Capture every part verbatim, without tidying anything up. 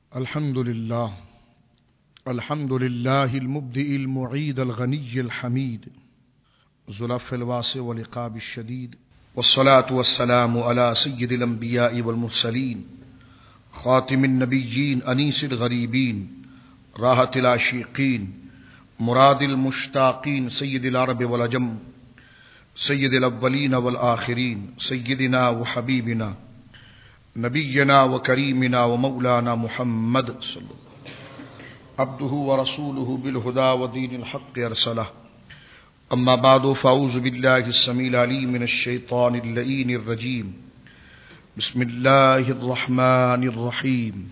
الحمد لله الحمد لله المبدئ المعيد الغني الحميد ذو العفو الواسع والعقاب الشديد، والصلاة والسلام على سيد الأنبياء والمرسلين خاتم النبيين أنيس الغريبين راحة العاشقين مراد المشتاقين سيد العرب والعجم سيد الأولين والآخرين سيدنا وحبيبنا نبينا وكريمنا ومولانا محمد صلى الله عليه وسلم عبده ورسوله بالهدى ودين الحق أرسله. أما بعد فأعوذ بالله السميع العليم من الشيطان اللئيم الرجيم. بسم الله الرحمن الرحيم.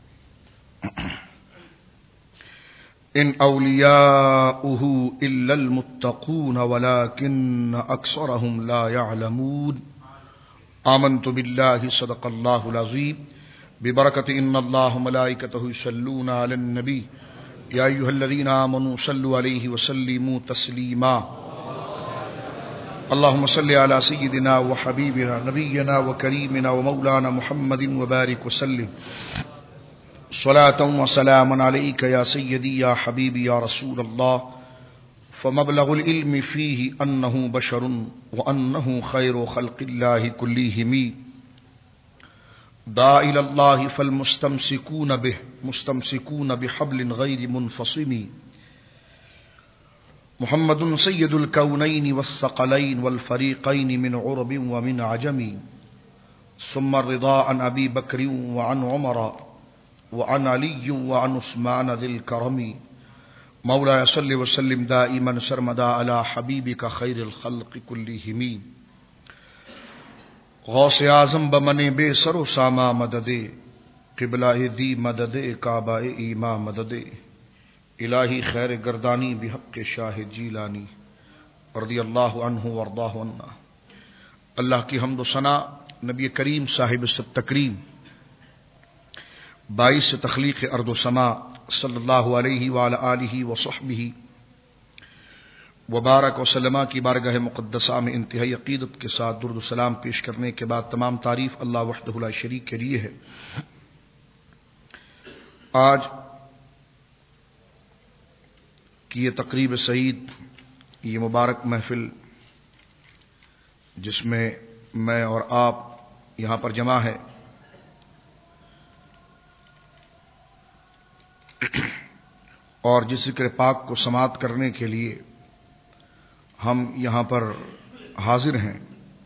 إن أولياؤه إلا المتقون ولكن أكثرهم لا يعلمون. آمنت بالله صدق الله العظيم ببركة إن الله ملائكته يصلون على النبي يا أيها الذين آمنوا صلوا عليه وسلموا تسليما. اللهم صل على سيدنا وحبيبنا نبينا وكريمنا ومولانا محمد وبارك وسلم صلاة وسلاما عليك يا سيدي يا حبيبي يا رسول الله. فمبلغ العلم فيه أنه بشر وأنه خير خلق الله كلهم. داع إلى الله فالمستمسكون به مستمسكون بحبل غير منفصم. محمد سيد الكونين والثقلين والفريقين من عرب ومن عجم. ثم الرضا عن أبي بكر وعن عمر وعن علي وعن عثمان ذي الكرم. مولاي صل وسلم دائما سرمدا على حبيبك خير الخلق كلهم. غوث اعظم بمن بے سر و ساما مددے قبلہ دی مددے کعبہ ایما مددے الہی خیر گردانی بحق شاہ جیلانی رضی اللہ عنہ وارضاہ عنا. اللہ کی حمد و ثنا نبی کریم صاحب ست تکریم باعث تخلیق ارض و سما صلی اللہ علیہ وعلی آلہ وصحبہ وبارک وسلم کی بارگاہ مقدسہ میں انتہائی عقیدت کے ساتھ درود و سلام پیش کرنے کے بعد تمام تعریف اللہ وحدہ لا شریک کے لیے ہے. آج کی یہ تقریب سعید، یہ مبارک محفل جس میں میں اور آپ یہاں پر جمع ہے، اور جس ذکر پاک کو سماعت کرنے کے لیے ہم یہاں پر حاضر ہیں،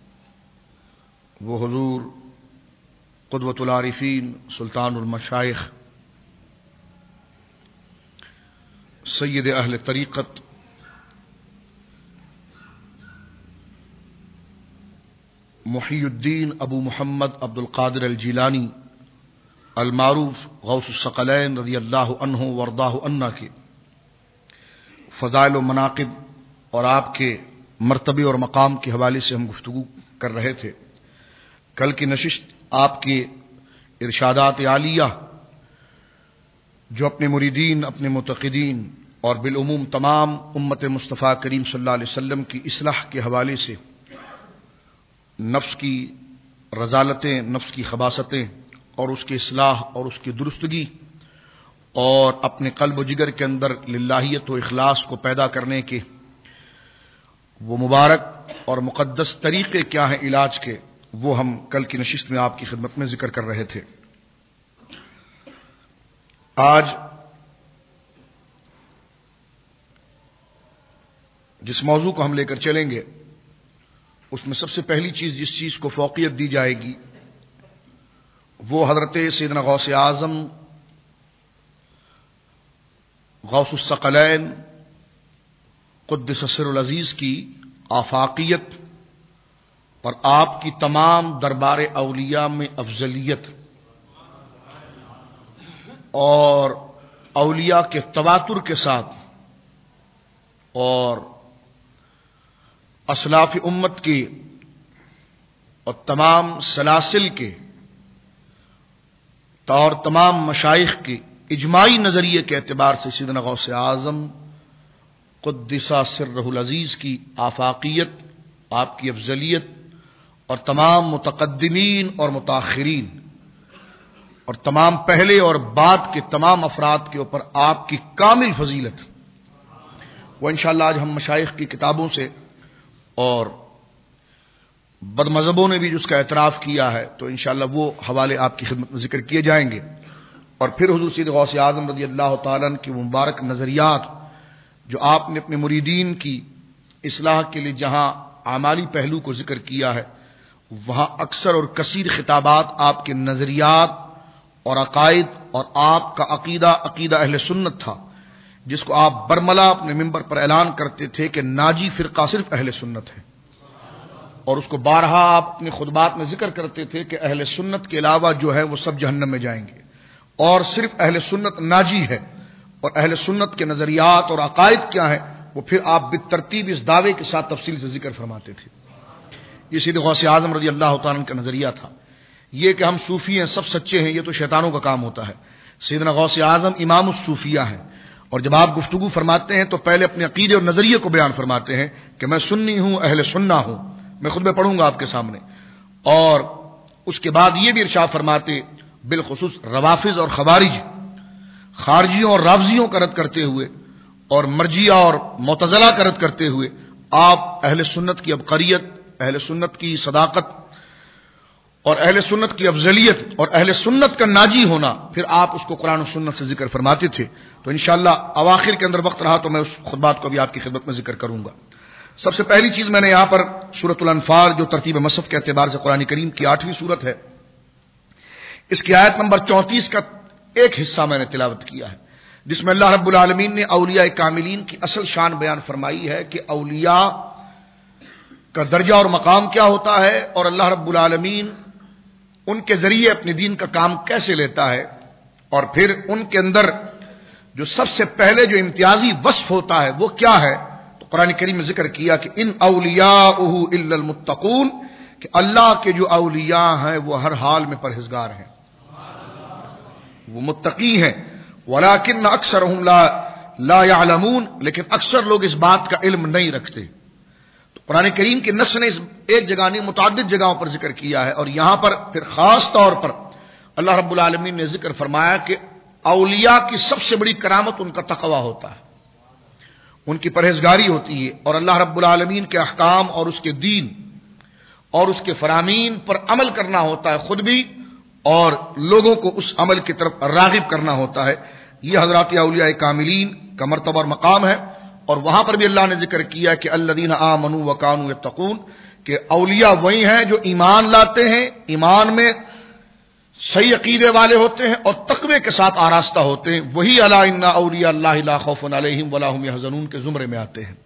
وہ حضور قدوۃ العارفین سلطان المشائخ سید اہل طریقت محی الدین ابو محمد عبد القادر الجیلانی المعروف غوث الثقلین رضی اللہ عنہ وارضاہ عنا کے فضائل و مناقب اور آپ کے مرتبے اور مقام کے حوالے سے ہم گفتگو کر رہے تھے. کل کی نشست آپ کے ارشادات عالیہ جو اپنے مریدین، اپنے متقدین اور بالعموم تمام امت مصطفیٰ کریم صلی اللہ علیہ وسلم کی اصلاح کے حوالے سے نفس کی رذالتیں، نفس کی خباثتیں اور اس کی اصلاح اور اس کی درستگی اور اپنے قلب و جگر کے اندر للہیت و اخلاص کو پیدا کرنے کے وہ مبارک اور مقدس طریقے کیا ہیں علاج کے، وہ ہم کل کی نشست میں آپ کی خدمت میں ذکر کر رہے تھے. آج جس موضوع کو ہم لے کر چلیں گے اس میں سب سے پہلی چیز جس چیز کو فوقیت دی جائے گی وہ حضرت سیدنا غوث اعظم غوث الثقلین قدس سر العزیز کی آفاقیت اور آپ کی تمام دربار اولیاء میں افضلیت اور اولیاء کے تواتر کے ساتھ اور اسلاف امت کے اور تمام سلاسل کے اور تمام مشائخ کے اجماعی نظریے کے اعتبار سے سیدنا غوث اعظم قدس سرہ العزیز کی آفاقیت، آپ کی افضلیت اور تمام متقدمین اور متاخرین اور تمام پہلے اور بعد کے تمام افراد کے اوپر آپ کی کامل فضیلت، وہ انشاءاللہ آج ہم مشائخ کی کتابوں سے اور بد مذہبوں نے بھی جس کا اعتراف کیا ہے تو انشاءاللہ وہ حوالے آپ کی خدمت میں ذکر کیے جائیں گے، اور پھر حضور سید غوث اعظم رضی اللہ تعالیٰ عنہ کی مبارک نظریات جو آپ نے اپنے مریدین کی اصلاح کے لیے جہاں اعمالی پہلو کو ذکر کیا ہے، وہاں اکثر اور کثیر خطابات آپ کے نظریات اور عقائد اور آپ کا عقیدہ عقیدہ اہل سنت تھا، جس کو آپ برملا اپنے ممبر پر اعلان کرتے تھے کہ ناجی فرقہ صرف اہل سنت ہے، اور اس کو بارہا آپ اپنے خطبات میں ذکر کرتے تھے کہ اہل سنت کے علاوہ جو ہے وہ سب جہنم میں جائیں گے، اور صرف اہل سنت ناجی ہے، اور اہل سنت کے نظریات اور عقائد کیا ہیں وہ پھر آپ بالترتیب اس دعوے کے ساتھ تفصیل سے ذکر فرماتے تھے۔ یہ سید غوث اعظم رضی اللہ تعالیٰ عنہ کا نظریہ تھا۔ یہ کہ ہم صوفی ہیں، سب سچے ہیں، یہ تو شیطانوں کا کام ہوتا ہے۔ سیدنا غوث اعظم امام الصوفیہ ہیں، اور جب آپ گفتگو فرماتے ہیں تو پہلے اپنے عقیدے اور نظریے کو بیان فرماتے ہیں کہ میں سنی ہوں، اہل سنہ ہوں، میں خود میں پڑھوں گا آپ کے سامنے، اور اس کے بعد یہ بھی ارشاد فرماتے بالخصوص روافض اور خوارج، خارجیوں اور رافضیوں کا رد کرتے ہوئے اور مرجیہ اور معتزلہ کا رد کرتے ہوئے آپ اہل سنت کی عبقریت، اہل سنت کی صداقت اور اہل سنت کی افضلیت اور اہل سنت کا ناجی ہونا، پھر آپ اس کو قرآن و سنت سے ذکر فرماتے تھے۔ تو انشاءاللہ اواخر کے اندر وقت رہا تو میں اس خطبات کو بھی آپ کی خدمت میں ذکر کروں گا۔ سب سے پہلی چیز میں نے یہاں پر سورۃ الانفال جو ترتیب مصحف کے اعتبار سے قرآن کریم کی آٹھویں سورت ہے، اس کی آیت نمبر چونتیس کا ایک حصہ میں نے تلاوت کیا ہے، جس میں اللہ رب العالمین نے اولیاء کاملین کی اصل شان بیان فرمائی ہے کہ اولیاء کا درجہ اور مقام کیا ہوتا ہے، اور اللہ رب العالمین ان کے ذریعے اپنے دین کا کام کیسے لیتا ہے، اور پھر ان کے اندر جو سب سے پہلے جو امتیازی وصف ہوتا ہے وہ کیا ہے۔ تو قرآن کریم میں ذکر کیا کہ ان اولیاءہ الا المتقون، کہ اللہ کے جو اولیاء ہیں وہ ہر حال میں پرہیزگار ہیں، وہ متقی ہیں، ولکن اکثرهم لا لا يعلمون، لیکن اکثر لوگ اس بات کا علم نہیں رکھتے۔ تو قرآن کریم کی نص نے اس ایک جگہ نہیں متعدد جگہوں پر ذکر کیا ہے، اور یہاں پر پھر خاص طور پر اللہ رب العالمین نے ذکر فرمایا کہ اولیاء کی سب سے بڑی کرامت ان کا تقوی ہوتا ہے، ان کی پرہیزگاری ہوتی ہے، اور اللہ رب العالمین کے احکام اور اس کے دین اور اس کے فرامین پر عمل کرنا ہوتا ہے خود بھی، اور لوگوں کو اس عمل کی طرف راغب کرنا ہوتا ہے۔ یہ حضرات اولیاء کاملین کا مرتبہ اور مقام ہے، اور وہاں پر بھی اللہ نے ذکر کیا کہ الذین آمنوا وکانوا یتقون، کہ اولیاء وہی ہیں جو ایمان لاتے ہیں، ایمان میں صحیح عقیدے والے ہوتے ہیں اور تقوی کے ساتھ آراستہ ہوتے ہیں، وہی الا ان اولیاء اللہ لا خوف علیہم ولا هم یحزنون کے زمرے میں آتے ہیں۔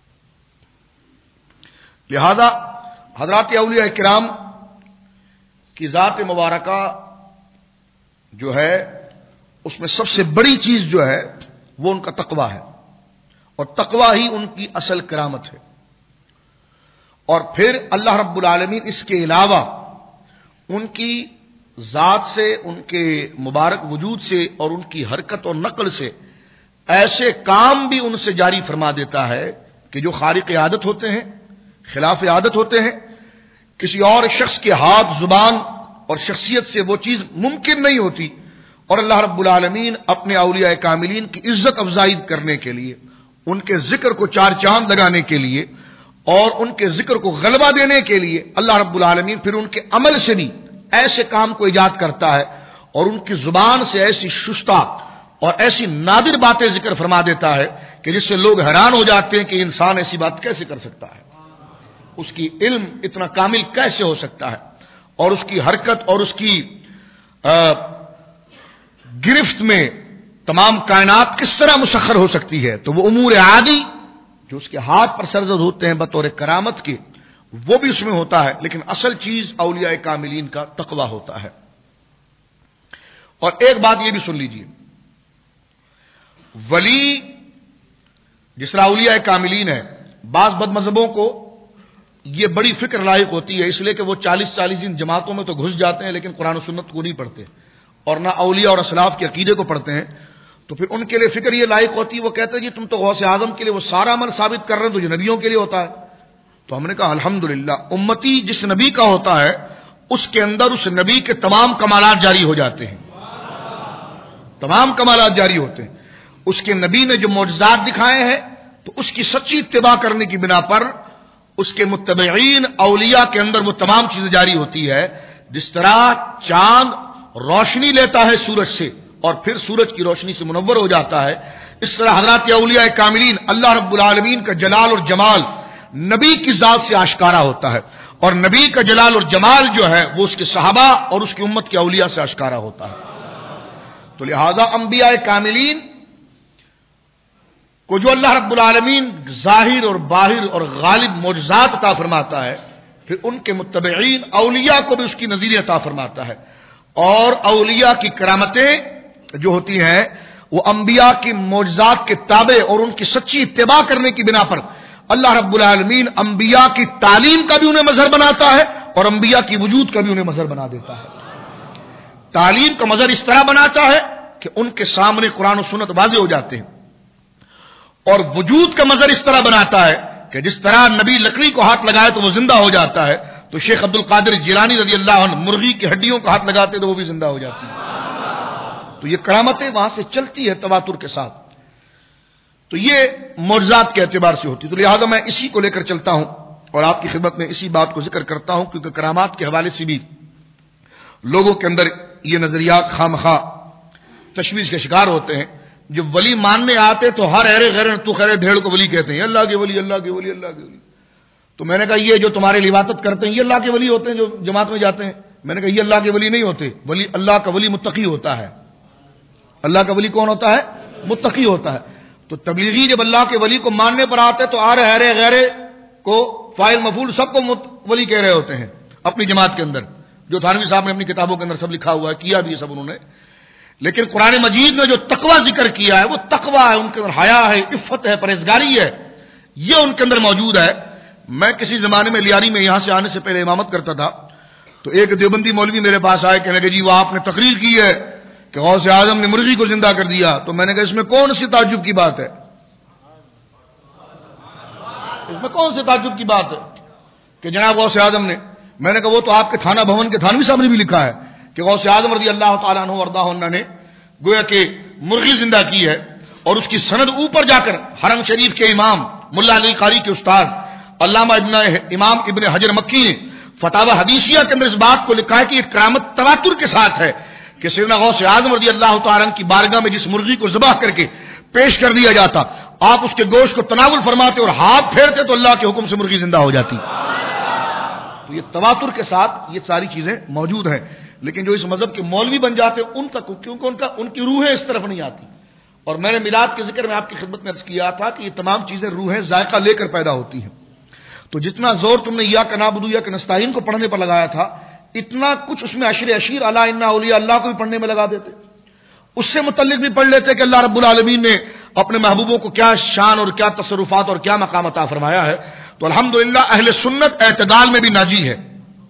لہذا حضرات اولیاء کرام کی ذات مبارکہ جو ہے اس میں سب سے بڑی چیز جو ہے وہ ان کا تقوی ہے، اور تقوی ہی ان کی اصل کرامت ہے۔ اور پھر اللہ رب العالمین اس کے علاوہ ان کی ذات سے، ان کے مبارک وجود سے اور ان کی حرکت اور نقل سے ایسے کام بھی ان سے جاری فرما دیتا ہے کہ جو خارق عادت ہوتے ہیں، خلاف عادت ہوتے ہیں، کسی اور شخص کے ہاتھ، زبان اور شخصیت سے وہ چیز ممکن نہیں ہوتی، اور اللہ رب العالمین اپنے اولیاء کاملین کی عزت افزائی کرنے کے لیے، ان کے ذکر کو چار چاند لگانے کے لیے اور ان کے ذکر کو غلبہ دینے کے لیے اللہ رب العالمین پھر ان کے عمل سے بھی ایسے کام کو ایجاد کرتا ہے، اور ان کی زبان سے ایسی شستہ اور ایسی نادر باتیں ذکر فرما دیتا ہے کہ جس سے لوگ حیران ہو جاتے ہیں کہ انسان ایسی بات کیسے کر سکتا ہے، اس کی علم اتنا کامل کیسے ہو سکتا ہے، اور اس کی حرکت اور اس کی گرفت میں تمام کائنات کس طرح مسخر ہو سکتی ہے۔ تو وہ امور عادی جو اس کے ہاتھ پر سرزد ہوتے ہیں بطور کرامت کے، وہ بھی اس میں ہوتا ہے، لیکن اصل چیز اولیاء کاملین کا تقوی ہوتا ہے۔ اور ایک بات یہ بھی سن لیجئے، ولی جس طرح اولیاء کاملین ہے، بعض بد مذہبوں کو یہ بڑی فکر لائق ہوتی ہے، اس لیے کہ وہ چالیس چالیس دن جماعتوں میں تو گھس جاتے ہیں لیکن قرآن و سنت کو نہیں پڑھتے، اور نہ اولیاء اور اسلاف کے عقیدے کو پڑھتے ہیں، تو پھر ان کے لیے فکر یہ لائق ہوتی ہے، وہ کہتے ہیں جی تم تو غوث اعظم کے لیے وہ سارا عمل ثابت کر رہے ہو جو نبیوں کے لیے ہوتا ہے۔ تو ہم نے کہا الحمدللہ، امتی جس نبی کا ہوتا ہے اس کے اندر اس نبی کے تمام کمالات جاری ہو جاتے ہیں، تمام کمالات جاری ہوتے ہیں. اس کے نبی نے جو معجزات دکھائے ہیں تو اس کی سچی اتباع کرنے کی بنا پر اس کے متبعین اولیاء کے اندر وہ تمام چیزیں جاری ہوتی ہے. جس طرح چاند روشنی لیتا ہے سورج سے اور پھر سورج کی روشنی سے منور ہو جاتا ہے، اس طرح حضرات اولیاء کاملین اللہ رب العالمین کا جلال اور جمال نبی کی ذات سے آشکارا ہوتا ہے، اور نبی کا جلال اور جمال جو ہے وہ اس کے صحابہ اور اس کی امت کے اولیاء سے آشکارا ہوتا ہے. تو لہذا انبیاء کاملین کو جو اللہ رب العالمین ظاہر اور باہر اور غالب معجزات عطا فرماتا ہے، پھر ان کے متبعین اولیاء کو بھی اس کی نظیر عطا فرماتا ہے. اور اولیاء کی کرامتیں جو ہوتی ہیں وہ انبیاء کی معجزات کے تابع اور ان کی سچی اتباع کرنے کی بنا پر اللہ رب العالمین انبیاء کی تعلیم کا بھی انہیں مظہر بناتا ہے اور انبیاء کی وجود کا بھی انہیں مظہر بنا دیتا ہے. تعلیم کا مظہر اس طرح بناتا ہے کہ ان کے سامنے قرآن و سنت واضح ہو جاتے ہیں، اور وجود کا مظہر اس طرح بناتا ہے کہ جس طرح نبی لکڑی کو ہاتھ لگائے تو وہ زندہ ہو جاتا ہے، تو شیخ عبد القادر جیلانی رضی اللہ عنہ مرغی کی ہڈیوں کو ہاتھ لگاتے تو وہ بھی زندہ ہو جاتی ہیں. تو یہ کرامتیں وہاں سے چلتی ہے تواتر کے ساتھ. تو یہ معجزات کے اعتبار سے ہوتی. تو لہذا میں اسی کو لے کر چلتا ہوں اور آپ کی خدمت میں اسی بات کو ذکر کرتا ہوں، کیونکہ کرامات کے حوالے سے بھی لوگوں کے اندر یہ نظریات خامخواہ تشویش کے شکار ہوتے ہیں. جو ولی ماننے آتے تو ہر ایرے غیر تو خیر ڈھیڑ کو ولی کہتے ہیں، اللہ کے ولی اللہ کے ولی اللہ کے ولی. تو میں نے کہا یہ جو تمہارے لیے عبادت کرتے ہیں یہ اللہ کے ولی ہوتے ہیں جو جماعت میں جاتے ہیں؟ میں نے کہا یہ اللہ کے ولی نہیں ہوتے. ولی اللہ کا ولی متقی ہوتا ہے. اللہ کا ولی کون ہوتا ہے؟ متقی ہوتا ہے. تو تبلیغی جب اللہ کے ولی کو ماننے پر آتے تو آر ہیرے غیرے کو فاعل مفعول سب کو ولی کہہ رہے ہوتے ہیں اپنی جماعت کے اندر، جو تھانوی صاحب نے اپنی کتابوں کے اندر سب لکھا ہوا ہے، کیا بھی یہ سب انہوں نے. لیکن قرآن مجید نے جو تقوی ذکر کیا ہے وہ تقوی ہے، ان کے اندر حیا ہے، عفت ہے، پرہیزگاری ہے، یہ ان کے اندر موجود ہے. میں کسی زمانے میں لیاری میں یہاں سے آنے سے پہلے امامت کرتا تھا، تو ایک دیوبندی مولوی میرے پاس آئے، کہنے لگے جی وہ آپ نے تقریر کی ہے کہ غوث اعظم نے مرغی کو زندہ کر دیا. تو میں نے کہا اس میں کون سی تعجب کی بات ہے؟ اس میں کون سی تعجب کی بات ہے کہ جناب غوث اعظم نے؟ میں نے کہا وہ تو آپ کے تھانہ بھون کے تھانوی صاحب نے بھی لکھا ہے کہ غوث اعظم رضی اللہ تعالیٰ عنہ وارضاہ عنہ نے گویا کہ مرغی زندہ کی ہے، اور اس کی سند اوپر جا کر حرم شریف کے امام ملا علی قاری کے استاد علامہ ابن امام ابن حجر مکی نے فتاوی حدیثیہ کے اندر اس بات کو لکھا ہے کہ یہ کرامت تواتر کے ساتھ ہے کہ سیدنا غوث اعظم رضی اللہ تعالیٰ عنہ کی بارگاہ میں جس مرغی کو ذبح کر کے پیش کر دیا جاتا، آپ اس کے گوشت کو تناول فرماتے اور ہاتھ پھیرتے تو اللہ کے حکم سے مرغی زندہ ہو جاتی. تو یہ تواتر کے ساتھ یہ ساری چیزیں موجود ہیں. لیکن جو اس مذہب کے مولوی بن جاتے ہیں ان تک کیونکہ ان کا ان کی روحیں اس طرف نہیں آتی. اور میں نے میلاد کے ذکر میں آپ کی خدمت میں عرض کیا تھا کہ یہ تمام چیزیں روحیں ذائقہ لے کر پیدا ہوتی ہیں. تو جتنا زور تم نے یا کا نعبد یا کا نستعین کو پڑھنے پر لگایا تھا، اتنا کچھ اس میں عشر عشیر الا ان اولیاء اللہ کو بھی پڑھنے میں لگا دیتے. اس سے متعلق بھی پڑھ لیتے کہ اللہ رب العالمین نے اپنے محبوبوں کو کیا شان اور کیا تصرفات اور کیا مقام عطا فرمایا ہے. تو الحمدللہ اہل سنت اعتدال میں بھی ناجی ہے،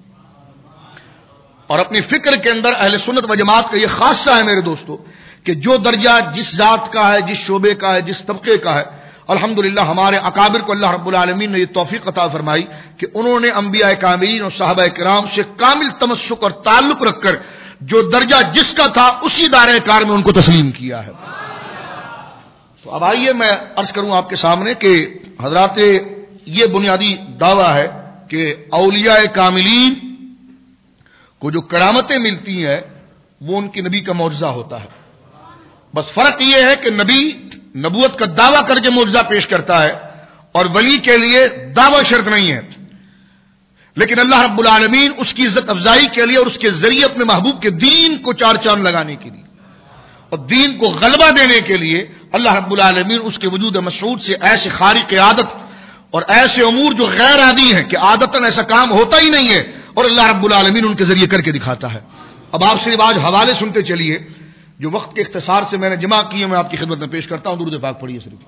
اور اپنی فکر کے اندر اہل سنت و جماعت کا یہ خاصہ ہے میرے دوستو کہ جو درجہ جس ذات کا ہے، جس شعبے کا ہے، جس طبقے کا ہے، الحمدللہ ہمارے اکابر کو اللہ رب العالمین نے یہ توفیق عطا فرمائی کہ انہوں نے انبیاء کاملین اور صحابہ کرام سے کامل تمسک اور تعلق رکھ کر جو درجہ جس کا تھا اسی دائرہ کار میں ان کو تسلیم کیا ہے. تو اب آئیے میں عرض کروں آپ کے سامنے کہ حضرات یہ بنیادی دعویٰ ہے کہ اولیاء کاملین کو جو کرامتیں ملتی ہیں وہ ان کی نبی کا معجزہ ہوتا ہے. بس فرق یہ ہے کہ نبی نبوت کا دعویٰ کر کے معجزہ پیش کرتا ہے اور ولی کے لیے دعویٰ شرط نہیں ہے، لیکن اللہ رب العالمین اس کی عزت افزائی کے لیے اور اس کے ذریعے اپنے محبوب کے دین کو چار چاند لگانے کے لیے اور دین کو غلبہ دینے کے لیے اللہ رب العالمین اس کے وجود مسعود سے ایسے خارق عادت اور ایسے امور جو غیر عادی ہیں کہ عادتاً ایسا کام ہوتا ہی نہیں ہے اور اللہ رب العالمین ان کے ذریعے کر کے دکھاتا ہے. اب آپ صرف آج حوالے سنتے چلیے جو وقت کے اختصار سے میں نے جمع کیے میں آپ کی خدمت میں پیش کرتا ہوں. درود پاک پڑھیے صرف.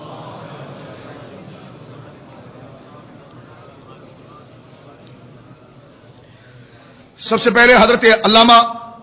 سب سے پہلے حضرت علامہ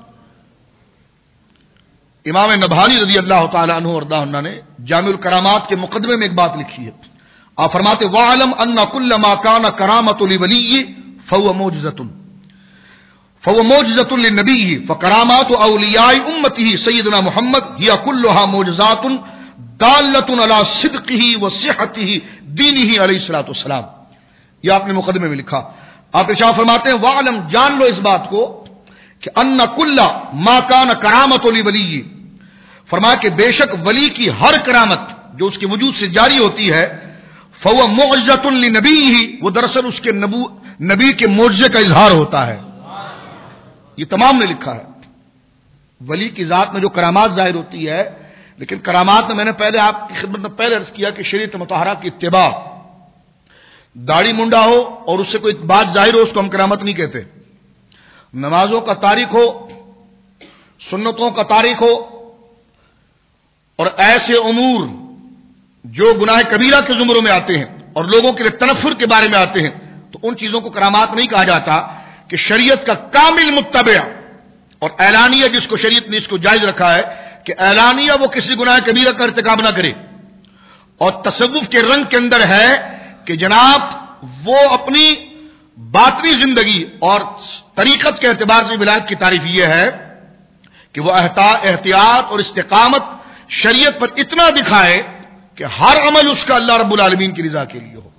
امام نبہانی رضی اللہ تعالی عنہ وارضاہ عنہ نے جامع الکرامات کے مقدمے میں ایک بات لکھی ہے. آپ فرماتے وَعَلَمْ أَنَّ كُلَّ مَا كَانَ كَرَامَةٌ لِوَلِيٍّ فَهُوَ مُعْجِزَةٌ فهو معجزۃ للنبی فکرامات اولیاء امتہ سیدنا محمد ہی کلھا معجزات دالۃ علی صدقہ وصحتہ دینہ علیہ الصلوۃ والسلام. یہ آپ نے مقدمے میں لکھا. آپ ارشاد فرماتے ہیں وعلم، جان لو اس بات کو کہ ان کل ما کان کرامۃ لولی، فرمایا کہ بے شک ولی کی ہر کرامت جو اس کے وجود سے جاری ہوتی ہے فهو معجزۃ لنبیہ، وہ دراصل اس کے نبو نبی کے معجزے کا اظہار ہوتا ہے. یہ تمام نے لکھا ہے. ولی کی ذات میں جو کرامات ظاہر ہوتی ہے، لیکن کرامات میں میں نے پہلے آپ کی خدمت میں پہلے عرض کیا کہ شریعت مطہرہ کی اتباع، داڑھی منڈا ہو اور اس سے کوئی بات ظاہر ہو اس کو ہم کرامت نہیں کہتے. نمازوں کا تارک ہو، سنتوں کا تارک ہو، اور ایسے امور جو گناہ کبیرہ کے زمروں میں آتے ہیں اور لوگوں کے لیے تنفر کے بارے میں آتے ہیں، تو ان چیزوں کو کرامات نہیں کہا جاتا. کہ شریعت کا کامل متبع اور اعلانیہ جس کو شریعت نے اس کو جائز رکھا ہے کہ اعلانیہ وہ کسی گناہ کبیرہ کا ارتکاب نہ کرے، اور تصوف کے رنگ کے اندر ہے کہ جناب وہ اپنی باطنی زندگی اور طریقت کے اعتبار سے ولایت کی تعریف یہ ہے کہ وہ احتیاط اور استقامت شریعت پر اتنا دکھائے کہ ہر عمل اس کا اللہ رب العالمین کی رضا کے لیے ہو.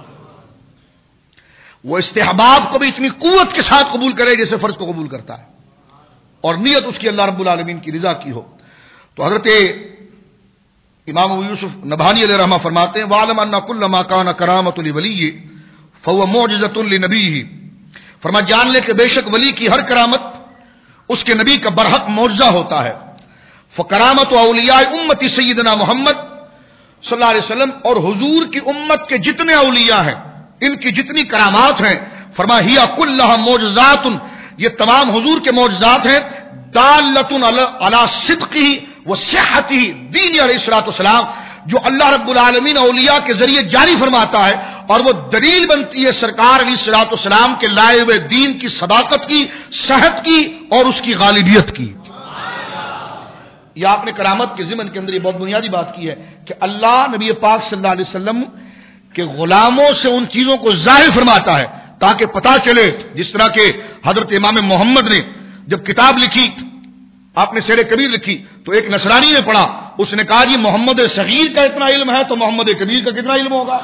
وہ استحباب کو بھی اتنی قوت کے ساتھ قبول کرے جیسے فرض کو قبول کرتا ہے، اور نیت اس کی اللہ رب العالمین کی رضا کی ہو. تو حضرت امام ابو یوسف نبہانی علیہ رحمہ فرماتے ہیں وَعْلَمْ أَنَّ كُلَّ مَا كَانَ كَرَامَةٌ لِوَلِيٍّ فَهُوَ مُعْجِزَةٌ لِنَبِيِّهِ. فرما جان لے کہ بے شک ولی کی ہر کرامت اس کے نبی کا برحق معجزہ ہوتا ہے. فَكَرَامَةُ أَوْلِيَاءِ أُمَّتِ سَيِّدِنَا محمد صلی اللہ علیہ وسلم، اور حضور کی امت کے جتنے اولیاء ہیں ان کی جتنی کرامات ہیں، فرما ہی کلھا معجزات، یہ تمام حضور کے معجزات ہیں، دالۃ علی صدقہ وصحتہ دین علیہ الصلوۃ والسلام، جو اللہ رب العالمین اولیاء کے ذریعے جاری فرماتا ہے، اور وہ دلیل بنتی ہے سرکار علیہ الصلوۃ والسلام کے لائے ہوئے دین کی صداقت کی، صحت کی اور اس کی غالبیت کی. یہ آپ نے کرامت کے ضمن کے اندر یہ بہت بنیادی بات کی ہے کہ اللہ نبی پاک صلی اللہ علیہ وسلم کہ غلاموں سے ان چیزوں کو ظاہر فرماتا ہے تاکہ پتا چلے. جس طرح کہ حضرت امام محمد نے جب کتاب لکھی، آپ نے سیر کبیر لکھی، تو ایک نصرانی نے پڑھا، اس نے کہا جی محمد صغیر کا اتنا علم ہے تو محمد کبیر کا کتنا علم ہوگا.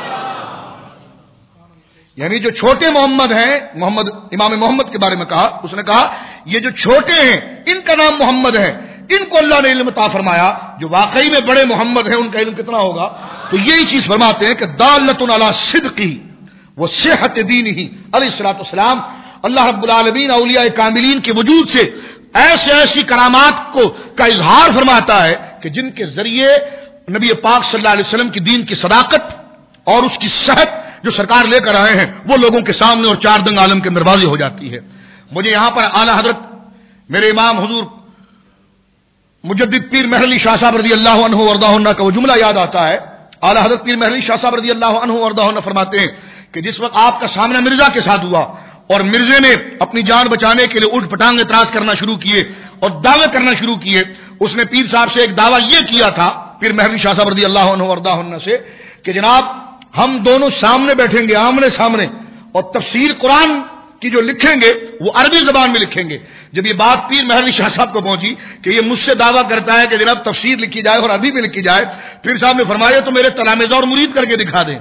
یعنی جو چھوٹے محمد ہیں، محمد امام محمد کے بارے میں کہا، اس نے کہا یہ جو چھوٹے ہیں ان کا نام محمد ہے، ان کو اللہ نے علم عطا فرمایا، جو واقعی میں بڑے محمد ہیں ان کا علم کتنا ہوگا. تو یہی چیز فرماتے ہیں کہ دالۃ علی صدقہ وصحت دینہ علیہ الصلوۃ والسلام. اللہ رب العالمین اولیاء کاملین کے وجود سے ایسے ایسی کرامات کو کا اظہار فرماتا ہے کہ جن کے ذریعے نبی پاک صلی اللہ علیہ وسلم کی دین کی صداقت اور اس کی صحت جو سرکار لے کر آئے ہیں وہ لوگوں کے سامنے اور چار دنگ عالم کے اندر واضح ہو جاتی ہے. مجھے یہاں پر اعلی حضرت میرے امام حضور مجدد پیر محر علی شاہ صاحب رضی اللہ عنہ وارضاہ عنہ کا وہ جملہ یاد آتا ہے. اعلی حضرت پیر محر علی شاہ صاحب رضی اللہ عنہ وارضاہ عنہ فرماتے ہیں کہ جس وقت آپ کا سامنا مرزا کے ساتھ ہوا اور مرزے نے اپنی جان بچانے کے لیے اٹھ پٹانگ اعتراض کرنا شروع کیے اور دعوے کرنا شروع کیے، اس نے پیر صاحب سے ایک دعویٰ یہ کیا تھا، پیر محر علی شاہ صاحب رضی اللہ عنہ وارضاہ عنہ سے، کہ جناب ہم دونوں سامنے بیٹھیں گے آمنے سامنے، اور تفسیر قرآن کی جو لکھیں گے وہ عربی زبان میں لکھیں گے. جب یہ بات پیر محر علی شاہ صاحب کو پہنچی کہ یہ مجھ سے دعویٰ کرتا ہے کہ جناب تفسیر لکھی جائے اور عربی میں لکھی جائے، پیر صاحب نے فرمایا تو میرے تلامذہ اور مرید کر کے دکھا دیں.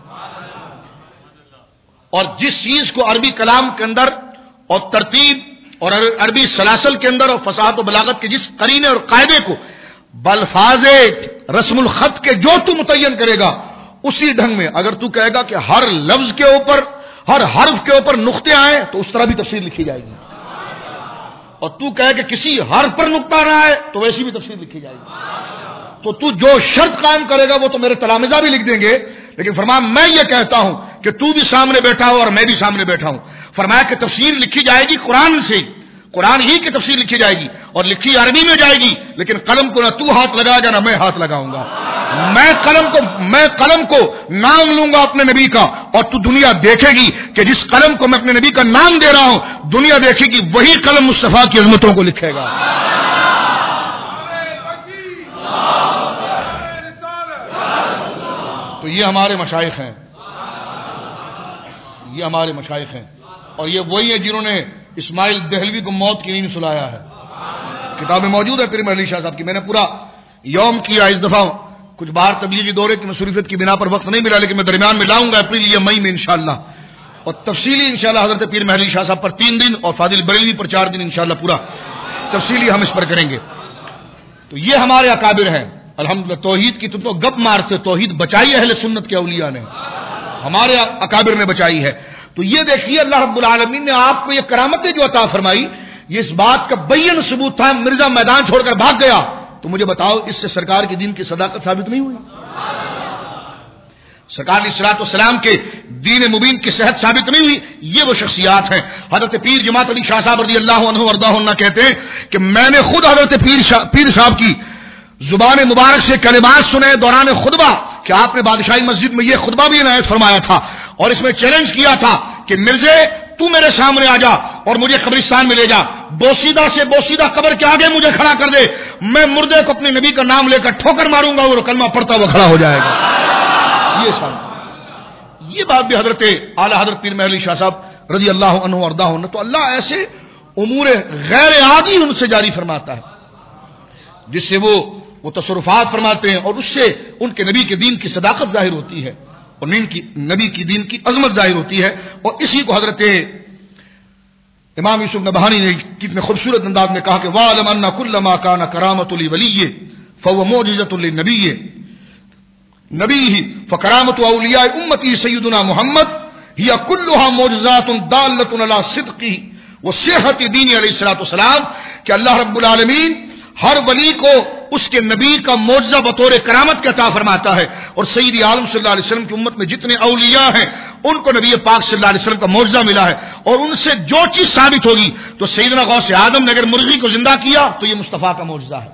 اور جس چیز کو عربی کلام کے اندر اور ترتیب اور عربی سلاسل کے اندر اور فصاحت و بلاغت کے جس قرینے اور قاعدے کو بالفاظ رسم الخط کے جو تو متعین کرے گا، اسی ڈھنگ میں اگر تو کہے گا کہ ہر لفظ کے اوپر ہر حرف کے اوپر نقطے آئے تو اس طرح بھی تفسیر لکھی جائے گی، اور تو کہے کہ کسی حرف پر نقطہ نہ آئے تو ویسی بھی تفسیر لکھی جائے گی. تو تو جو شرط قائم کرے گا وہ تو میرے تلامذہ بھی لکھ دیں گے، لیکن فرمایا میں یہ کہتا ہوں کہ تو بھی سامنے بیٹھا ہو اور میں بھی سامنے بیٹھا ہوں. فرمایا کہ تفسیر لکھی جائے گی قرآن سے، قرآن ہی کی تفسیر لکھی جائے گی اور لکھی عربی میں جائے گی، لیکن قلم کو نہ تو ہاتھ لگا جا نہ میں ہاتھ لگاؤں گا. میں قلم کو میں قلم کو نام لوں گا اپنے نبی کا، اور تو دنیا دیکھے گی کہ جس قلم کو میں اپنے نبی کا نام دے رہا ہوں دنیا دیکھے گی وہی قلم مصطفیٰ کی عظمتوں کو لکھے گا. تو یہ ہمارے مشائخ ہیں، یہ ہمارے مشائخ ہیں، اور یہ وہی ہیں جنہوں نے اسماعیل دہلوی کو موت کی نیند سلایا ہے. کتاب میں موجود ہے پیر محمد علی شاہ صاحب کی. میں نے پورا یوم کیا اس دفعہ، کچھ باہر تبلیغی دورے کی مصروفیت کی بنا پر وقت نہیں ملا، لیکن میں درمیان میں لاؤں گا اپریل یا مئی میں انشاءاللہ. اور تفصیلی انشاءاللہ حضرت پیر محمد علی شاہ صاحب پر تین دن اور فاضل بریلوی پر چار دن انشاءاللہ پورا تفصیلی ہم اس پر کریں گے. تو یہ ہمارے اکابر ہیں الحمدللہ. توحید کی تم تو گپ مارتے، توحید بچائی اہل سنت کے اولیاء نے، ہمارے اکابر نے بچائی ہے. تو یہ دیکھیے اللہ رب العالمین نے آپ کو یہ کرامتیں جو عطا فرمائی، یہ اس بات کا بین ثبوت تھا. مرزا میدان چھوڑ کر بھاگ گیا تو مجھے بتاؤ اس سے سرکار کی دین کی صداقت ثابت نہیں ہوئی؟ سرکار علیہ الصلوۃ والسلام کے دین مبین کی صحت ثابت نہیں ہوئی؟ یہ وہ شخصیات ہیں. حضرت پیر جماعت علی شاہ صاحب رضی اللہ عنہ وارضاہ عنہ کہتے ہیں کہ میں نے خود حضرت پیر شاہ پیر صاحب کی زبان مبارک سے کلمات سنے دوران خطبہ کہ آپ نے بادشاہی مسجد میں یہ خطبہ بھی عنایت فرمایا تھا اور اس میں چیلنج کیا تھا کہ مرزے تو میرے سامنے آ جا اور مجھے قبرستان میں لے جا، بوسیدہ سے بوسیدہ قبر کے آگے مجھے کھڑا کر دے، میں مردے کو اپنے نبی کا نام لے کر ٹھوکر ماروں گا اور کلمہ پڑھتا ہوا کھڑا ہو جائے گا. یہ سب یہ بات بھی حضرت اعلی حضرت پیر محمد علی شاہ صاحب رضی اللہ عنہ وارضاہ عنہ. تو اللہ ایسے امور غیر عادی ان سے جاری فرماتا ہے جس سے وہ وہ تصرفات فرماتے ہیں اور اس سے ان کے نبی کے دین کی صداقت ظاہر ہوتی ہے اور نبی کی دین کی عظمت ظاہر ہوتی ہے. اور اسی کو حضرت امام یوسف نبہانی نے کتنے خوبصورت انداز میں کہا کہ وَعْلَمْ أَنَّ كُلَّ مَا كَانَ كَرَامَةٌ لِوَلِيٍّ فَهُوَ مُعْجِزَةٌ لِلنَّبِيِّ نبیہ فکرامۃ اولیاء امتی سیدنا محمد ہی کلها معجزات دالۃ علی صدقہ وصحۃ دین علیہ الصلوۃ والسلام کہ اللہ رب العالمین ہر ولی کو اس کے نبی کا معجزہ بطور کرامت کا عطا فرماتا ہے. اور سید عالم صلی اللہ علیہ وسلم کی امت میں جتنے اولیاء ہیں ان کو نبی پاک صلی اللہ علیہ وسلم کا معجزہ ملا ہے اور ان سے جو چیز ثابت ہوگی تو سیدنا غوث اعظم نے اگر مرغی کو زندہ کیا تو یہ مصطفیٰ کا معجزہ ہے.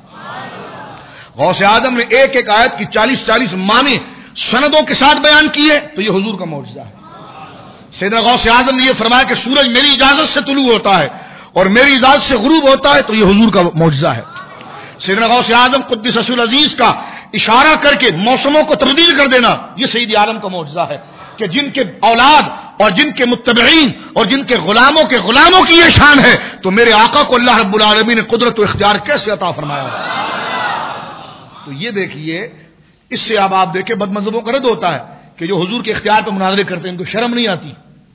غوث اعظم نے ایک ایک آیت کی چالیس چالیس معنی سندوں کے ساتھ بیان کیے تو یہ حضور کا معجزہ ہے. سیدنا غوث اعظم نے یہ فرمایا کہ سورج میری اجازت سے طلوع ہوتا ہے اور میری اجازت سے غروب ہوتا ہے تو یہ حضور کا معجزہ ہے. سیدنا غوث اعظم قدس العزیز کا اشارہ کر کے موسموں کو تبدیل کر دینا یہ سید عالم کا معجزہ ہے کہ جن کے اولاد اور جن کے متبعین اور جن کے غلاموں کے غلاموں کی یہ شان ہے تو میرے آقا کو اللہ رب العالمین نے قدرت و اختیار کیسے عطا فرمایا. تو یہ دیکھیے اس سے اب آپ دیکھیں بد مذہبوں کا رد ہوتا ہے کہ جو حضور کے اختیار پر مناظرے کرتے ہیں ان کو شرم نہیں آتی.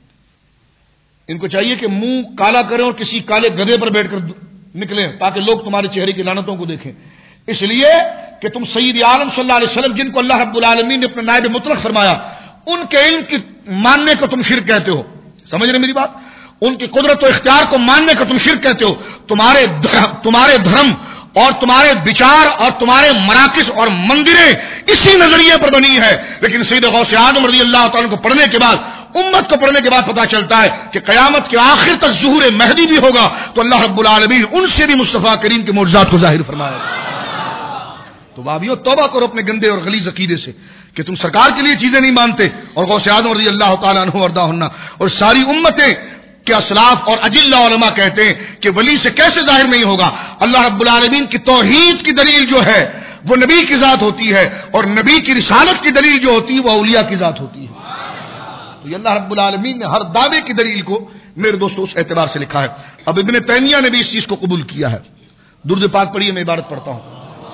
ان کو چاہیے کہ منہ کالا کریں اور کسی کالے گدھے پر بیٹھ کر نکلیں تاکہ لوگ تمہارے چہرے کی لعنتوں کو دیکھیں. اس لیے کہ تم سید عالم صلی اللہ علیہ وسلم جن کو اللہ رب العالمین نے اپنا نائب مطلق فرمایا ان کے علم کی ماننے کو تم شرک کہتے ہو. سمجھ رہے میری بات؟ ان کی قدرت و اختیار کو ماننے کو تم شرک کہتے ہو. تمہارے تمہارے دھرم اور تمہارے بچار اور تمہارے مراکز اور مندریں اسی نظریے پر بنی ہے. لیکن سید غوث اعظم رضی اللہ تعالیٰ کو پڑھنے کے بعد امت کو پڑھنے کے بعد پتا چلتا ہے کہ قیامت کے آخر تک ظہور مہدی بھی ہوگا تو اللہ رب العالمین ان سے بھی مصطفیٰ کریم کے معجزات کو ظاہر فرمائے. تو بابیو توبہ کرو اپنے گندے اور غلیظ عقیدے سے کہ تم سرکار کے لیے چیزیں نہیں مانتے اور غوث اعظم رضی اللہ تعالیٰ عنہ وارضاہ عنہ اور ساری امتیں کہ اسلاف اور اجلہ علماء کہتے ہیں کہ ولی سے کیسے ظاہر نہیں ہوگا. اللہ رب العالمین کی توحید کی دلیل جو ہے وہ نبی کی ذات ہوتی ہے اور نبی کی رسالت کی دلیل جو ہوتی ہے وہ اولیاء کی ذات ہوتی ہے. تو یہ اللہ رب العالمین نے ہر دعوے کی دلیل کو میرے دوستو اس اعتبار سے لکھا ہے. اب ابن تیمیہ نے بھی اس چیز کو قبول کیا ہے. درود پاک پڑھیے میں عبارت پڑھتا ہوں.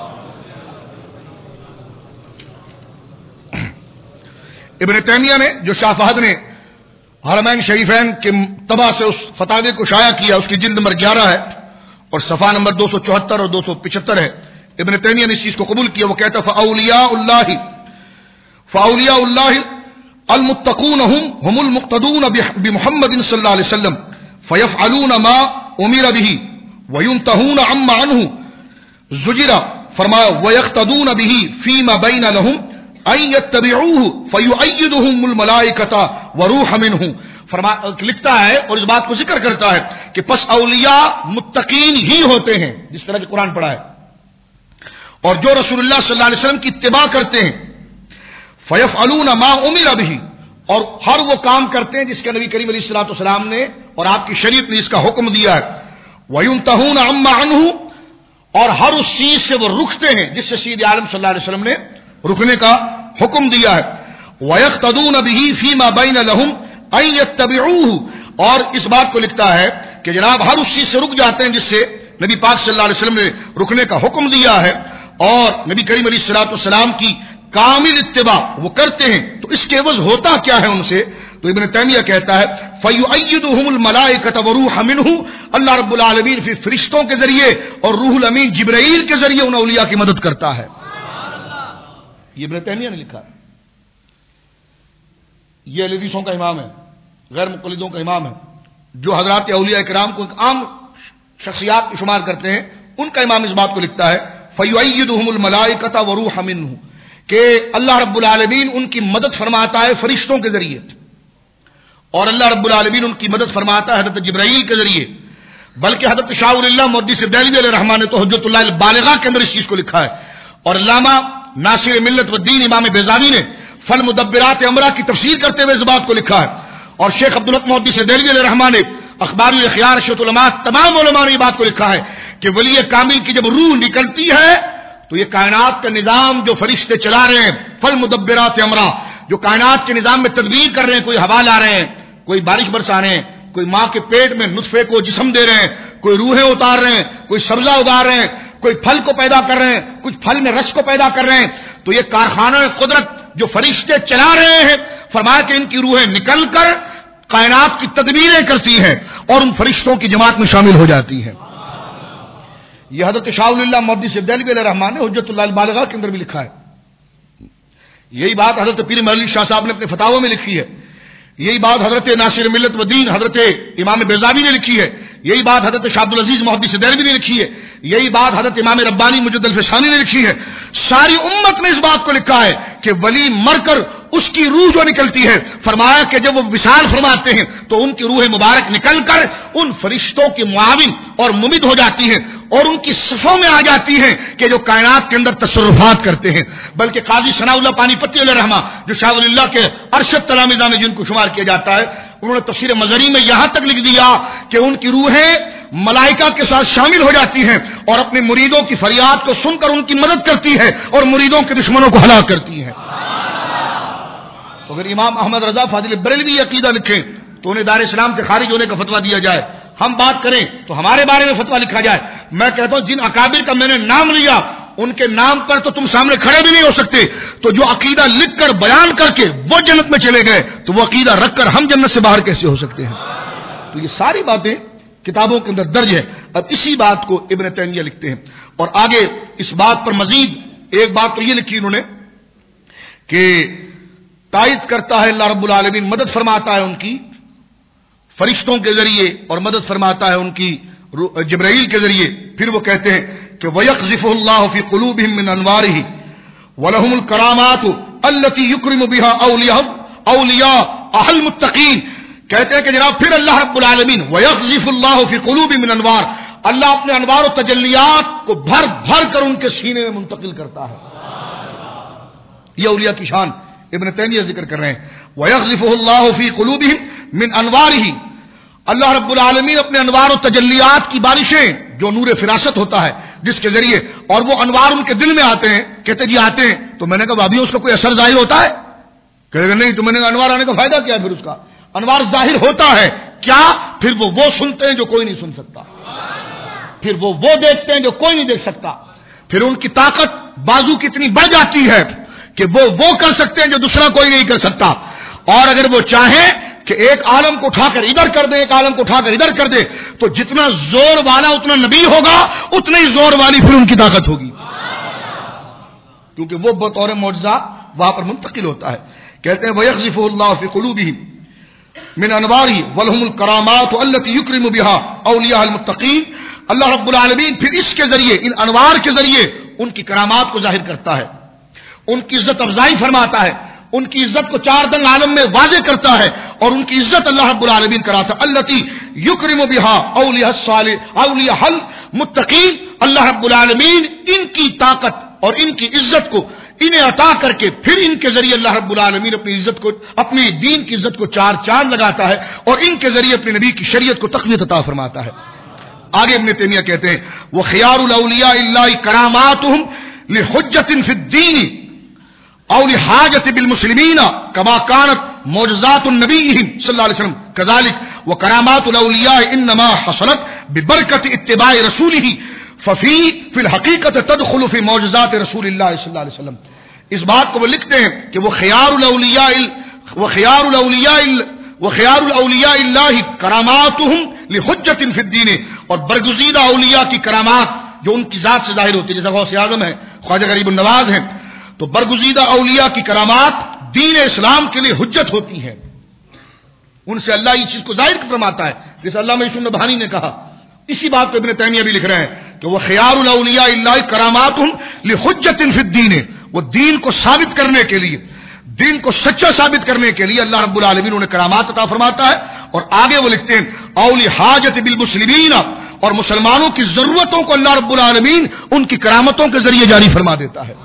ابن تیمیہ نے جو شاہ فہد نے حرمین شریفین کے تباہ سے اس فتاوے کو شائع کیا اس کی جلد نمبر گیارہ ہے اور صفحہ نمبر دو سو چوہتر اور دو سو پچہتر ہے. ابن تیمیہ نے اس چیز کو قبول کیا. وہ کہتا ہے فاولیاء اللہ فاولیاء اللہ المتقون هم هم المقتدون بمحمد صلی اللہ علیہ وسلم فيفعلون ما امر به وينتهون عما عنه زجر. فرمایا ويقتدون به فيما بين لهم ان يتبعوه فيؤيدهم الملائكه وروح منه. فرمایا لکھتا ہے اور اس بات کو ذکر کرتا ہے کہ پس اولیاء متقین ہی ہوتے ہیں جس طرح کہ قرآن پڑھا ہے اور جو رسول اللہ صلی اللہ علیہ وسلم کی اتباع کرتے ہیں فَيَفْعَلُونَ مَا أُمِرَ بِهِ اور ہر وہ کام کرتے ہیں جس کا نبی کریم علیہ الصلوۃ والسلام نے اور آپ کی شریعت نے اس کا حکم دیا ہے. وَيُنْتَهُونَ عَمَّا عَنْهُ اور ہر اس چیز سے وہ رکتے ہیں جس سے سید عالم صلی اللہ علیہ وسلم نے رکنے کا حکم دیا ہے. وَيَقْتَدُونَ بِهِ فِيمَا بَيْنَ لَهُمْ أَن يَتَّبِعُوهُ اور اس بات کو لکھتا ہے کہ جناب ہر اس چیز سے رک جاتے ہیں جس سے نبی پاک صلی اللہ علیہ وسلم نے رکنے کا حکم دیا ہے، اور نبی کریم علیہ الصلوۃ والسلام کی کامل اتباع وہ کرتے ہیں، تو اس کے عوض ہوتا کیا ہے ان سے؟ تو ابن تیمیہ کہتا ہے فَيُؤَيِّدُهُمُ الْمَلَائِكَةُ وَرُوحًا مِّنْهُ، اللہ رب العالمین پھر فرشتوں کے ذریعے اور روح الامین جبرائیل کے ذریعے ان اولیاء کی مدد کرتا ہے. یہ ابن تیمیہ نے لکھا ہے. یہ حدیثوں کا امام ہے، غیر مقلدوں کا امام ہے، جو حضرات اولیاء کرام کو ایک عام شخصیات کی شمار کرتے ہیں، ان کا امام اس بات کو لکھتا ہے فَيُؤَيِّدُهُمُ الْمَلَائِكَةُ وَرُوحًا مِّنْهُ کہ اللہ رب العالمین ان کی مدد فرماتا ہے فرشتوں کے ذریعے، اور اللہ رب العالمین ان کی مدد فرماتا ہے حضرت جبرائیل کے ذریعے. بلکہ حضرت شاہ ولی اللہ محدث دہلوی علیہ الرحمٰن نے تو حجت اللہ البالغہ کے اندر اس چیز کو لکھا ہے، اور علامہ ناصر ملت والدین امام بیضاوی نے فل مدبرات امرہ کی تفسیر کرتے ہوئے اس بات کو لکھا ہے، اور شیخ عبدالحق محدث دہلوی علیہ الرحمٰن نے اخبار الخیار شیخ العلماء تمام علماء نے یہ بات کو لکھا ہے کہ ولی کامل کی جب روح نکلتی ہے تو یہ کائنات کا نظام جو فرشتے چلا رہے ہیں، فل مدبرات امرہ، جو کائنات کے نظام میں تدبیر کر رہے ہیں، کوئی ہوا لا رہے ہیں، کوئی بارش برسا رہے ہیں، کوئی ماں کے پیٹ میں نطفے کو جسم دے رہے ہیں، کوئی روحیں اتار رہے ہیں، کوئی سبزہ اگا رہے ہیں، کوئی پھل کو پیدا کر رہے ہیں، کچھ پھل میں رس کو پیدا کر رہے ہیں، تو یہ کارخانہ قدرت جو فرشتے چلا رہے ہیں، فرمایا کہ ان کی روحیں نکل کر کائنات کی تدبیریں کرتی ہیں اور ان فرشتوں کی جماعت میں شامل ہو جاتی ہیں. یہ حضرت شاہ ولی اللہ محدث دہلوی علیہ الرحمٰن نے حجت اللہ البالغہ کے اندر بھی لکھا ہے. یہی بات حضرت پیر مہر علی شاہ صاحب نے اپنے فتاوی میں لکھی ہے. یہی بات حضرت ناصر ملت والدین حضرت امام بیضاوی نے لکھی ہے. یہی بات حضرت شاہ عبدالعزیز محدث دہلوی نے لکھی ہے. یہی بات حضرت امام ربانی مجد الفشانی نے لکھی ہے. ساری امت نے اس بات کو لکھا ہے کہ ولی مر کر اس کی روح جو نکلتی ہے، فرمایا کہ جب وہ وصال فرماتے ہیں تو ان کی روح مبارک نکل کر ان فرشتوں کے معاون اور ممد ہو جاتی ہیں اور ان کی صفوں میں آ جاتی ہیں کہ جو کائنات کے اندر تصرفات کرتے ہیں. بلکہ قاضی ثناء اللہ پانی پتی علیہ رحمہ جو شاہ ولی اللہ کے ارشد تلامذہ میں جن کو شمار کیا جاتا ہے، انہوں نے تفسیر مظہری میں یہاں تک لکھ دیا کہ ان کی روحیں ملائکہ کے ساتھ شامل ہو جاتی ہیں اور اپنے مریدوں کی فریاد کو سن کر ان کی مدد کرتی ہے اور مریدوں کے دشمنوں کو ہلاک کرتی ہے. اگر امام احمد رضا فاضل بریلوی عقیدہ لکھیں تو انہیں دار اسلام سے خارج ہونے کا فتویٰ دیا جائے. ہم بات کریں تو ہمارے بارے میں فتویٰ لکھا جائے. میں کہتا ہوں جن اکابر کا میں نے نام لیا ان کے نام پر تو تم سامنے کھڑے بھی نہیں ہو سکتے، تو جو عقیدہ لکھ کر بیان کر کے وہ جنت میں چلے گئے تو وہ عقیدہ رکھ کر ہم جنت سے باہر کیسے ہو سکتے ہیں؟ تو یہ ساری باتیں کتابوں کے اندر درج ہے. اب اسی بات کو ابن تیمیہ لکھتے ہیں اور آگے اس بات پر مزید ایک بات تو یہ لکھی انہوں نے کہ تائید کرتا ہے اللہ رب العالمین مدد فرماتا ہے ان کی فرشتوں کے ذریعے اور مدد فرماتا ہے ان کی جبرائیل کے ذریعے. پھر وہ کہتے ہیں کہ وَيَقْذِفُ اللَّهُ فِي قُلُوبِهِم مِّنْ أَنْوَارِهِ وَلَهُمُ الْكَرَامَاتُ الَّتِي يُكْرِمُ بِهَا أَوْلِيَاءَهُ أَوْلِيَاءَ الْمُتَّقِينَ. کہتے ہیں کہ جناب پھر اللہ رب العالمین وَيَقْذِفُ اللَّهُ فِي قُلُوبِهِم مِّنْ أَنْوَارٍ، اللہ اپنے انوار و تجلیات کو بھر بھر کر ان کے سینے میں منتقل کرتا ہے. یہ اولیاء کی شان ابن تیمیہ ذکر کر رہے ہیں. وَيَقْذِفُهُ اللَّهُ فِي قُلُوبِهِم مِّنْ أَنْوَارِهِ، اللہ رب العالمین اپنے انوار و تجلیات کی بارشیں جو نور فراست ہوتا ہے جس کے ذریعے، اور وہ انوار ان کے دل میں آتے ہیں. کہتے جی آتے ہیں تو میں نے کہا ابھی اس کا کوئی اثر ظاہر ہوتا ہے؟ کہے گا نہیں. تو میں نے کہا انوار آنے کا فائدہ کیا ہے؟ پھر اس کا انوار ظاہر ہوتا ہے کیا؟ پھر وہ وہ سنتے ہیں جو کوئی نہیں سن سکتا، پھر وہ وہ دیکھتے ہیں جو کوئی نہیں دیکھ سکتا، پھر ان کی طاقت بازو کتنی بڑھ جاتی ہے کہ وہ وہ کر سکتے ہیں جو دوسرا کوئی نہیں کر سکتا. اور اگر وہ چاہیں کہ ایک عالم کو اٹھا کر ادھر کر دے، ایک عالم کو اٹھا کر ادھر کر دے، تو جتنا زور والا اتنا نبی ہوگا، اتنا ہی زور والی پھر ان کی طاقت ہوگی، کیونکہ وہ بطور معجزہ وہاں پر منتقل ہوتا ہے. کہتے ہیں وَيَقْذِفُ اللَّهُ فِي قُلُوبِهِم مِّنْ أَنْوَارِهِ وَلَهُمُ الْكَرَامَاتُ الَّتِي يُكْرِمُ بِهَا أَوْلِيَاءَ الْمُتَّقِينَ. اللہ رب العالمین پھر اس کے ذریعے، ان انوار کے ذریعے ان کی کرامات کو ظاہر کرتا ہے، ان کی عزت افزائی فرماتا ہے، ان کی عزت کو چار دنگ عالم میں واضح کرتا ہے، اور ان کی عزت اللہ رب العالمین کراتا ہے. التی یکرم بہا اولیاء الصالح اولیاء المتقین. اللہ رب العالمین ان کی طاقت اور ان کی عزت کو انہیں عطا کر کے پھر ان کے ذریعے اللہ رب العالمین اپنی عزت کو، اپنی دین کی عزت کو چار چاند لگاتا ہے اور ان کے ذریعے اپنے نبی کی شریعت کو تقویت عطا فرماتا ہے. آگے ابن تیمیہ کہتے ہیں وہ خیار الاولیاء اللہ کراماتہم لحجت فی الدین او لحاجت بالمسلمین کما کانت معجزات النبیہم صلی اللہ علیہ وسلم کذالک وکرامات الاولیاء انما حصلت ببرکت اتباع رسولہ ففی فی الحقیقت تدخل فی معجزات رسول اللہ صلی اللہ علیہ وسلم. اس بات کو وہ لکھتے ہیں کہ وہ خیار الاولیاء وخیار الاولیاء وخیار الاولیاء اللہ کراماتہم لحجت فی الدین، اور برگزیدہ اولیاء کی کرامات جو ان کی ذات سے ظاہر ہوتی ہے، جیسا غوث اعظم ہے، خواجہ غریب النواز ہیں، تو برگزیدہ اولیاء کی کرامات دین اسلام کے لیے حجت ہوتی ہیں. ان سے اللہ اس چیز کو ظاہر فرماتا ہے، جیسے علامہ یوسف نبہانی نے کہا. اسی بات کو ابن تیمیہ بھی لکھ رہے ہیں کہ وہ خیار الاولیاء اللہ کراماتہم لحجت فی الدین، وہ دین کو ثابت کرنے کے لیے، دین کو سچا ثابت کرنے کے لیے اللہ رب العالمین انہیں کرامات عطا فرماتا ہے. اور آگے وہ لکھتے ہیں اولی حاجت بالمسلمین، اور مسلمانوں کی ضرورتوں کو اللہ رب العالمین ان کی کرامتوں کے ذریعے جاری فرما دیتا ہے.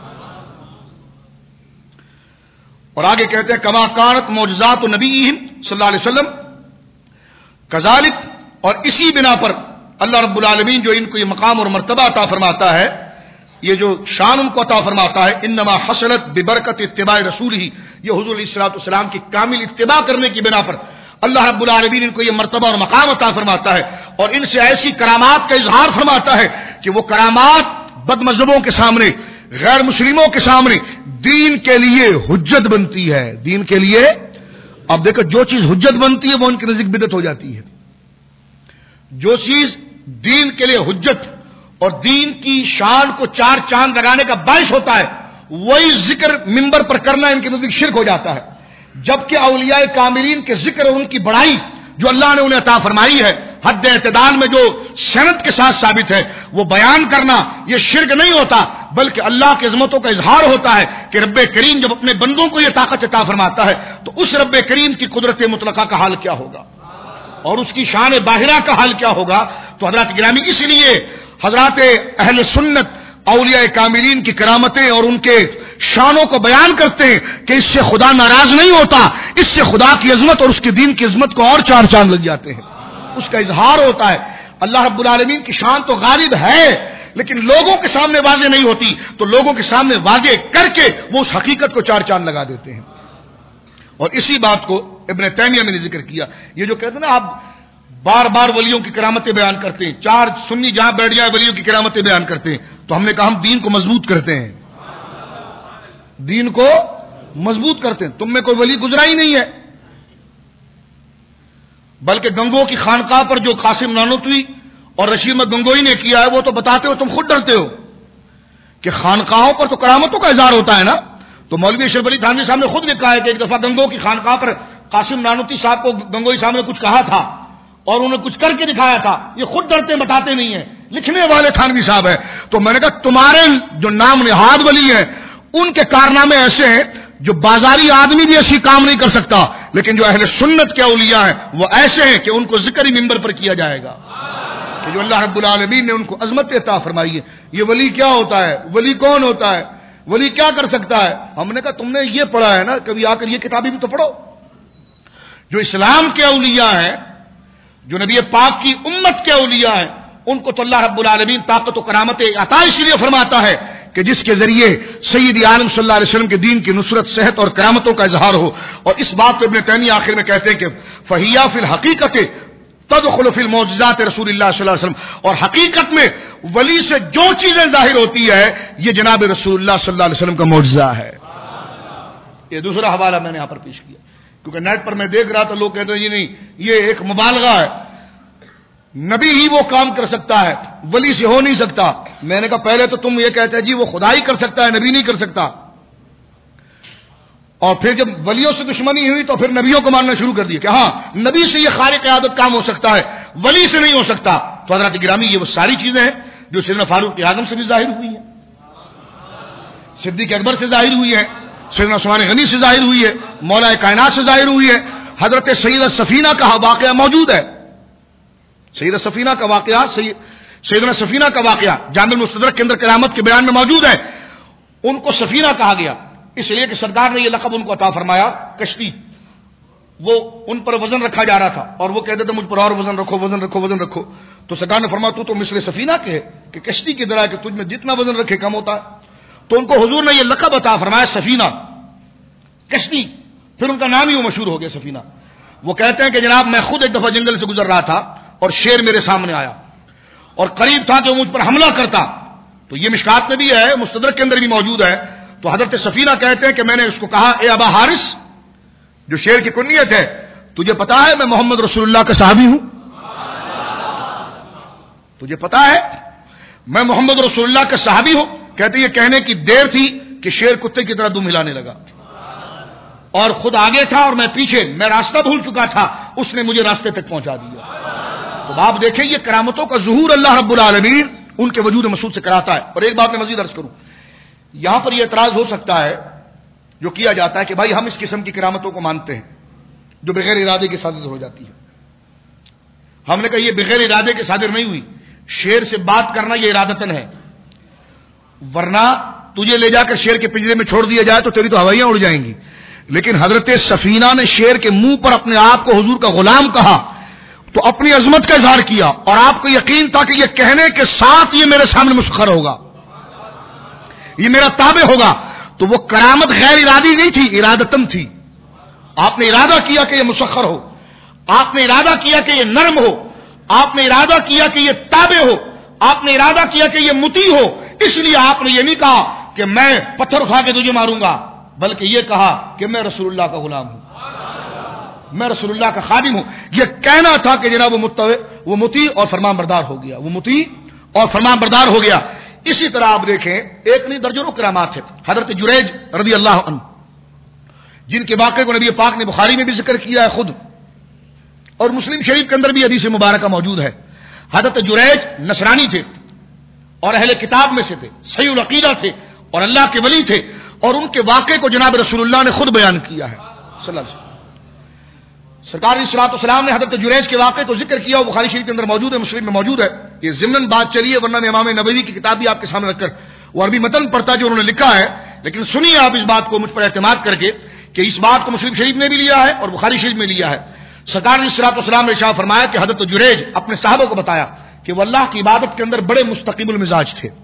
اور آگے کہتے ہیں کما کانت معجزات نبیہم صلی اللہ علیہ وسلم کذالک، اور اسی بنا پر اللہ رب العالمین جو ان کو یہ مقام اور مرتبہ عطا فرماتا ہے، یہ جو شان ان کو عطا فرماتا ہے، انما حصلت ببرکت اتباع رسولہ، یہ حضور علیہ الصلوۃ والسلام کی کامل اتباع کرنے کی بنا پر اللہ رب العالمین ان کو یہ مرتبہ اور مقام عطا فرماتا ہے، اور ان سے ایسی کرامات کا اظہار فرماتا ہے کہ وہ کرامات بد مذہبوں کے سامنے، غیر مسلموں کے سامنے دین کے لیے حجت بنتی ہے. دین کے لیے اب دیکھو جو چیز حجت بنتی ہے وہ ان کے نزدیک بدعت ہو جاتی ہے. جو چیز دین کے لیے حجت اور دین کی شان کو چار چاند لگانے کا باعث ہوتا ہے، وہی ذکر منبر پر کرنا ان کے نزدیک شرک ہو جاتا ہے. جبکہ اولیاء کاملین کے ذکر اور ان کی بڑائی جو اللہ نے انہیں عطا فرمائی ہے، حد اعتدال میں جو سند کے ساتھ ثابت ہے، وہ بیان کرنا یہ شرک نہیں ہوتا، بلکہ اللہ کی عظمتوں کا اظہار ہوتا ہے کہ رب کریم جب اپنے بندوں کو یہ طاقت عطا فرماتا ہے تو اس رب کریم کی قدرت مطلقہ کا حال کیا ہوگا اور اس کی شان باہرہ کا حال کیا ہوگا. تو حضرات گرامی اس لیے حضرات اہل سنت اولیاء کاملین کی کرامتیں اور ان کے شانوں کو بیان کرتے ہیں کہ اس سے خدا ناراض نہیں ہوتا، اس سے خدا کی عظمت اور اس کے دین کی عظمت کو اور چار چاند لگ جاتے ہیں، اس کا اظہار ہوتا ہے. اللہ رب العالمین کی شان تو غالب ہے لیکن لوگوں کے سامنے واضح نہیں ہوتی، تو لوگوں کے سامنے واضح کر کے وہ اس حقیقت کو چار چاند لگا دیتے ہیں. اور اسی بات کو ابن تیمیہ میں نے ذکر کیا. یہ جو کہتے ہیں نا آپ بار بار ولیوں کی کرامتیں بیان کرتے ہیں، چار سنی جہاں بیٹھ جائے ولیوں کی کرامتیں بیان کرتے ہیں، تو ہم نے کہا ہم دین کو مضبوط کرتے ہیں، دین کو مضبوط کرتے ہیں. تم میں کوئی ولی گزرا ہی نہیں ہے، بلکہ گنگو کی خانقاہ پر جو قاسم نانوتوی اور رشید احمد گنگوئی نے کیا ہے وہ تو بتاتے ہو، تم خود ڈرتے ہو کہ خانقاہوں پر تو کرامتوں کا اظہار ہوتا ہے نا. تو مولوی اشرف علی تھانوی صاحب نے خود لکھا ہے کہ ایک دفعہ گنگو کی خانقاہ پر قاسم نانوتوی صاحب کو گنگوئی صاحب نے کچھ کہا تھا اور انہوں نے کچھ کر کے دکھایا تھا. یہ خود ڈرتے بتاتے نہیں ہیں، لکھنے والے تھانوی صاحب ہیں. تو میں نے کہا تمہارے جو نام نہاد ولی ہیں ان کے کارنامے ایسے ہیں جو بازاری آدمی بھی ایسی کام نہیں کر سکتا، لیکن جو اہل سنت کے اولیاء ہیں وہ ایسے ہیں کہ ان کو ذکر ہی منبر پر کیا جائے گا کہ جو اللہ رب العالمین نے ان کو عظمت عطا فرمائی ہے. یہ ولی کیا ہوتا ہے؟ ولی کون ہوتا ہے؟ ولی کیا کر سکتا ہے؟ ہم نے کہا تم نے یہ پڑھا ہے نا، کبھی آ کر یہ کتابیں بھی تو پڑھو. جو اسلام کے اولیاء ہیں، جو نبی پاک کی امت کے اولیاء ہیں، ان کو تو اللہ رب العالمین طاقت و کرامت عطا اس لیے فرماتا ہے کہ جس کے ذریعے سید عالم صلی اللہ علیہ وسلم کے دین کی نصرت، صحت اور کرامتوں کا اظہار ہو. اور اس بات کو ابن تیمیہ آخر میں کہتے ہیں کہ فہیا فی الحقیقت تدخل فی المعجزات رسول اللہ صلی اللہ علیہ وسلم، اور حقیقت میں ولی سے جو چیزیں ظاہر ہوتی ہے یہ جناب رسول اللہ صلی اللہ علیہ وسلم کا معجزہ ہے. یہ دوسرا حوالہ میں نے یہاں پر پیش کیا کیونکہ نیٹ پر میں دیکھ رہا تھا، لوگ کہتے ہیں یہ نہیں، یہ ایک مبالغہ ہے، نبی ہی وہ کام کر سکتا ہے، ولی سے ہو نہیں سکتا. میں نے کہا پہلے تو تم یہ کہتے ہیں جی وہ خدا ہی کر سکتا ہے، نبی نہیں کر سکتا، اور پھر جب ولیوں سے دشمنی ہوئی تو پھر نبیوں کو ماننا شروع کر دیا کہ ہاں نبی سے یہ خارق عادت کام ہو سکتا ہے، ولی سے نہیں ہو سکتا. تو حضرات گرامی یہ وہ ساری چیزیں ہیں جو سیدنا فاروق اعظم سے بھی ظاہر ہوئی ہیں، صدیق اکبر سے ظاہر ہوئی ہے، سیدنا عثمان غنی سے ظاہر ہوئی ہے، مولا کائنات سے ظاہر ہوئی ہے. حضرت سیدہ سفینہ کا واقعہ موجود ہے، سیدہ سفینہ کا واقعہ سیدنا سفینہ کا واقعہ جامع المستدرک کے اندر قیامت کے بیان میں موجود ہے. ان کو سفینہ کہا گیا اس لیے کہ سرکار نے یہ لقب ان کو عطا فرمایا کشتی. وہ ان پر وزن رکھا جا رہا تھا اور وہ کہتے تھے مجھ پر اور وزن رکھو وزن رکھو وزن رکھو. تو سرکار نے فرمایا تو تو مثل سفینہ کے ہے کہ کشتی کی طرح کہ تجھ میں جتنا وزن رکھے کم ہوتا ہے. تو ان کو حضور نے یہ لقب عطا فرمایا سفینہ، کشتی. پھر ان کا نام ہی وہ مشہور ہو گیا سفینہ. وہ کہتے ہیں کہ جناب میں خود ایک دفعہ جنگل سے گزر رہا تھا اور شیر میرے سامنے آیا اور قریب تھا کہ وہ مجھ پر حملہ کرتا. تو یہ مشکات میں بھی ہے, مستدرک کے اندر بھی موجود ہے. تو حضرت سفینہ کہتے ہیں کہ میں نے اس کو کہا اے ابا حارث, جو شیر کی کنیت ہے, تجھے پتا ہے میں محمد رسول اللہ کا صحابی ہوں؟ تجھے پتا ہے میں محمد رسول اللہ کا صحابی ہوں؟ کہتے یہ کہنے کی دیر تھی کہ شیر کتے کی طرح دم ہلانے لگا اور خود آگے تھا اور میں پیچھے, میں راستہ بھول چکا تھا, اس نے مجھے راستے تک پہنچا دیا. تو آپ دیکھیں یہ کرامتوں کا ظہور اللہ رب العالمین ان کے وجود مسعود سے کراتا ہے. اور ایک بات میں مزید عرض کروں, یہاں پر یہ اعتراض ہو سکتا ہے جو کیا جاتا ہے کہ بھائی ہم اس قسم کی کرامتوں کو مانتے ہیں جو بغیر ارادے کے صادر ہو جاتی ہے. ہم نے کہا یہ بغیر ارادے کے صادر نہیں ہوئی, شیر سے بات کرنا یہ ارادتن ہے, ورنہ تجھے لے جا کر شیر کے پنجرے میں چھوڑ دیا جائے تو تیری تو ہوائیاں اڑ جائیں گی. لیکن حضرت سفینہ نے شیر کے منہ پر اپنے آپ کو حضور کا غلام کہا تو اپنی عظمت کا اظہار کیا, اور آپ کو یقین تھا کہ یہ کہنے کے ساتھ یہ میرے سامنے مسخر ہوگا, یہ میرا تابع ہوگا. تو وہ کرامت غیر ارادی نہیں تھی, ارادتن تھی. آپ نے ارادہ کیا کہ یہ مسخر ہو, آپ نے ارادہ کیا کہ یہ نرم ہو, آپ نے ارادہ کیا کہ یہ تابع ہو, آپ نے ارادہ کیا کہ یہ مطیع ہو. اس لیے آپ نے یہ نہیں کہا کہ میں پتھر اٹھا کے تجھے ماروں گا, بلکہ یہ کہا کہ میں رسول اللہ کا غلام ہوں, میں رسول اللہ کا خادم ہوں. یہ کہنا تھا کہ جناب وہ مطیع اور فرمان بردار ہو گیا, وہ مطیع اور فرمان بردار ہو گیا. اسی طرح آپ دیکھیں ایک نہیں درجنوں کرامات ہے. حضرت جریج رضی اللہ عنہ جن کے واقعے کو نبی پاک نے بخاری میں بھی ذکر کیا ہے خود, اور مسلم شریف کے اندر بھی حدیث مبارکہ موجود ہے. حضرت جریج نصرانی تھے اور اہل کتاب میں سے تھے, صحیح العقیدہ تھے اور اللہ کے ولی تھے, اور ان کے واقعے کو جناب رسول اللہ نے خود بیان کیا ہے صلی اللہ علیہ وسلم. سرکار علیہ الصلوۃ والسلام نے حضرت جریج کے واقعے کو ذکر کیا, وہ بخاری شریف کے اندر موجود ہے, مسلم میں موجود ہے. یہ ضمن بات چلیے, ورنہ میں امام نبوی کی کتاب بھی آپ کے سامنے رکھ کر وہ عربی متن پڑھتا جو انہوں نے لکھا ہے, لیکن سنیے آپ اس بات کو مجھ پر اعتماد کر کے کہ اس بات کو مسلم شریف نے بھی لیا ہے اور بخاری شریف میں لیا ہے. سرکار علیہ الصلوۃ والسلام نے ارشاد فرمایا کہ حضرت جریج اپنے صحابہ کو بتایا کہ وہ اللہ کی عبادت کے اندر بڑے مستقیم المزاج تھے,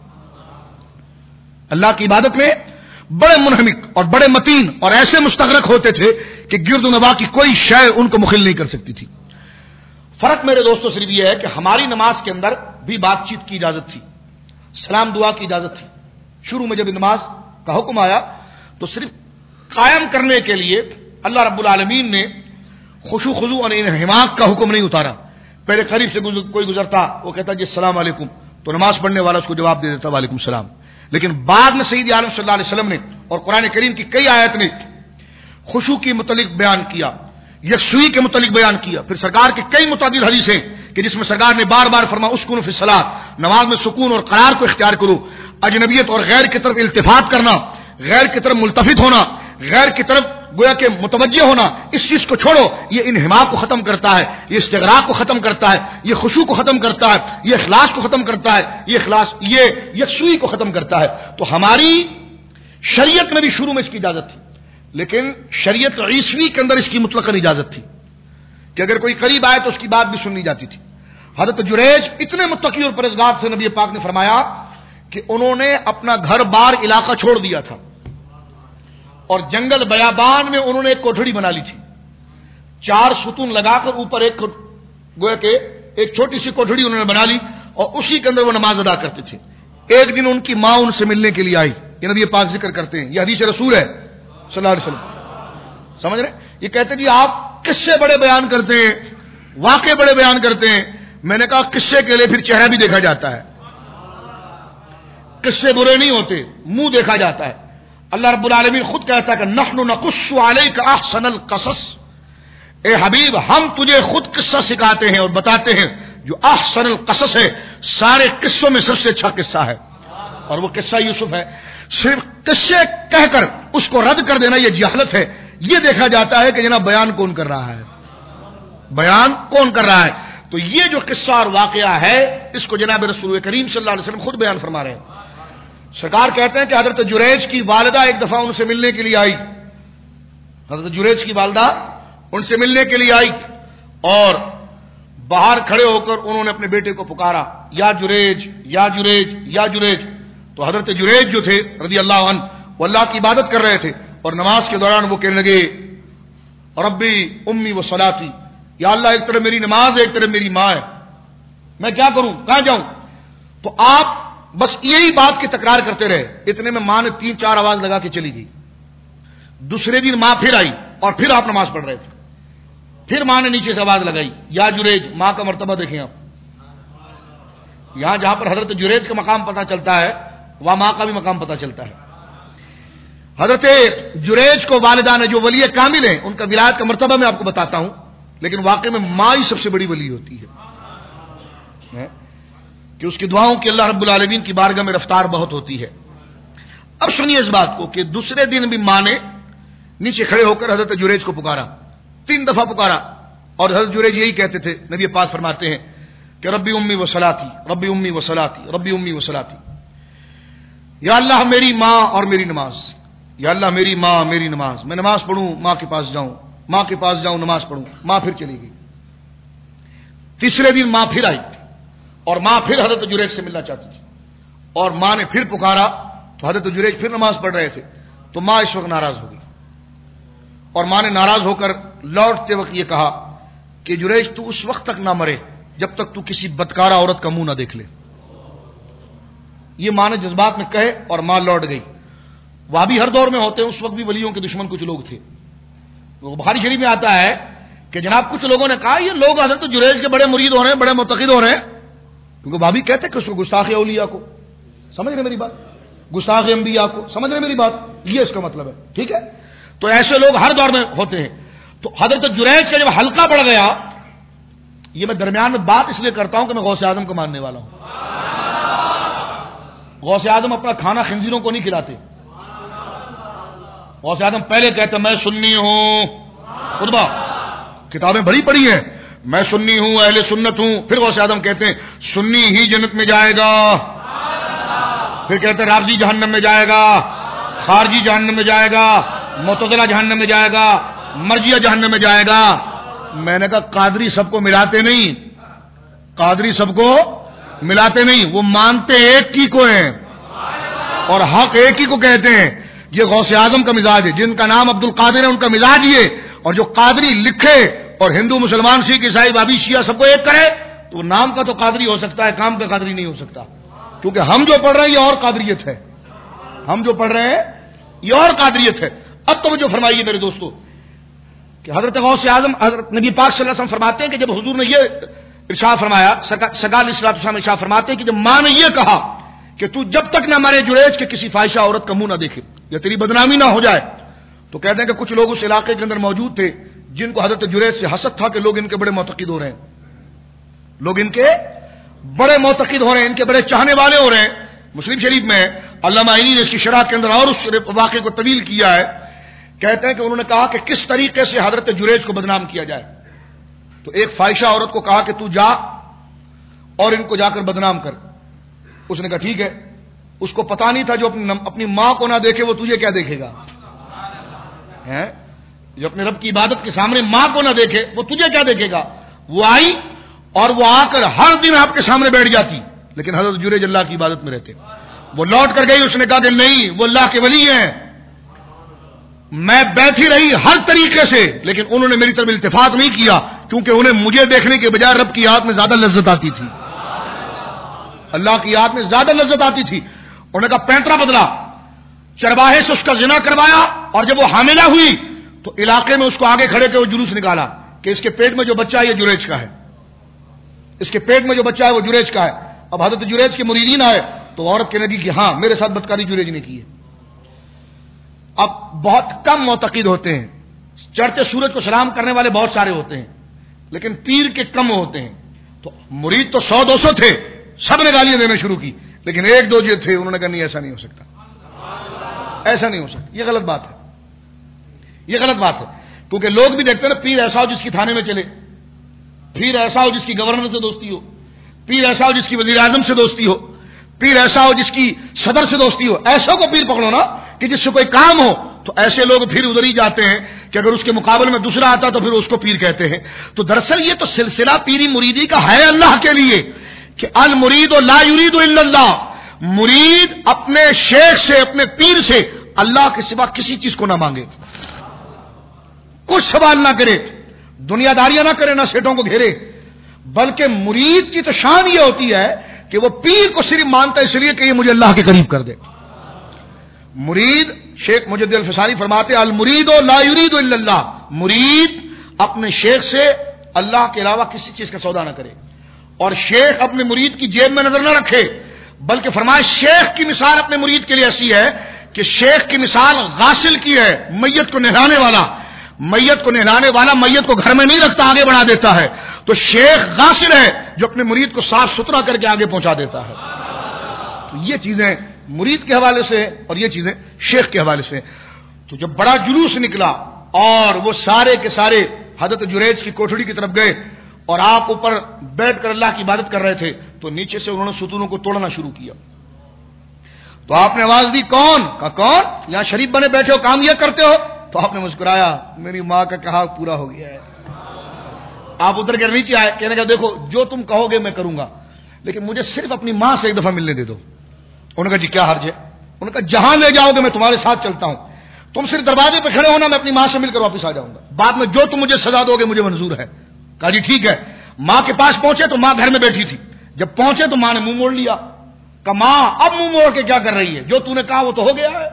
اللہ کی عبادت میں بڑے منہمک اور بڑے متین اور ایسے مستغرق ہوتے تھے کہ گرد و نواح کی کوئی شے ان کو مخل نہیں کر سکتی تھی. فرق میرے دوستوں صرف یہ ہے کہ ہماری نماز کے اندر بھی بات چیت کی اجازت تھی, سلام دعا کی اجازت تھی. شروع میں جب نماز کا حکم آیا تو صرف قائم کرنے کے لیے اللہ رب العالمین نے خشوع خضوع اور انہماک کا حکم نہیں اتارا. پہلے قریب سے کوئی گزرتا وہ کہتا جی السلام علیکم, تو نماز پڑھنے والا اس کو جواب دے دیتا وعلیکم السلام. لیکن بعد میں سید عالم صلی اللہ علیہ وسلم نے اور قرآن کریم کی کئی آیت نے خشوع کے متعلق بیان کیا, یکسوئی کے متعلق بیان کیا. پھر سرکار کی کئی متعدد حدیثیں کہ جس میں سرکار نے بار بار فرمایا اسکن فی الصلاۃ, نماز میں سکون اور قرار کو اختیار کرو. اجنبیت اور غیر کی طرف التفات کرنا, غیر کی طرف ملتفت ہونا, غیر کی طرف گویا کہ متوجہ ہونا, اس چیز کو چھوڑو. یہ انہماک کو ختم کرتا ہے, یہ استغراق کو ختم کرتا ہے, یہ خشوع کو ختم کرتا ہے, یہ اخلاص کو ختم کرتا ہے, یہ اخلاص یہ یکسوئی کو ختم کرتا ہے. تو ہماری شریعت میں بھی شروع میں اس کی اجازت تھی, لیکن شریعت عیسوی کے اندر اس کی مطلقاً اجازت تھی کہ اگر کوئی قریب آئے تو اس کی بات بھی سننی جاتی تھی. حضرت جریج اتنے متقی اور پرہیزگار تھے, نبی پاک نے فرمایا کہ انہوں نے اپنا گھر بار علاقہ چھوڑ دیا تھا اور جنگل بیابان میں انہوں نے ایک کوٹھڑی بنا لی تھی, چار ستون لگا کر اوپر ایک گویا کہ ایک چھوٹی سی کوٹھڑی انہوں نے بنا لی اور اسی کے اندر وہ نماز ادا کرتے تھے. ایک دن ان کی ماں ان سے ملنے کے لیے آئی, یہ نبی پاک ذکر کرتے ہیں, یہ حدیث رسول ہے صلی اللہ علیہ وسلم. سمجھ رہے, یہ کہتے جی آپ قصے بڑے بیان کرتے ہیں, واقعے بڑے بیان کرتے ہیں. میں نے کہا قصے کے لیے پھر چہرہ بھی دیکھا جاتا ہے, قصے برے نہیں ہوتے, منہ دیکھا جاتا ہے. اللہ رب العالمین خود کہتا ہے کہ نحن نقص علیک احسن القصص, اے حبیب ہم تجھے خود قصہ سکھاتے ہیں اور بتاتے ہیں جو احسن القصص ہے, سارے قصوں میں سب سے اچھا قصہ ہے, اور وہ قصہ یوسف ہے. صرف قصے کہہ کر اس کو رد کر دینا یہ جہالت ہے. یہ دیکھا جاتا ہے کہ جناب بیان کون کر رہا ہے, بیان کون کر رہا ہے. تو یہ جو قصہ اور واقعہ ہے اس کو جناب رسول کریم صلی اللہ علیہ وسلم خود بیان فرما رہے ہیں. سرکار کہتے ہیں کہ حضرت جریج کی والدہ ایک دفعہ ان سے ملنے کے لیے آئی, حضرت جریج کی والدہ ان سے ملنے کے لیے آئی اور باہر کھڑے ہو کر انہوں نے اپنے بیٹے کو پکارا, یا جریج یا جریج یا جریج. تو حضرت جریج جو تھے رضی اللہ عنہ وہ اللہ کی عبادت کر رہے تھے اور نماز کے دوران وہ کہنے لگے ربی امی و صلاتی، یا اللہ ایک طرف میری نماز ہے، ایک طرف میری ماں ہے، میں کیا کروں، کہاں جاؤں؟ تو آپ بس یہی بات کی تکرار کرتے رہے. اتنے میں ماں نے تین چار آواز لگا کے چلی گئی. دوسرے دن ماں پھر آئی اور پھر آپ نماز پڑھ رہے تھے. پھر ماں نے نیچے سے آواز لگائی، یا جریج. ماں کا مرتبہ دیکھیں آپ. یہاں جہاں پر حضرت جریج کا مقام پتہ چلتا ہے وہاں ماں کا بھی مقام پتہ چلتا ہے. حضرت جریج کو والدہ نے جو ولی کامل ہیں ان کا ولایت کا مرتبہ میں آپ کو بتاتا ہوں، لیکن واقع میں ماں ہی سب سے بڑی ولی ہوتی ہے کہ اس کی دعاؤں کی اللہ رب العالمین کی بارگاہ میں رفتار بہت ہوتی ہے. اب سنیے اس بات کو کہ دوسرے دن بھی ماں نے نیچے کھڑے ہو کر حضرت جریج کو پکارا، تین دفعہ پکارا، اور حضرت جریج یہی کہتے تھے. نبی پاک فرماتے ہیں کہ ربی امی و صلاتی، ربی امی و صلاتی، ربی امی و صلاتی. یا اللہ میری ماں اور میری نماز، یا اللہ میری ماں میری نماز. میں نماز پڑھوں ماں کے پاس جاؤں، ماں کے پاس جاؤں نماز پڑھوں. ماں پھر چلی گئی. تیسرے دن ماں پھر آئی تھی اور ماں پھر حضرت جریج سے ملنا چاہتی تھی، اور ماں نے پھر پکارا تو حضرت جریج پھر نماز پڑھ رہے تھے. تو ماں اس وقت ناراض ہو گئی، اور ماں نے ناراض ہو کر لوٹتے وقت یہ کہا کہ جریج تو اس وقت تک نہ مرے جب تک تو کسی بدکارہ عورت کا منہ نہ دیکھ لے. یہ ماں نے جذبات میں کہے اور ماں لوٹ گئی. وہ بھی ہر دور میں ہوتے ہیں، اس وقت بھی ولیوں کے دشمن کچھ لوگ تھے. وہ بخاری شریف میں آتا ہے کہ جناب کچھ لوگوں نے کہا یہ لوگ حضرت جریج کے بڑے مرید ہو رہے ہیں، بڑے معتقد ہو رہے ہیں، کیونکہ بھابھی کہتے کہ اس کو گستاخ اولیاء کو، سمجھ رہے میری بات، گستاخ انبیاء کو، سمجھ رہے میری بات، یہ اس کا مطلب ہے. ٹھیک ہے، تو ایسے لوگ ہر دور میں ہوتے ہیں. تو حضرت جریج کا جب حلقہ بڑھ گیا، یہ میں درمیان میں بات اس لیے کرتا ہوں کہ میں غوث اعظم کو ماننے والا ہوں. غوث اعظم اپنا کھانا خنزیروں کو نہیں کھلاتے. غوث اعظم پہلے کہتے میں سنی ہوں، خطبہ کتابیں بڑی پڑھی ہیں، میں سنی ہوں، اہل سنت ہوں. پھر غوث اعظم کہتے ہیں سنی ہی جنت میں جائے گا. پھر کہتے ہیں رافضی جہنم میں جائے گا، خارجی جہنم میں جائے گا، معتزلہ جہنم میں جائے گا، مرجیہ جہنم میں جائے گا. میں نے کہا قادری سب کو ملاتے نہیں، قادری سب کو ملاتے نہیں، وہ مانتے ایک کی کو ہیں اور حق ایک ہی کو کہتے ہیں. یہ غوث اعظم کا مزاج ہے. جن کا نام عبد القادر ہے ان کا مزاج یہ، اور جو قادری لکھے اور ہندو مسلمان سکھ عیسائی بابی شیعہ سب کو ایک کرے تو نام کا تو قادری ہو سکتا ہے، کام کا قادری نہیں ہو سکتا. کیونکہ ہم جو پڑھ رہے ہیں یہ اور قادریت ہے، ہم جو پڑھ رہے ہیں یہ اور قادریت ہے. اب تو جو فرمائیے میرے دوستو کہ حضرت غوث اعظم حضرت نبی پاک صلی اللہ علیہ وسلم فرماتے ہیں کہ جب حضور نے یہ ارشاد فرمایا، سگال علیہ السلام ارشاد فرماتے ہیں کہ جب ماں نے یہ کہا کہ تو جب تک نہ مرے جریج کے کسی فاحشہ عورت کا منہ نہ دیکھے یا تیری بدنامی نہ ہو جائے، تو کہتے ہیں کہ کچھ لوگ اس علاقے کے اندر موجود تھے جن کو حضرت جریج سے حسد تھا کہ لوگ ان کے بڑے معتقد ہو رہے ہیں، لوگ ان کے بڑے معتقد ہو رہے ہیں، ان کے بڑے چاہنے والے ہو رہے ہیں. مسلم شریف میں علامہ عینی نے اس کی شرح کے اندر اور اس واقعے کو طویل کیا ہے. کہتے ہیں کہ انہوں نے کہا کہ کس طریقے سے حضرت جریج کو بدنام کیا جائے. تو ایک فاحشہ عورت کو کہا کہ تو جا اور ان کو جا کر بدنام کر. اس نے کہا ٹھیک ہے. اس کو پتا نہیں تھا جو اپنی اپنی ماں کو نہ دیکھے وہ تجھے کیا دیکھے گا، جو اپنے رب کی عبادت کے سامنے ماں کو نہ دیکھے وہ تجھے کیا دیکھے گا. وہ آئی اور وہ آ کر ہر دن آپ کے سامنے بیٹھ جاتی، لیکن حضرت جریج اللہ کی عبادت میں رہتے. وہ لوٹ کر گئی، اس نے کہا کہ نہیں وہ اللہ کے ولی ہیں. میں بیٹھی رہی ہر طریقے سے، لیکن انہوں نے میری طرف التفات نہیں کیا کیونکہ انہیں مجھے دیکھنے کے بجائے رب کی یاد میں زیادہ لذت آتی تھی، اللہ کی یاد میں زیادہ لذت آتی تھی. انہوں نے کہا پینترا بدلا، چرواہے سے اس کا زنا کروایا، اور جب وہ حاملہ ہوئی تو علاقے میں اس کو آگے کھڑے کے وہ جلوس نکالا کہ اس کے پیٹ میں جو بچہ ہے یہ جریج کا ہے، اس کے پیٹ میں جو بچہ ہے وہ جریج کا ہے. اب حضرت جریج کے مریدین آئے تو عورت کہنے لگی کہ ہاں میرے ساتھ بدکاری جریج نے کی ہے. اب بہت کم معتقد ہوتے ہیں، چڑھتے سورج کو سلام کرنے والے بہت سارے ہوتے ہیں، لیکن پیر کے کم ہوتے ہیں. تو مرید تو سو دو سو تھے، سب نے گالیاں دینا شروع کی، لیکن ایک دو جو تھے انہوں نے کہا نہیں ایسا نہیں ہو سکتا، ایسا نہیں ہو سکتا. یہ غلط بات ہے، یہ غلط بات ہے. کیونکہ لوگ بھی دیکھتے ہیں نا، پیر ایسا ہو جس کی تھانے میں چلے، پیر ایسا ہو جس کی گورنر سے دوستی ہو، پیر ایسا ہو جس کی وزیر اعظم سے دوستی ہو، پیر ایسا ہو جس کی صدر سے دوستی ہو. ایسا کو پیر پکڑو نا کہ جس سے کوئی کام ہو. تو ایسے لوگ پھر ادھر ہی جاتے ہیں کہ اگر اس کے مقابلے میں دوسرا آتا تو پھر اس کو پیر کہتے ہیں. تو دراصل یہ تو سلسلہ پیری مریدی کا ہے اللہ کے لیے کہ المرید لا یرید الا اللہ. مرید اپنے شیخ سے، اپنے پیر سے اللہ کے سوا کسی چیز کو نہ مانگے، کچھ سوال نہ کرے، دنیا داریاں نہ کرے، نہ سیٹوں کو گھیرے، بلکہ مرید کی تو شان یہ ہوتی ہے کہ وہ پیر کو صرف مانتا ہے اس لیے کہ یہ مجھے اللہ کے قریب کر دے. مرید، شیخ مجد الفسانی فرماتے المرید لا یرید الا اللہ، مرید اپنے شیخ سے اللہ کے علاوہ کسی چیز کا سودا نہ کرے، اور شیخ اپنے مرید کی جیب میں نظر نہ رکھے، بلکہ فرمایا شیخ کی مثال اپنے مرید کے لیے ایسی ہے کہ شیخ کی مثال غاسل کی ہے، میت کو نہلانے والا. میت کو نہلانے والا میت کو گھر میں نہیں رکھتا، آگے بڑھا دیتا ہے. تو شیخ غاسل ہے جو اپنے مرید کو صاف ستھرا کر کے آگے پہنچا دیتا ہے. تو یہ چیزیں مرید کے حوالے سے اور یہ چیزیں شیخ کے حوالے سے. تو جب بڑا جلوس نکلا اور وہ سارے کے سارے حضرت جریج کی کوٹھڑی کی طرف گئے اور آپ اوپر بیٹھ کر اللہ کی عبادت کر رہے تھے، تو نیچے سے انہوں نے ستونوں کو توڑنا شروع کیا. تو آپ نے آواز دی کون؟ کہا کون؟ یہاں شریف بنے بیٹھے ہو، کام یہ کرتے ہو؟ تو آپ نے مسکرایا، میری ماں کا کہا پورا ہو گیا ہے. آپ اتر کر نیچے آئے، کہنے کا دیکھو جو تم کہو گے میں کروں گا، لیکن مجھے صرف اپنی ماں سے ایک دفعہ ملنے دے دو. انہوں نے کہا جی کیا حرج ہے؟ انہوں نے کہا جہاں لے جاؤ گے میں تمہارے ساتھ چلتا ہوں، تم صرف دروازے پہ کھڑے ہونا، میں اپنی ماں سے مل کر واپس آ جاؤں گا، بعد میں جو تم مجھے سزا دو گے مجھے منظور ہے. کہا جی ٹھیک ہے. ماں کے پاس پہنچے تو ماں گھر میں بیٹھی تھی. جب پہنچے تو ماں نے منہ موڑ لیا. کہا ماں اب منہ موڑ کے کیا کر رہی ہے؟ جو تو نے کہا وہ تو ہو گیا ہے،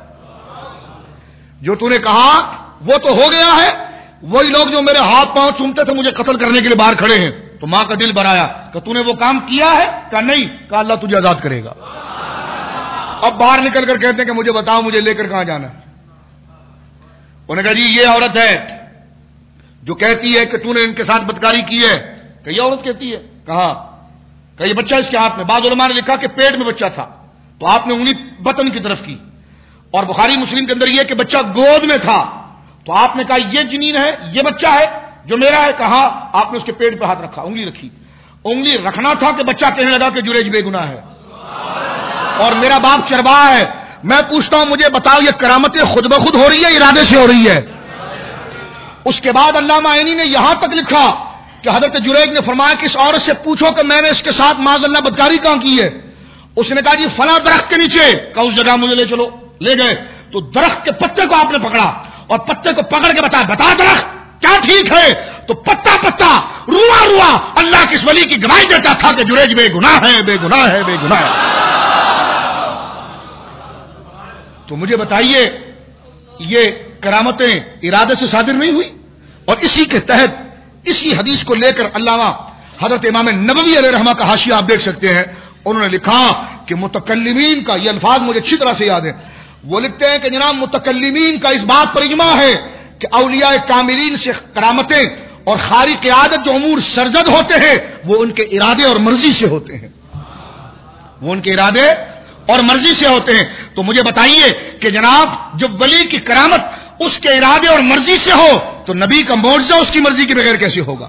جو تو نے کہا وہ تو ہو گیا ہے. وہی لوگ جو میرے ہاتھ پاؤں چومتے تھے مجھے قتل کرنے کے لیے باہر کھڑے ہیں. تو ماں کا دل بھرایا کہ تو نے وہ کام کیا ہے؟ کہا نہیں. کہا اللہ تجھے آزاد کرے گا. اب باہر نکل کر کہتے ہیں کہ مجھے بتاؤ مجھے لے کر کہاں جانا ہے. انہوں نے کہا جی یہ عورت ہے جو کہتی ہے کہ تو نے ان کے ساتھ بدکاری کی ہے. کہ یہ عورت کہتی ہے؟ کہاں؟ کہ یہ بچہ اس کے ہاتھ میں. بعض علماء نے لکھا کہ پیٹ میں بچہ تھا تو آپ نے انگلی بطن کی طرف کی، اور بخاری مسلم کے اندر یہ کہ بچہ گود میں تھا تو آپ نے کہا یہ جنین ہے، یہ بچہ ہے جو میرا ہے. کہا آپ نے اس کے پیٹ پہ ہاتھ رکھا، انگلی رکھی. انگلی رکھنا تھا کہ بچہ کہنے لگا کہ جریج بے گناہ ہے اور میرا باپ چرواہا ہے. میں پوچھتا ہوں مجھے بتاؤ یہ کرامتیں خود بخود ہو رہی ہے ارادے سے ہو رہی ہے؟ اس کے بعد علامہ عینی نے یہاں تک لکھا کہ حضرت جریج نے فرمایا کہ اس عورت سے پوچھو کہ میں نے اس کے ساتھ معاذ اللہ بدکاری کہاں کی ہے. اس نے کہا جی فلاں درخت کے نیچے. کہا اس جگہ مجھے لے چلو. لے گئے تو درخت کے پتے کو آپ نے پکڑا اور پتے کو پکڑ کے بتایا بتا درخت کیا ٹھیک ہے؟ تو پتا پتا روا روا اللہ کی اس ولی کی گواہی دیتا تھا کہ جریج بے گناہ ہے، بے گناہ ہے، بے گناہ ہے. تو مجھے بتائیے یہ کرامتیں ارادے سے صادر نہیں ہوئی؟ اور اسی کے تحت اسی حدیث کو لے کر علامہ حضرت امام نبوی علیہ رحمہ کا حاشیہ آپ دیکھ سکتے ہیں. انہوں نے لکھا کہ متکلمین کا یہ الفاظ مجھے اچھی طرح سے یاد ہے. وہ لکھتے ہیں کہ جناب متکلمین کا اس بات پر اجماع ہے کہ اولیاء کاملین سے کرامتیں اور خارق عادت جو امور سرزد ہوتے ہیں وہ ان کے ارادے اور مرضی سے ہوتے ہیں، وہ ان کے ارادے اور مرضی سے ہوتے ہیں. تو مجھے بتائیے کہ جناب جب ولی کی کرامت اس کے ارادے اور مرضی سے ہو تو نبی کا معجزہ اس کی مرضی کے بغیر کیسے ہوگا؟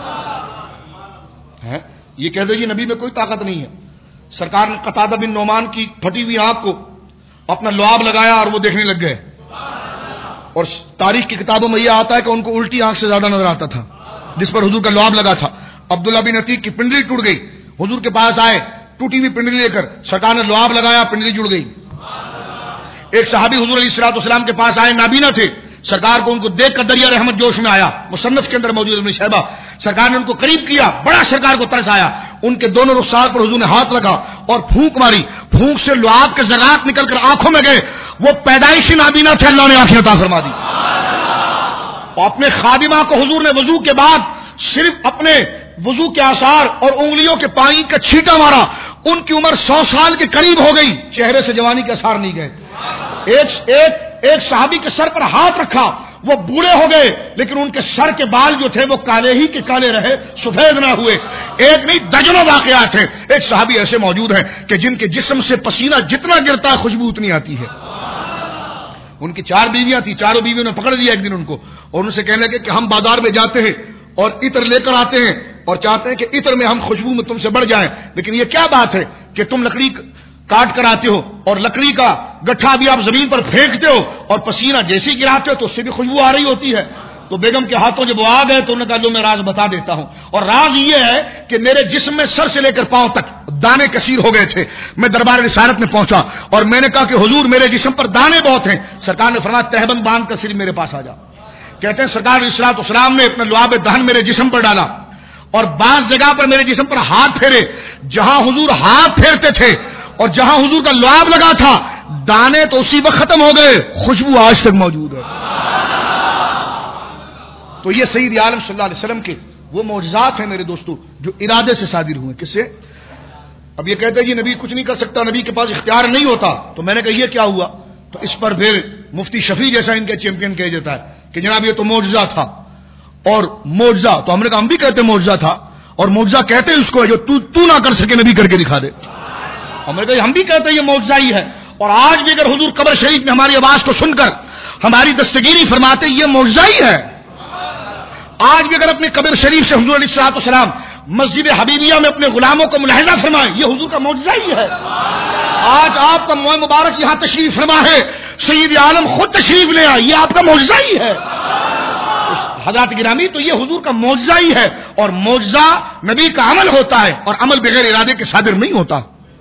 یہ کہہ دو جی نبی میں کوئی طاقت نہیں ہے. سرکار نے قتادہ بن نعمان کی پھٹی ہوئی آنکھ کو اپنا لعاب لگایا اور وہ دیکھنے لگ گئے. اور تاریخ کی کتابوں میں یہ آتا ہے کہ ان کو الٹی آنکھ سے زیادہ نظر آتا تھا جس پر حضور کا لعاب لگا تھا. عبداللہ بن عتیق کی پنڈلی ٹوٹ گئی، حضور کے پاس آئے ٹوٹی ہوئی پنڈلی لے کر، سرکار نے لعاب لگایا، پنڈلی جڑ گئی. ایک صحابی حضور علیہ الصلوۃ والسلام کے پاس آئے، نابینا تھے. سرکار کو ان کو دیکھ کر دریا رحمت جوش میں آیا. مصنف کے اندر موجود ابن شیبہ. سرکار نے ان کو قریب کیا، بڑا سرکار کو ترس آیا. ان کے دونوں رخسار پر حضور نے ہاتھ رکھا اور پھونک ماری. پھونک سے لعاب کے ذرات نکل کر آنکھوں میں گئے. وہ پیدائشی نابینا تھے، اللہ نے آنکھیں عطا فرما دی. اور اپنے خادمہ کو حضور نے وضو کے بعد صرف اپنے وضو کے آثار اور انگلیوں کے پانی کا چھینٹا مارا. ان کی عمر سو سال کے قریب ہو گئی، چہرے سے جوانی کے اثار نہیں گئے. ایک ایک ایک صحابی کے سر پر ہاتھ رکھا، وہ بوڑھے ہو گئے لیکن ان کے سر کے بال جو تھے وہ کالے ہی کے کالے رہے، سفید نہ ہوئے. ایک نہیں درجنوں واقعات ہیں. ایک صحابی ایسے موجود ہیں کہ جن کے جسم سے پسینہ جتنا گرتا ہے خوشبو اتنی آتی ہے. ان کی چار بیویاں تھیں، چاروں بیویوں نے پکڑ لیا ایک دن ان کو اور ان سے کہنے لگے کہ ہم بازار میں جاتے ہیں اور عطر لے کر آتے ہیں اور چاہتے ہیں کہ عطر میں ہم خوشبو میں تم سے بڑھ جائیں، لیکن یہ کیا بات ہے کہ تم لکڑی کاٹ کر آتے ہو اور لکڑی کا گٹھا بھی آپ زمین پر پھینکتے ہو اور پسینہ جیسے ہی گراتے ہو تو اس سے بھی خوشبو آ رہی ہوتی ہے. تو بیگم کے ہاتھوں جب وہ آ گئے تو انہوں نے کہا جو میں راز بتا دیتا ہوں. اور راز یہ ہے کہ میرے جسم میں سر سے لے کر پاؤں تک دانے کثیر ہو گئے تھے. میں دربار رسالت میں پہنچا اور میں نے کہا کہ حضور میرے جسم پر دانے بہت ہیں. سرکار نے فرمایا تہبند باندھ کر صرف میرے پاس آ جا. کہتے ہیں سرکار علیہ الصلوۃ والسلام نے اپنا لعاب دہن میرے جسم پر ڈالا اور بعض جگہ پر میرے جسم پر ہاتھ پھیرے، جہاں حضور ہاتھ پھیرتے تھے اور جہاں حضور کا لعاب لگا تھا دانے تو اسی وقت ختم ہو گئے، خوشبو آج تک موجود ہے۔ تو یہ سید عالم صلی اللہ علیہ وسلم کے وہ معجزات ہیں میرے دوستو جو ارادے سے صادر ہوئے۔ کس سے؟ اب یہ کہتے ہیں جی نبی کچھ نہیں کر سکتا، نبی کے پاس اختیار نہیں ہوتا، تو میں نے کہا یہ کیا ہوا؟ تو اس پر پھر مفتی شفیع جیسا ان کا چیمپئن کہا جاتا ہے کہ جناب یہ تو معجزہ تھا، اور معجزہ تو ہم نے کہا ہم بھی کہتے ہیں معجزہ تھا، اور معجزہ کہتے ہیں اس کو جو تو تو نہ کر سکے نبی کر کے دکھا دے۔ ہم نے کہا ہم بھی کہتے ہیں یہ معجزہ ہی ہے، اور آج بھی اگر حضور قبر شریف میں ہماری آواز کو سن کر ہماری دستگیری فرماتے یہ معجزہ ہی ہے۔ آج بھی اگر اپنے قبر شریف سے حضور علیہ الصلوۃ والسلام مسجد حبیبیہ میں اپنے غلاموں کو ملاحظہ فرمائیں یہ حضور کا معجزہ ہی ہے۔ آج آپ کا موئے مبارک یہاں تشریف فرما ہے، سید عالم خود تشریف لے آئے، یہ آپ کا معجزہ ہی ہے۔ حضرات گرامی تو یہ حضور کا معجزہ ہی ہے، اور معجزہ نبی کا عمل ہوتا ہے، اور عمل بغیر ارادے کے صادر نہیں ہوتا،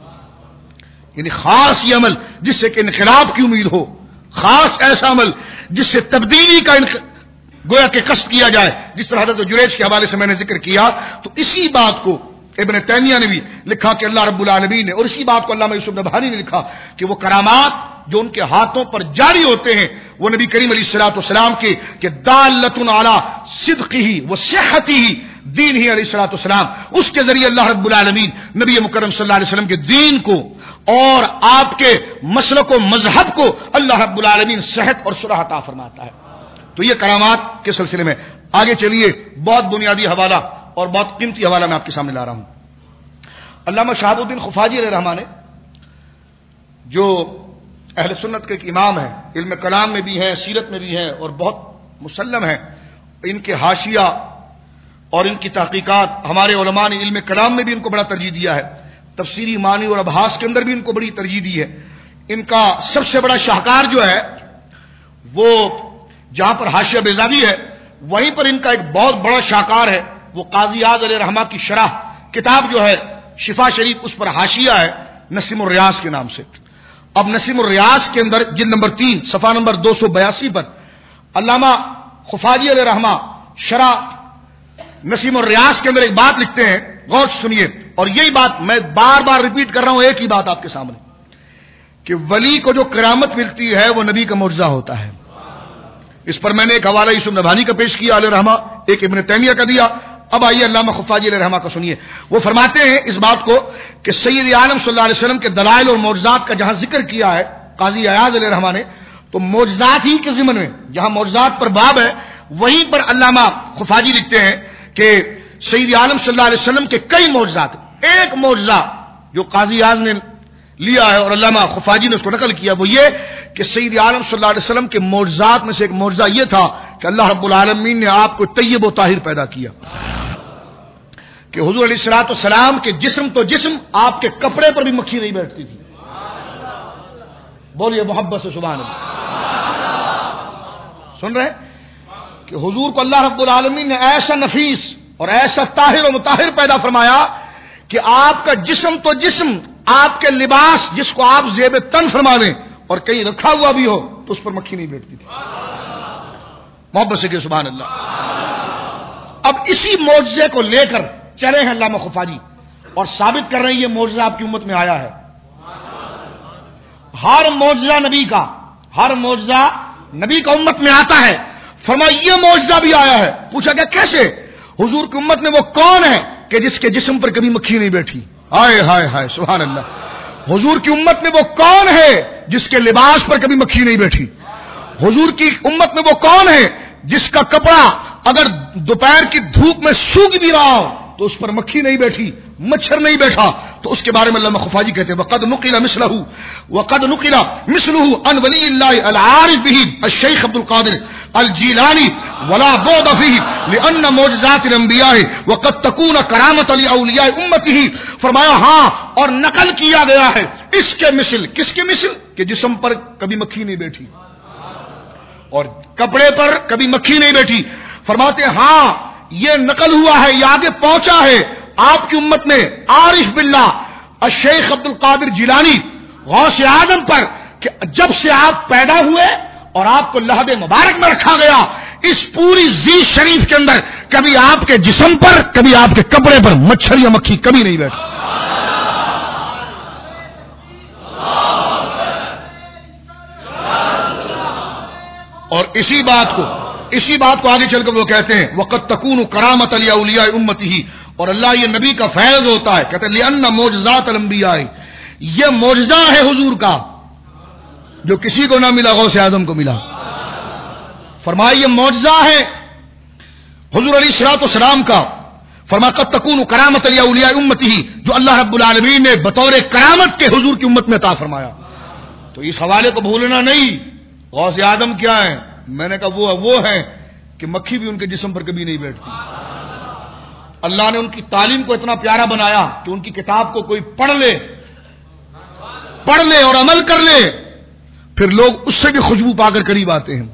یعنی خاص یہ عمل جس سے کہ انقلاب کی امید ہو، خاص ایسا عمل جس سے تبدیلی کا انق... گویا کہ قصد کیا جائے، جس طرح حضرت جریج کے حوالے سے میں نے ذکر کیا، تو اسی بات کو ابن تیمیہ نے بھی لکھا کہ اللہ رب العالمین نے، اور اسی بات کو علامہ یوسف نبہانی نے لکھا کہ وہ کرامات جو ان کے ہاتھوں پر جاری ہوتے ہیں وہ نبی کریم علیہ الصلوۃ والسلام کے کہ دالۃ علی صدقہ و صحتہ دین ہی علیہ الصلوۃ والسلام، اس کے ذریعے اللہ رب العالمین نبی مکرم صلی اللہ علیہ وسلم کے دین کو اور آپ کے مسلک و مذہب کو اللہ رب العالمین صحت اور صلح عطا فرماتا ہے۔ تو یہ کرامات کے سلسلے میں آگے چلیے، بہت بنیادی حوالہ اور بہت قیمتی حوالہ میں آپ کے سامنے لا رہا ہوں۔ علامہ شہاب الدین خفاجی علیہ رحمہ نے، جو اہل سنت کے ایک امام ہیں، علم کلام میں بھی ہیں، سیرت میں بھی ہیں، اور بہت مسلم ہیں، ان کے حاشیہ اور ان کی تحقیقات ہمارے علماء نے علم کلام میں بھی ان کو بڑا ترجیح دیا ہے، تفسیری معنی اور ابحاث کے اندر بھی ان کو بڑی ترجیح دی ہے۔ ان کا سب سے بڑا شاہکار جو ہے وہ جہاں پر حاشیہ بیضاوی ہے وہیں پر ان کا ایک بہت بڑا شاہکار ہے، وہ قاضی اعظم علیہ رحمہ کی شرح کتاب جو ہے شفا شریف، اس پر حاشیہ ہے نسیم الریاض کے نام سے۔ اب نسیم الریاض کے اندر جلد نمبر تین صفحہ نمبر دو سو بیاسی پر علامہ خفاجی علیہ رحمہ شرح نسیم الریاض کے اندر ایک بات لکھتے ہیں، غور سے سنیے، اور یہی بات میں بار بار ریپیٹ کر رہا ہوں، ایک ہی بات آپ کے سامنے، کہ ولی کو جو کرامت ملتی ہے وہ نبی کا معجزہ ہوتا ہے۔ اس پر میں نے ایک حوالہ یوسف نبہانی کا پیش کیا علیہ رحمہ، ایک ابن تیمیہ کا دیا۔ اب آئیے علامہ خفاجی علیہ رحمہ کا سنیے، وہ فرماتے ہیں اس بات کو کہ سید عالم صلی اللہ علیہ وسلم کے دلائل اور معجزات کا جہاں ذکر کیا ہے قاضی ایاز علیہ رحمہ نے، تو معجزات ہی کے ضمن میں جہاں معجزات پر باب ہے وہیں پر علامہ خفاجی لکھتے ہیں کہ سید عالم صلی اللہ علیہ وسلم کے کئی معجزات، ایک معجزہ جو قاضی ایاز نے لیا ہے اور علامہ خفاجی نے اس کو نقل کیا، وہ یہ کہ سید عالم صلی اللہ علیہ وسلم کے معجزات میں سے ایک معجزہ یہ تھا کہ اللہ رب العالمین نے آپ کو طیب و طاہر پیدا کیا، کہ حضور علیہ الصلوۃ والسلام کے جسم تو جسم، آپ کے کپڑے پر بھی مکھی نہیں بیٹھتی تھی۔ بولیے محبت سے سبحان اللہ۔ سن رہے کہ حضور کو اللہ رب العالمین نے ایسا نفیس اور ایسا طاہر و مطہر پیدا فرمایا کہ آپ کا جسم تو جسم، آپ کے لباس جس کو آپ زیب تن فرما لیں اور کہیں رکھا ہوا بھی ہو تو اس پر مکھی نہیں بیٹھتی تھی۔ محبت سے کہ سبحان اللہ۔ اب اسی معجزے کو لے کر چلے ہیں علامہ خفاجی اور ثابت کر رہے ہیں یہ معجزہ آپ کی امت میں آیا ہے۔ ہر معجزہ نبی کا، ہر معجزہ نبی کا امت میں آتا ہے۔ فرمایا یہ معجزہ بھی آیا ہے۔ پوچھا گیا کیسے؟ حضور کی امت میں وہ کون ہے کہ جس کے جسم پر کبھی مکھی نہیں بیٹھی؟ ہائے ہائے ہائے سبحان اللہ۔ حضور کی امت میں وہ کون ہے جس کے لباس پر کبھی مکھی نہیں بیٹھی؟ حضور کی امت میں وہ کون ہے جس کا کپڑا اگر دوپہر کی دھوپ میں سوکھ بھی رہا ہو تو اس پر مکھی نہیں بیٹھی، مچھر نہیں بیٹھا؟ تو اس کے بارے میں علامہ خفاجی کہتے ہیں وقد نقل مثلہ وقد نقل مثلہ عن ولی اللہ العارف به الشیخ عبد القادر الجیلانی ولا بعد فيه لان معجزات الانبیاء وقد تكون کرامۃ لاولیاء امته۔ فرمایا ہاں، اور نقل کیا گیا ہے اس کے مثل، کس کے مثل؟ کہ جسم پر کبھی مکھی نہیں بیٹھی اور کپڑے پر کبھی مکھی نہیں بیٹھی۔ فرماتے ہیں ہاں یہ نقل ہوا ہے، یہ آگے پہنچا ہے آپ کی امت میں عارف باللہ الشیخ عبد القادر جیلانی غوث اعظم پر کہ جب سے آپ پیدا ہوئے اور آپ کو لہد مبارک میں رکھا گیا اس پوری زی شریف کے اندر کبھی آپ کے جسم پر، کبھی آپ کے کپڑے پر مچھر یا مکھی کبھی نہیں بیٹھا. اور اسی بات کو اسی بات کو آگے چل کر وہ کہتے ہیں وقت تکون کرامت علی اولیاء امتی ہی، اور اللہ یہ نبی کا فیض ہوتا ہے. کہتے ہیں لأن معجزات الانبیاء، یہ معجزہ ہے حضور کا جو کسی کو نہ ملا، غوث اعظم کو ملا. فرمایا یہ معجزہ ہے حضور علیہ الصلوۃ والسلام کا. فرمایا قد تکون کرامت علی اولیاء امتی ہی، جو اللہ رب العالمین نے بطور کرامت کے حضور کی امت میں عطا فرمایا. تو اس حوالے کو بھولنا نہیں. غوث اعظم کیا ہے؟ میں نے کہا وہ وہ ہے کہ مکھی بھی ان کے جسم پر کبھی نہیں بیٹھتی. اللہ نے ان کی تعلیم کو اتنا پیارا بنایا کہ ان کی کتاب کو کوئی پڑھ لے پڑھ لے اور عمل کر لے، پھر لوگ اس سے بھی خوشبو پا کر قریب آتے ہیں،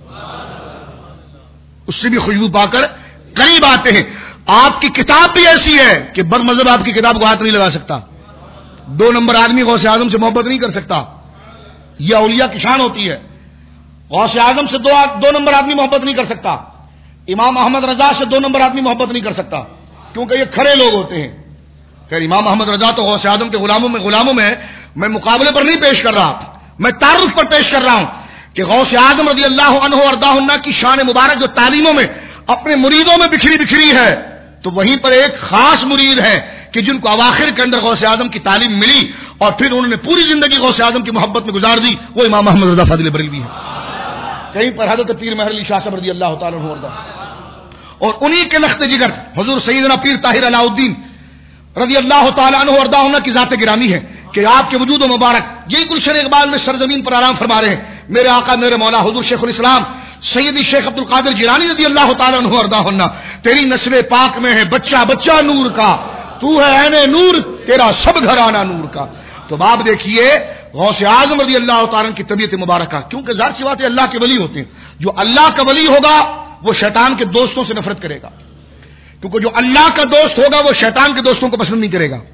اس سے بھی خوشبو پا کر قریب آتے ہیں. آپ کی کتاب بھی ایسی ہے کہ بد مذہب آپ کی کتاب کو ہاتھ نہیں لگا سکتا. دو نمبر آدمی غوث اعظم سے محبت نہیں کر سکتا. یہ اولیاء کی شان ہوتی ہے. غوث اعظم سے دو دو نمبر آدمی محبت نہیں کر سکتا. امام احمد رضا سے دو نمبر آدمی محبت نہیں کر سکتا، کیونکہ یہ کھڑے لوگ ہوتے ہیں. خیر امام احمد رضا تو غوث اعظم کے غلاموں میں غلاموں میں میں مقابلے پر نہیں پیش کر رہا، میں تعارف پر پیش کر رہا ہوں کہ غوث اعظم رضی اللہ عنہ وارضاہ عنہ کی شان مبارک جو تعلیموں میں اپنے مریدوں میں بکھری بکھری ہے، تو وہیں پر ایک خاص مرید ہے کہ جن کو اواخر کے اندر غوث اعظم کی تعلیم ملی اور پھر انہوں نے پوری زندگی غوث اعظم کی محبت میں گزار دی. وہ امام احمد رضا فاضل بریلوی ہے. کہیں پر حضرت پیر مہر علی شاہ صاحب رضی اللہ تعالیٰ عنہ وارضاہ، اور انہی کے لخت جگر حضور سیدنا پیر طاہر علاء الدین رضی اللہ تعالیٰ عنہ وارضاہ عنہ کی ذات گرامی ہے کہ آپ کے وجود و مبارک یہی گلشن اقبال میں سرزمین پر آرام فرما رہے ہیں. میرے آقا میرے مولا حضور شیخ الاسلام سیدی شیخ عبد القادر جیلانی رضی اللہ تعالیٰ عنہ وارضاہ عنہ، تیری نسل پاک میں ہے بچہ بچہ نور کا، تو ہے عین نور، تیرا سب گھرانہ نور کا. تو باپ دیکھیے غوث اعظم رضی اللہ تعالیٰ کی طبیعت مبارکہ، کیونکہ ظاہر سی بات ہے اللہ کے ولی ہوتے ہیں. جو اللہ کا ولی ہوگا وہ شیطان کے دوستوں سے نفرت کرے گا، کیونکہ جو اللہ کا دوست ہوگا وہ شیطان کے دوستوں کو پسند نہیں کرے گا،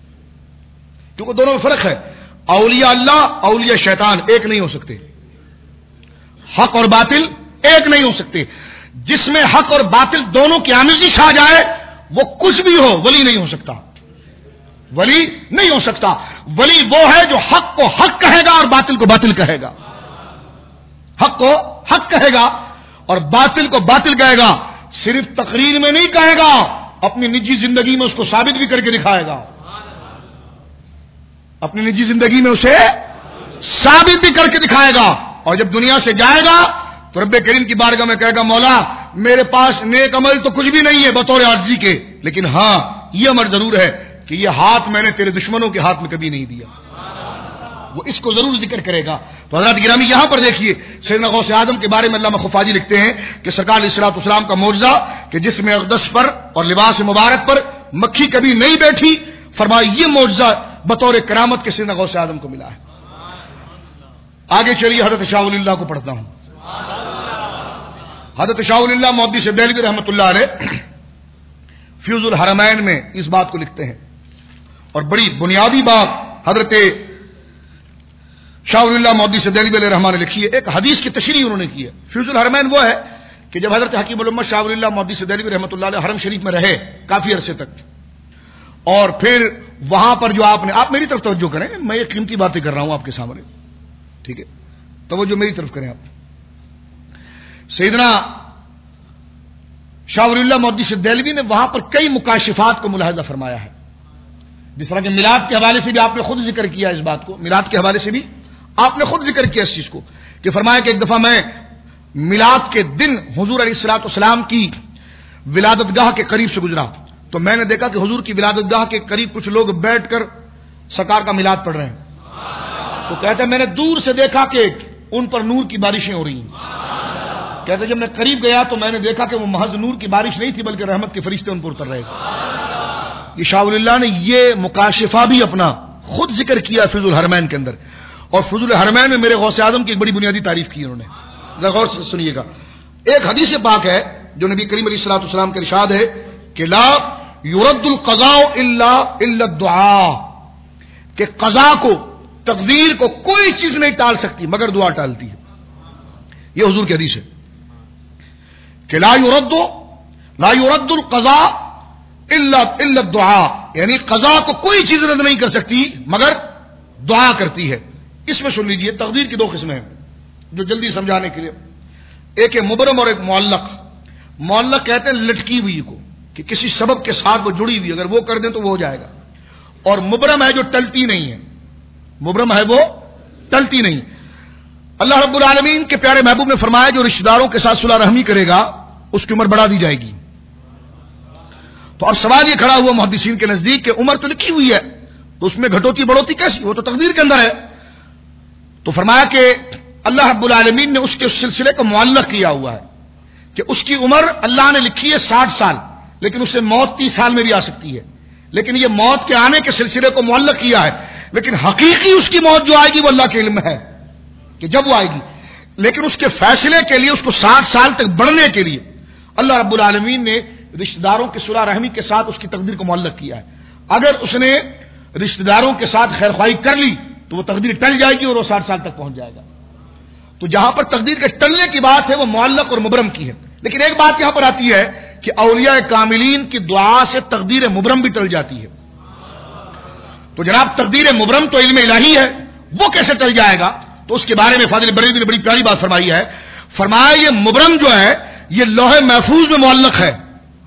کیونکہ دونوں میں فرق ہے. اولیاء اللہ اولیاء شیطان ایک نہیں ہو سکتے. حق اور باطل ایک نہیں ہو سکتے. جس میں حق اور باطل دونوں کی آمیزش آ جائے وہ کچھ بھی ہو ولی نہیں ہو سکتا. ولی نہیں ہو سکتا. ولی وہ ہے جو حق کو حق کہے گا اور باطل کو باطل کہے گا. حق کو حق کہے گا اور باطل کو باطل کہے گا. صرف تقریر میں نہیں کہے گا، اپنی نجی زندگی میں اس کو ثابت بھی کر کے دکھائے گا. اپنی نجی زندگی میں اسے ثابت بھی کر کے دکھائے گا. اور جب دنیا سے جائے گا تو رب کریم کی بارگاہ میں کہے گا مولا میرے پاس نیک عمل تو کچھ بھی نہیں ہے بطور عاجزی کے، لیکن ہاں یہ عمل ضرور ہے کہ یہ ہاتھ میں نے تیرے دشمنوں کے ہاتھ میں کبھی نہیں دیا. وہ اس کو ضرور ذکر کرے گا. تو حضرات گرامی یہاں پر دیکھیے سیدنا غوث اعظم کے بارے میں علامہ خفاجی لکھتے ہیں کہ سرکار علیہ الصلوۃ والسلام کا معجزہ کہ جس میں اقدس پر اور لباس مبارک پر مکھی کبھی نہیں بیٹھی، فرمایا یہ معجزہ بطور کرامت کے سیدنا غوث اعظم کو ملا ہے. آگے چلیے حضرت شاہ ولی اللہ کو پڑھتا ہوں. حضرت شاہ ولی اللہ محدث دہلوی رحمۃ اللہ علیہ فیوز الحرمین میں اس بات کو لکھتے ہیں، اور بڑی بنیادی بات حضرت شاہ ولی اللہ محدث دہلوی علیہ رحمٰن نے لکھی ہے. ایک حدیث کی تشریح انہوں نے کی ہے. فیوز الحرمین وہ ہے کہ جب حضرت حکیم الامت شاہ ولی اللہ محدث دہلوی رحمۃ اللہ علیہ حرم شریف میں رہے کافی عرصے تک، اور پھر وہاں پر جو آپ نے آپ میری طرف توجہ کریں، میں یہ قیمتی باتیں کر رہا ہوں آپ کے سامنے، ٹھیک ہے، توجہ میری طرف کریں آپ. سیدنا شاہ ولی اللہ محدث دہلوی نے وہاں پر کئی مکاشفات کو ملاحظہ فرمایا ہے. جس طرح کہ میلاد کے حوالے سے بھی آپ نے خود ذکر کیا اس بات کو، میلاد کے حوالے سے بھی آپ نے خود ذکر کیا اس چیز کو کہ فرمایا کہ ایک دفعہ میں میلاد کے دن حضور علیہ الصلوۃ والسلام کی ولادت گاہ کے قریب سے گزرا تو میں نے دیکھا کہ حضور کی ولادت گاہ کے قریب کچھ لوگ بیٹھ کر سرکار کا میلاد پڑھ رہے ہیں. تو کہتے ہیں میں نے دور سے دیکھا کہ ان پر نور کی بارشیں ہو رہی ہیں. کہتے جب میں قریب گیا تو میں نے دیکھا کہ وہ محض نور کی بارش نہیں تھی بلکہ رحمت کے فرشتے ان پر اتر رہے تھے. یہ شاہ ولی اللہ نے یہ مکاشفہ بھی اپنا خود ذکر کیا فیض الحرمین کے اندر. اور فیض الحرمین میں میرے غوث اعظم کی ایک بڑی بنیادی تعریف کی انہوں نے. غور سے سنیے گا. ایک حدیث پاک ہے جو نبی کریم علیہ الصلوۃ والسلام کا ارشاد ہے کہ لا یرد القضاء الا الا الدعاء، کہ قضا کو تقدیر کو کوئی چیز نہیں ٹال سکتی مگر دعا ٹالتی ہے. یہ حضور کی حدیث ہے کہ لا یرد لا یرد القضاء الا الا الدعاء، یعنی قضا کو کوئی چیز رد نہیں کر سکتی مگر دعا کرتی ہے. اس میں سن لیجئے تقدیر کی دو قسمیں ہیں جو جلدی سمجھانے کے لیے. ایک ہے مبرم اور ایک معلق. معلق کہتے ہیں لٹکی ہوئی کو، کہ کسی سبب کے ساتھ وہ جڑی ہوئی، اگر وہ کر دیں تو وہ ہو جائے گا. اور مبرم ہے جو ٹلتی نہیں ہے، مبرم ہے وہ ٹلتی نہیں. اللہ رب العالمین کے پیارے محبوب نے فرمایا جو رشتہ داروں کے ساتھ صلح رحمی کرے گا اس کی عمر بڑھا دی جائے گی. تو اب سوال یہ کھڑا ہوا محدثین کے نزدیک کہ عمر تو لکھی ہوئی ہے تو اس میں گھٹوتی بڑھوتی کیسی؟ وہ تو تقدیر کے اندر ہے. تو فرمایا کہ اللہ رب العالمین نے اس کے سلسلے کو معلق کیا ہوا ہے کہ اس کی عمر اللہ نے لکھی ہے ساٹھ سال، لیکن اس سے موت تیس سال میں بھی آ سکتی ہے. لیکن یہ موت کے آنے کے سلسلے کو معلق کیا ہے، لیکن حقیقی اس کی موت جو آئے گی وہ اللہ کے علم ہے کہ جب وہ آئے گی. لیکن اس کے فیصلے کے لیے اس کو ساٹھ سال تک بڑھنے کے لیے اللہ رب العالمین نے رشتہ داروں کی صلح رحمی کے ساتھ اس کی تقدیر کو معلق کیا ہے. اگر اس نے رشتہ داروں کے ساتھ خیر خواہی کر لی تو وہ تقدیر ٹل جائے گی اور وہ ساٹھ سال تک پہنچ جائے گا. تو جہاں پر تقدیر کے ٹلنے کی بات ہے وہ معلق اور مبرم کی ہے. لیکن ایک بات یہاں پر آتی ہے کہ اولیاء کاملین کی دعا سے تقدیر مبرم بھی ٹل جاتی ہے. تو جناب تقدیر مبرم تو علم الہی ہے، وہ کیسے ٹل جائے گا؟ تو اس کے بارے میں فاضل بریلوی نے بڑی پیاری بات فرمائی ہے. فرمایا یہ مبرم جو ہے یہ لوح محفوظ میں معلق ہے.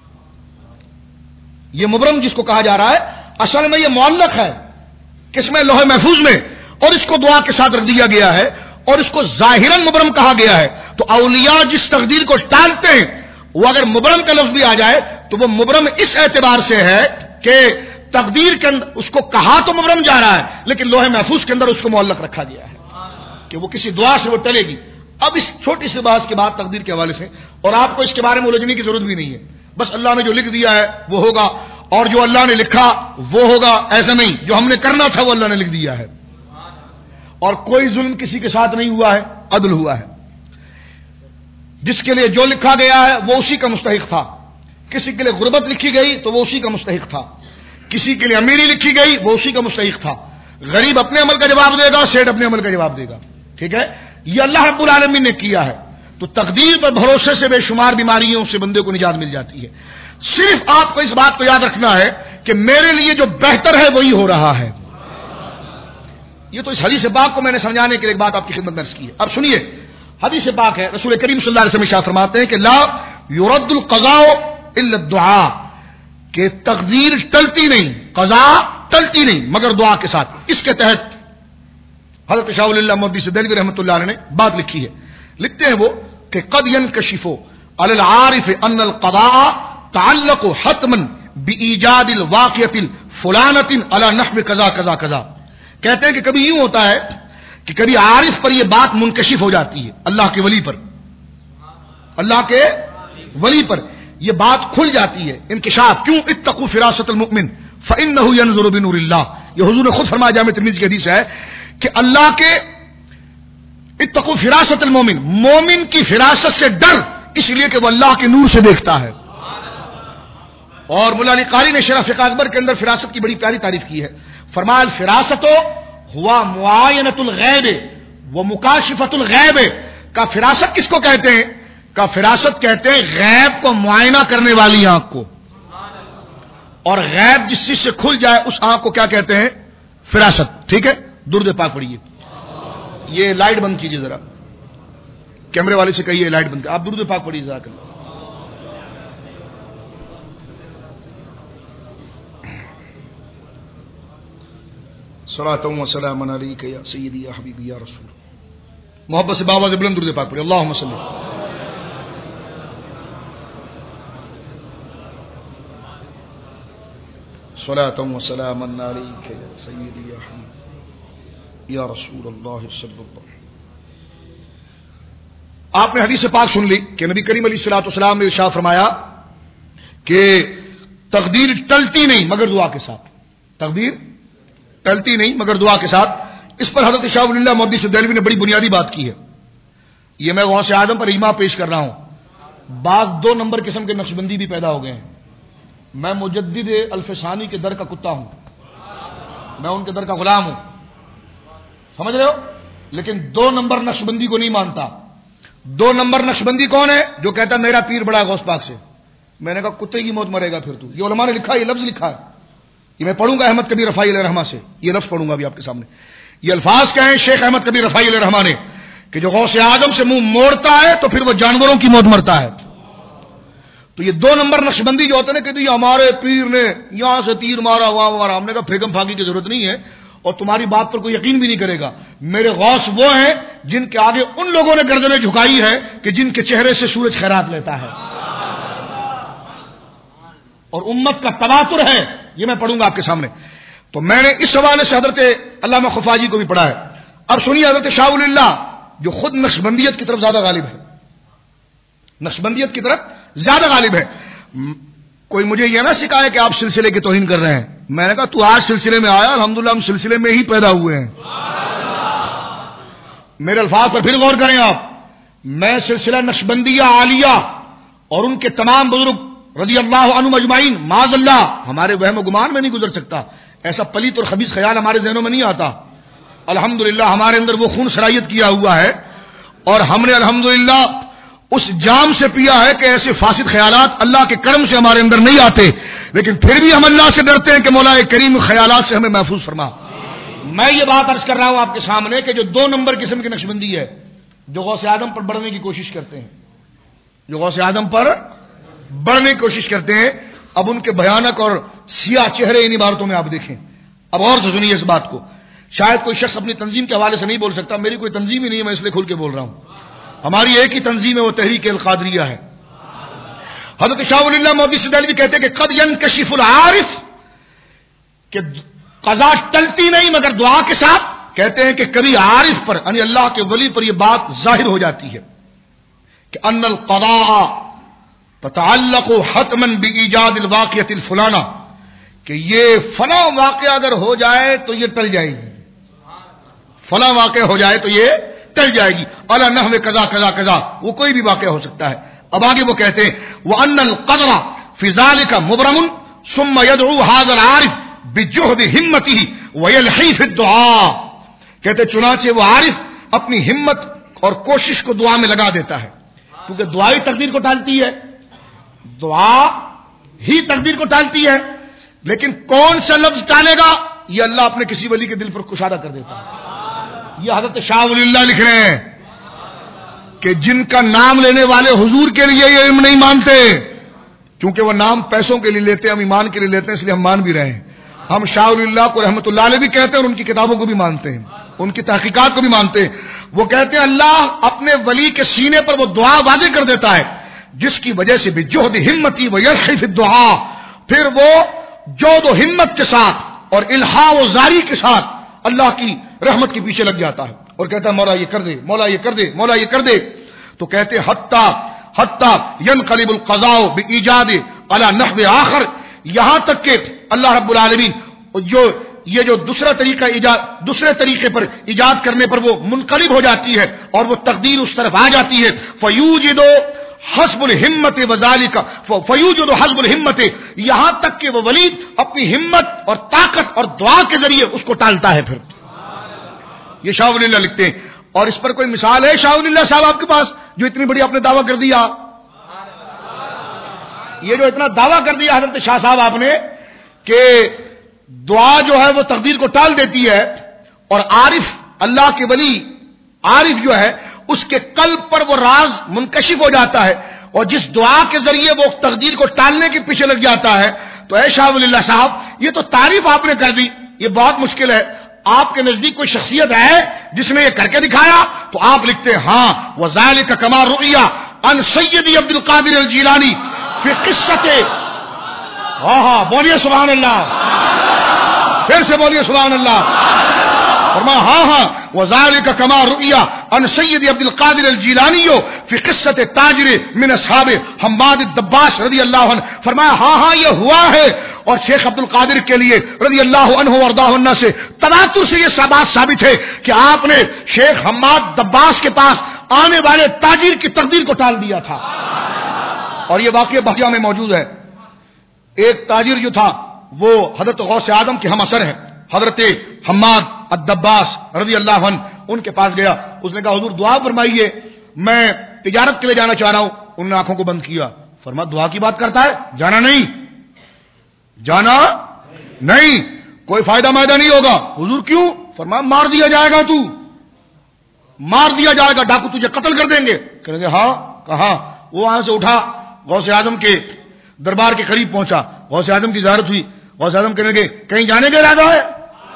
یہ مبرم جس کو کہا جا رہا ہے اصل میں یہ معلق ہے کس میں؟ لوح محفوظ میں. اور اس کو دعا کے ساتھ رکھ دیا گیا ہے اور اس کو ظاہراً مبرم کہا گیا ہے. تو اولیاء جس تقدیر کو ٹالتے ہیں وہ اگر مبرم کا لفظ بھی آ جائے تو وہ مبرم اس اعتبار سے ہے کہ تقدیر کے اندر اس کو کہا تو مبرم جا رہا ہے لیکن لوح محفوظ کے اندر اس کو معلق رکھا گیا ہے کہ وہ کسی دعا سے وہ ٹلے گی. اب اس چھوٹی سی بات کے بعد تقدیر کے حوالے سے، اور آپ کو اس کے بارے میں الجھنے کی ضرورت بھی نہیں ہے، بس اللہ نے جو لکھ دیا ہے وہ ہوگا اور جو اللہ نے لکھا وہ ہوگا. ایسا نہیں جو ہم نے کرنا تھا وہ اللہ نے لکھ دیا ہے. اور کوئی ظلم کسی کے ساتھ نہیں ہوا ہے، عدل ہوا ہے. جس کے لیے جو لکھا گیا ہے وہ اسی کا مستحق تھا. کسی کے لیے غربت لکھی گئی تو وہ اسی کا مستحق تھا. کسی کے لیے امیری لکھی گئی وہ اسی کا مستحق تھا. غریب اپنے عمل کا جواب دے گا، سیٹ اپنے عمل کا جواب دے گا. ٹھیک ہے، یہ اللہ رب العالمین نے کیا ہے. تو تقدیر پر بھروسے سے بے شمار بیماریوں سے بندے کو نجات مل جاتی ہے. صرف آپ کو اس بات کو یاد رکھنا ہے کہ میرے لیے جو بہتر ہے وہی ہو رہا ہے. یہ تو اس حدیث پاک کو میں نے سمجھانے کے لیے ایک بات آپ کی خدمت میں عرض کی ہے. اب سنیے، حدیث پاک ہے، رسول کریم صلی اللہ علیہ وسلم ارشاد فرماتے ہیں کہ لا یرد القضاء الا الدعاء، کہ تقدیر ٹلتی نہیں، قضا ٹلتی نہیں مگر دعا کے ساتھ. اس کے تحت حضرت شاہ ولی اللہ محدث دہلوی رحمۃ اللہ علیہ نے بات لکھی ہے. لکھتے ہیں وہ کہ قد ينكشف على العارف ان القضاء تعلق حتما بإيجاد الواقعة الفلانة على نحو كذا كذا كذا. کہتے ہیں کہ کبھی یوں ہوتا ہے کہ کبھی عارف پر یہ بات منکشف ہو جاتی ہے، اللہ کے ولی پر، اللہ کے ولی پر یہ بات کھل جاتی ہے. انکشاف کیوں؟ اتقوا فراست المؤمن فإنه ينظر بنور اللہ. یہ حضور نے خود فرمایا، جامع ترمذی کی حدیث ہے کہ اللہ کے اتقوا فراست المؤمن، مومن کی فراست سے ڈر، اس لیے کہ وہ اللہ کے نور سے دیکھتا ہے. اور مولا علی قاری نے شرح فقہ اکبر کے اندر فراست کی بڑی پیاری تعریف کی ہے. فرمایا الفراست ہوا معاینۃ الغیب و مکاشفۃ الغیب. کا فراست کس کو کہتے ہیں؟ کا فراست کہتے ہیں غیب کو معائنہ کرنے والی آنکھ کو. اور غیب جس چیز سے کھل جائے اس آنکھ کو کیا کہتے ہیں؟ فراست. ٹھیک ہے، درود پاک پڑھیے. یہ لائٹ بند کیجیے ذرا، کیمرے والے سے کہیے لائٹ بند. آپ درود پاک پڑھیے. جزاک اللہ. صلاۃ و سلام علیک یا سیدی یا حبیبی یا رسول. محبت سے بابا سے بلند درود پاک پڑھیے. اللہم صلی. صلاۃ و سلام علیک یا سیدی یا حبیبی یا رسول اللہ صلی اللہ. آپ نے حدیث پاک سن لی کہ نبی کریم علیہ الصلوۃ والسلام نے ارشاد فرمایا کہ تقدیر ٹلتی نہیں مگر دعا کے ساتھ. تقدیر ٹلتی نہیں مگر دعا کے ساتھ. اس پر حضرت شاہ ولی اللہ محدث دہلوی نے بڑی بنیادی بات کی ہے. یہ میں غوث اعظم پر اجماع پیش کر رہا ہوں. بعض دو نمبر قسم کے نقشبندی بھی پیدا ہو گئے ہیں. میں مجدد الفسانی کے در کا کتا ہوں، میں ان کے در کا غلام ہوں، سمجھ رہے ہو؟ لیکن دو نمبر نقشبندی کو نہیں مانتا. دو نمبر نقشبندی کون ہے؟ جو کہتا میرا پیر بڑا غوث پاک سے. میں نے کہا کتے کی موت مرے گا پھر تو. یہ علماء نے لکھا ہے، یہ لفظ لکھا ہے، یہ میں پڑھوں گا احمد کبیر رفاعی علیہ الرحمہ سے. یہ لفظ پڑھوں گا ابھی آپ کے سامنے. یہ الفاظ کیا ہیں شیخ احمد کبیر رفاعی علیہ الرحمہ نے کہ جو غوث اعظم سے منہ موڑتا ہے تو پھر وہ جانوروں کی موت مرتا ہے. تو یہ دو نمبر نقشبندی جو ہوتے ہیں نا کہ ہمارے پیر نے یہاں سے تیر مارا وہاں مارا، ہم نے کہا پھیکم پھاکی کی ضرورت نہیں ہے اور تمہاری بات پر کوئی یقین بھی نہیں کرے گا. میرے غوث وہ ہیں جن کے آگے ان لوگوں نے گردنیں جھکائی ہے کہ جن کے چہرے سے سورج خیرات لیتا ہے، اور امت کا تواتر ہے. یہ میں پڑھوں گا آپ کے سامنے. تو میں نے اس حوالے سے حضرت علامہ خفاجی کو بھی پڑھا ہے. اب سنیے حضرت شاہ ولی اللہ جو خود نقشبندیت کی طرف زیادہ غالب ہے، نقشبندیت کی طرف زیادہ غالب ہے. کوئی مجھے یہ نہ سکھائے کہ آپ سلسلے کی توہین کر رہے ہیں. میں نے کہا تو آج سلسلے میں آیا، الحمدللہ ہم سلسلے میں ہی پیدا ہوئے ہیں. میرے الفاظ پر پھر غور کریں آپ. میں سلسلہ نقشبندیہ عالیہ اور ان کے تمام بزرگ رضی اللہ عنہم اجمعین، معاذ اللہ ہمارے وہم و گمان میں نہیں گزر سکتا. ایسا پلیت اور خبیث خیال ہمارے ذہنوں میں نہیں آتا. الحمدللہ ہمارے اندر وہ خون سرایت کیا ہوا ہے اور ہم نے الحمدللہ اس جام سے پیا ہے کہ ایسے فاسد خیالات اللہ کے کرم سے ہمارے اندر نہیں آتے. لیکن پھر بھی ہم اللہ سے ڈرتے ہیں کہ مولا کریم خیالات سے ہمیں محفوظ فرما. میں یہ بات عرض کر رہا ہوں آپ کے سامنے کہ جو دو نمبر قسم کی نقشبندی ہے، جو غوث اعظم پر بڑھنے کی کوشش کرتے ہیں، جو غوث اعظم پر بڑھنے کی کوشش کرتے ہیں، اب ان کے بھیانک اور سیاہ چہرے ان عبارتوں میں آپ دیکھیں. اب اور سے سنیے اس بات کو. شاید کوئی شخص اپنی تنظیم کے حوالے سے نہیں بول سکتا، میری کوئی تنظیم ہی نہیں ہے، میں اس لیے کھل کے بول رہا ہوں. ہماری ایک ہی تنظیم ہے، وہ تحریک القادریہ ہے. حضرت شاہ ولی اللہ مودودی دہلوی کہتے ہیں کہ قد ينكشف العارف، کہ قضا ٹلتی نہیں مگر دعا کے ساتھ. کہتے ہیں کہ کبھی عارف پر یعنی اللہ کے ولی پر یہ بات ظاہر ہو جاتی ہے کہ ان القضاء تتعلق حتما بایجاد الواقعۃ الفلانہ، کہ یہ فلاں واقعہ اگر ہو جائے تو یہ ٹل جائے گی، فلاں واقعہ ہو جائے تو یہ ٹل جائے گی. علی نحو کذا کذا کذا، وہ کوئی بھی واقعہ ہو سکتا ہے. اب آگے وہ کہتے ہیں وان القدر فی ذلک مبرم ثم يدعو هذا العارف بجهد همته ويلحي في الدعاء. کہتے چنانچہ وہ عارف اپنی ہمت اور کوشش کو دعا میں لگا دیتا ہے، کیونکہ دعا ہی تقدیر کو ٹالتی ہے، دعا ہی تقدیر کو ٹالتی ہے. لیکن کون سا لفظ ٹالے گا یہ اللہ اپنے کسی ولی کے دل پر کشادہ کر دیتا ہے. یہ حضرت شاہ ولی اللہ لکھ رہے ہیں کہ جن کا نام لینے والے حضور کے لیے یہ علم نہیں مانتے، کیونکہ وہ نام پیسوں کے لیے لیتے ہیں، ہم ایمان کے لیے لیتے ہیں، اس لیے ہم مان بھی رہے ہیں. ہم شاہ ولی اللہ کو رحمت اللہ علیہ بھی کہتے ہیں اور ان کی کتابوں کو بھی مانتے ہیں، ان کی تحقیقات کو بھی مانتے ہیں. وہ کہتے ہیں اللہ اپنے ولی کے سینے پر وہ دعا واضح کر دیتا ہے جس کی وجہ سے بجہد ہمتی ویلحی فی الدعاء، پھر وہ جود و ہمت کے ساتھ اور الہا و زاری کے ساتھ اللہ کی رحمت کے پیچھے لگ جاتا ہے اور کہتا ہے مولا یہ کر دے، مولا یہ کر دے، مولا یہ کر دے. تو کہتے حتی حتی ینقلب القضاء بایجاد علی نحو آخر، یہاں تک کہ اللہ رب العالمین جو یہ جو دوسرا طریقہ ایجاد دوسرے طریقے پر ایجاد کرنے پر وہ منقلب ہو جاتی ہے اور وہ تقدیر اس طرف آ جاتی ہے. فیوجد حسب الہمت وذالک فیوجد حسب الہمت، یہاں تک کہ وہ ولی اپنی ہمت اور طاقت اور دعا کے ذریعے اس کو ٹالتا ہے. پھر یہ شاہ ولی اللہ لکھتے ہیں. اور اس پر کوئی مثال ہے شاہ ولی اللہ صاحب آپ کے پاس جو اتنی بڑی آپ نے دعویٰ کر دیا؟ یہ جو اتنا دعویٰ کر دیا حضرت شاہ صاحب آپ نے کہ دعا جو ہے وہ تقدیر کو ٹال دیتی ہے، اور عارف اللہ کے ولی عارف جو ہے اس کے قلب پر وہ راز منکشف ہو جاتا ہے اور جس دعا کے ذریعے وہ تقدیر کو ٹالنے کے پیچھے لگ جاتا ہے. تو اے شاہ ولی اللہ صاحب یہ تو تعریف آپ نے کر دی، یہ بہت مشکل ہے. آپ کے نزدیک کوئی شخصیت ہے جس نے یہ کر کے دکھایا؟ تو آپ لکھتے ہیں ہاں وذالک کما رؤیا ان سیدی عبد القادر الجیلانی فی قصۃ. ہاں ہاں بولیے سبحان اللہ، پھر سے بولیے سبحان اللہ. فرمایا ہاں ہاں وذالک کما رؤیا ان سید عبد القادر الجیلانی فی قصۃ تاجر من اصحاب حماد الدباس رضی اللہ عنہ. فرمایا ہاں ہاں یہ ہوا ہے، اور شیخ عبد القادر کے لیے رضی اللہ عنہ وارضاہ عنہ سے تواتر سے یہ بات ثابت ہے کہ آپ نے شیخ حماد دباس کے پاس آنے والے تاجر کی تقدیر کو ٹال دیا تھا. اور یہ واقعہ بقیہ میں موجود ہے. ایک تاجر جو تھا وہ حضرت غوث اعظم کے ہم اثر ہیں، حضرت حماد الدباس رضی اللہ عنہ، ان کے پاس گیا. اس نے کہا حضور دعا فرمائیے، میں تجارت کے لیے جانا چاہ رہا ہوں. انہوں نے آنکھوں کو بند کیا. فرمایا دعا کی بات کرتا ہے, جانا نہیں, جانا نہیں, کوئی فائدہ مائدہ نہیں ہوگا. حضور کیوں؟ فرمایا مار دیا جائے گا, تو مار دیا جائے گا, ڈاکو تجھے قتل کر دیں گے. کہیں گے ہاں. کہاں؟ وہ وہاں سے اٹھا, غوث اعظم کے دربار کے قریب پہنچا. غوث اعظم کی زیارت ہوئی. غوث اعظم کہنے لگے کہیں جانے کا ارادہ ہے؟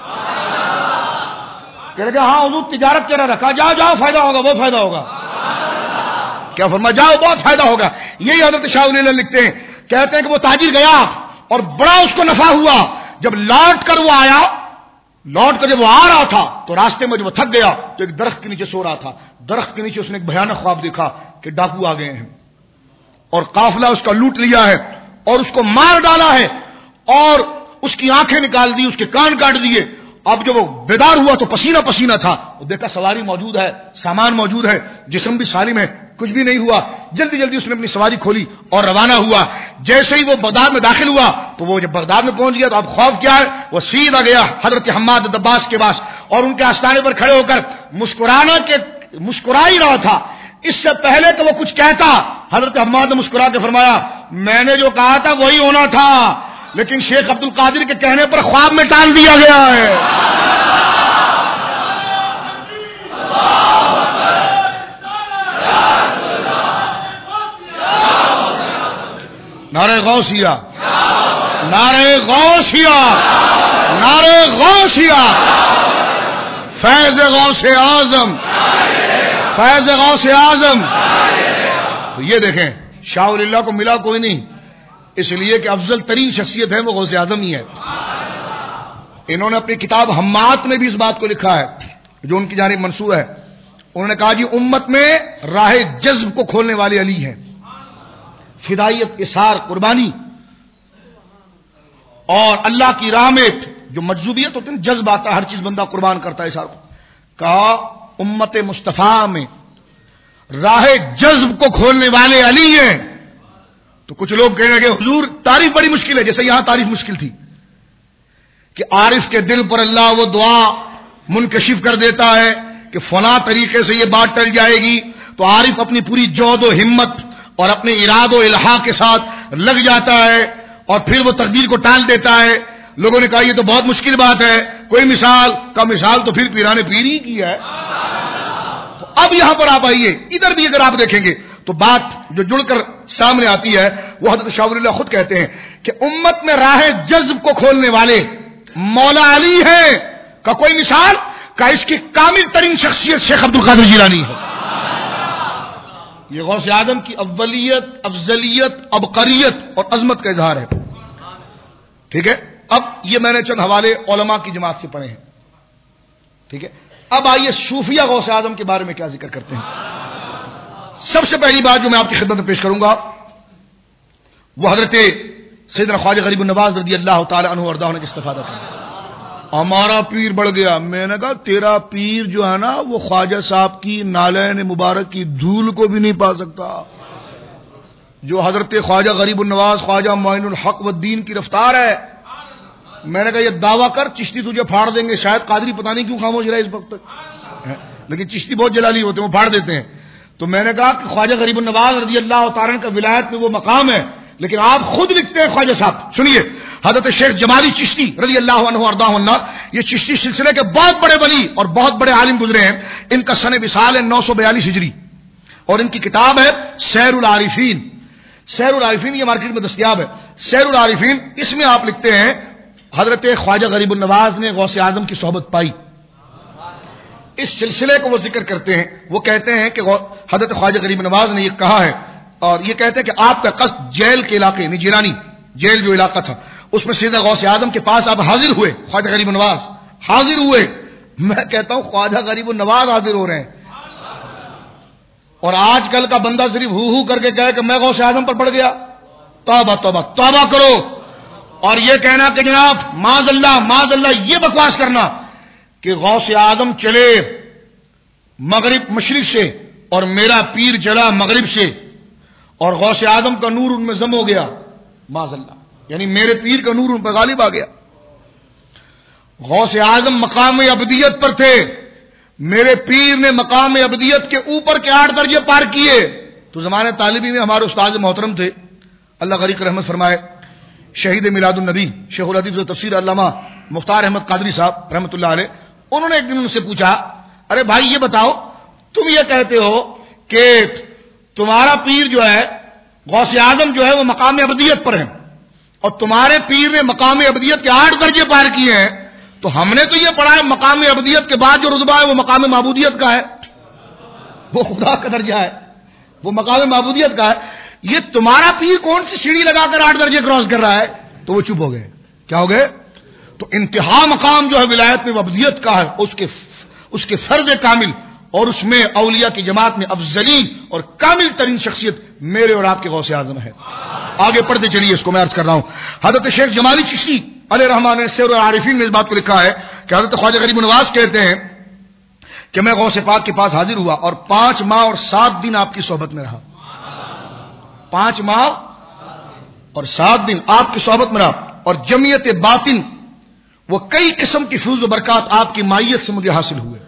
کہنے لگے ہاں حضور تجارت کرا رکھا, جاؤ جاؤ فائدہ ہوگا, وہ فائدہ ہوگا. کیا فرمایا؟ جاؤ بہت فائدہ ہوگا. یہی حضرت شاہ ولی اللہ لکھتے ہیں, کہتے ہیں کہ وہ تاجر گیا اور بڑا اس کو نفع ہوا. جب لوٹ کر وہ آیا, لوٹ کر جب وہ آ رہا تھا تو راستے میں جب وہ تھک گیا تو ایک درخت کے نیچے سو رہا تھا. درخت کے نیچے اس نے ایک بھیانک خواب دیکھا کہ ڈاکو آ گئے ہیں اور قافلہ اس کا لوٹ لیا ہے اور اس کو مار ڈالا ہے اور اس کی آنکھیں نکال دی, اس کے کان کاٹ دیے. اب جب وہ بیدار ہوا تو پسینہ پسینہ تھا. وہ دیکھا سواری موجود ہے, سامان موجود ہے, جسم بھی سالم ہے, کچھ بھی نہیں ہوا. جلدی جلدی اس نے اپنی سواری کھولی اور روانہ ہوا. جیسے ہی وہ بغداد میں داخل ہوا تو وہ جب بغداد میں پہنچ گیا تو اب خوف کیا ہے, وہ سیدھا گیا حضرت حماد دباس کے پاس اور ان کے آستانے پر کھڑے ہو کر مسکرانا کے مسکرا ہی رہا تھا. اس سے پہلے تو وہ کچھ کہتا, حضرت حماد نے مسکرا کے فرمایا میں نے جو کہا تھا وہی ہونا تھا, لیکن شیخ عبد القادر کے کہنے پر خواب میں ٹال دیا گیا ہے. نعرہ غوثیہ, نعرہ غوثیہ, نعرہ غوثیہ, فیض غوث اعظم, فیض غوث اعظم. تو یہ دیکھیں شاہ ولی اللہ کو ملا کوئی نہیں, اس لیے کہ افضل ترین شخصیت ہے وہ غوث اعظم ہی ہے. انہوں نے اپنی کتاب ہمات میں بھی اس بات کو لکھا ہے جو ان کی جانب منسوب ہے. انہوں نے کہا جی امت میں راہ جذب کو کھولنے والے علی ہیں. فدائیت, اثار, قربانی اور اللہ کی راہ میں جو مجذوبیت ہوتی ہے, جذب آتا ہے, ہر چیز بندہ قربان کرتا ہے. اثار کو کہا امت مصطفیٰ میں راہ جذب کو کھولنے والے علی ہیں. تو کچھ لوگ کہنے لگے حضور تعریف بڑی مشکل ہے, جیسے یہاں تعریف مشکل تھی کہ عارف کے دل پر اللہ وہ دعا منکشف کر دیتا ہے کہ فلاں طریقے سے یہ بات ٹل جائے گی, تو عارف اپنی پوری جود و ہمت اور اپنے اراد و الہا کے ساتھ لگ جاتا ہے اور پھر وہ تقدیر کو ٹال دیتا ہے. لوگوں نے کہا یہ تو بہت مشکل بات ہے, کوئی مثال کا مثال تو پھر پیرانے پیر ہی کی ہے. تو اب یہاں پر آپ آئیے, ادھر بھی اگر آپ دیکھیں گے تو بات جو جڑ کر سامنے آتی ہے وہ حضرت شاہ ولی اللہ خود کہتے ہیں کہ امت میں راہ جذب کو کھولنے والے مولا علی ہیں. کا کوئی مثال کا اس کی کامل ترین شخصیت شیخ عبد القادر جیلانی ہے. یہ غوث اعظم کی اولیت, افضلیت, عبقریت اور عظمت کا اظہار ہے. ٹھیک ہے, اب یہ میں نے چند حوالے علماء کی جماعت سے پڑھے ہیں. ٹھیک ہے, اب آئیے صوفیہ غوث اعظم کے بارے میں کیا ذکر کرتے ہیں. سب سے پہلی بات جو میں آپ کی خدمت میں پیش کروں گا وہ حضرت سیدنا خواجہ غریب النواز رضی اللہ تعالی عنہ وارضاہ نے استفادہ کیا. ہمارا پیر بڑھ گیا. میں نے کہا تیرا پیر جو ہے نا وہ خواجہ صاحب کی نالین مبارک کی دھول کو بھی نہیں پا سکتا. جو حضرت خواجہ غریب النواز خواجہ معین الحق والدین کی رفتار ہے. میں نے کہا یہ دعویٰ کر چشتی تجھے پھاڑ دیں گے. شاید قادری پتہ نہیں کیوں خاموش رہا اس وقت تک, لیکن چشتی بہت جلالی ہوتے ہیں, وہ پھاڑ دیتے ہیں. تو میں نے کہا کہ خواجہ غریب النواز رضی اللہ تعالیٰ کا ولایت میں وہ مقام ہے, لیکن آپ خود لکھتے ہیں خواجہ صاحب. سنیے, حضرت شیخ جمالی چشتی رضی اللہ عنہ وارضاہ عنہ, یہ چشتی سلسلے کے بہت بڑے ولی اور بہت بڑے عالم گزرے ہیں. ان کا سن وصال ہے نو سو بیالیس ہجری اور ان کی کتاب ہے سیر العارفین. سیر العارفین یہ مارکیٹ میں دستیاب ہے. سیر العارفین, اس میں آپ لکھتے ہیں حضرت خواجہ غریب النواز نے غوث اعظم کی صحبت پائی. اس سلسلے کو وہ ذکر کرتے ہیں. وہ کہتے ہیں کہ حضرت خواجہ غریب نواز نے یہ کہا ہے اور یہ کہتے ہیں کہ آپ کا قصد جیل کے علاقے نجرانی جیل جو علاقہ تھا اس میں سیدھا غوث اعظم کے پاس آپ حاضر ہوئے. خواجہ غریب نواز حاضر ہوئے. میں کہتا ہوں خواجہ غریب النواز حاضر ہو رہے ہیں, اور آج کل کا بندہ صرف ہو ہو کر کے کہے کہ میں غوث اعظم پر پڑ گیا. توبہ توبہ توبہ کرو. اور یہ کہنا کہ جناب معاذ اللہ معاذ اللہ, یہ بکواس کرنا کہ غوث اعظم چلے مغرب مشرق سے اور میرا پیر چلا مغرب سے اور غوث اعظم کا نور ان میں ضم ہو گیا, معاذ اللہ, یعنی میرے پیر کا نور ان پر غالب آ گیا. غوث اعظم مقام ابدیت پر تھے, میرے پیر نے مقام ابدیت کے اوپر کے آٹھ درجے پار کیے. تو زمانے طالبی میں ہمارے استاد محترم تھے, اللہ غریق رحمت فرمائے, شہید میلاد النبی شیخ الحدیث و تفسیر علامہ مختار احمد قادری صاحب رحمۃ اللہ علیہ. انہوں نے ایک دن ان سے پوچھا, ارے بھائی یہ بتاؤ, تم یہ کہتے ہو کہ تمہارا پیر جو ہے غوث اعظم جو ہے وہ مقام ابدیت پر ہے, اور تمہارے پیر نے مقام ابدیت کے آٹھ درجے پار کیے ہیں, تو ہم نے تو یہ پڑھا ہے مقام ابدیت کے بعد جو رتبہ ہے وہ مقام معبودیت کا ہے, وہ خدا کا درجہ ہے, وہ مقام معبودیت کا ہے. یہ تمہارا پیر کون سی سیڑھی لگا کر آٹھ درجے کراس کر رہا ہے؟ تو وہ چپ ہو گئے. کیا ہو گئے؟ تو انتہا مقام جو ہے ولایت میں ابدیت کا ہے, اس کے اس کے فرض کامل, اور اس میں اولیاء کی جماعت میں افضلین اور کامل ترین شخصیت میرے اور آپ کے غوث اعظم ہے. آگے پڑھتے چلیے, اس کو میں عرض کر رہا ہوں. حضرت شیخ جمالی چشتی علیہ رحمان نے سیر العارفین میں اس بات کو لکھا ہے کہ حضرت خواجہ غریب نواز کہتے ہیں کہ میں غوث پاک کے پاس حاضر ہوا اور پانچ ماہ اور سات دن آپ کی صحبت میں رہا. پانچ ماہ اور سات دن آپ کی صحبت میں رہا, اور جمعیت باطن وہ کئی قسم کی فیض و برکات آپ کی مائیت سے مجھے حاصل ہوئے.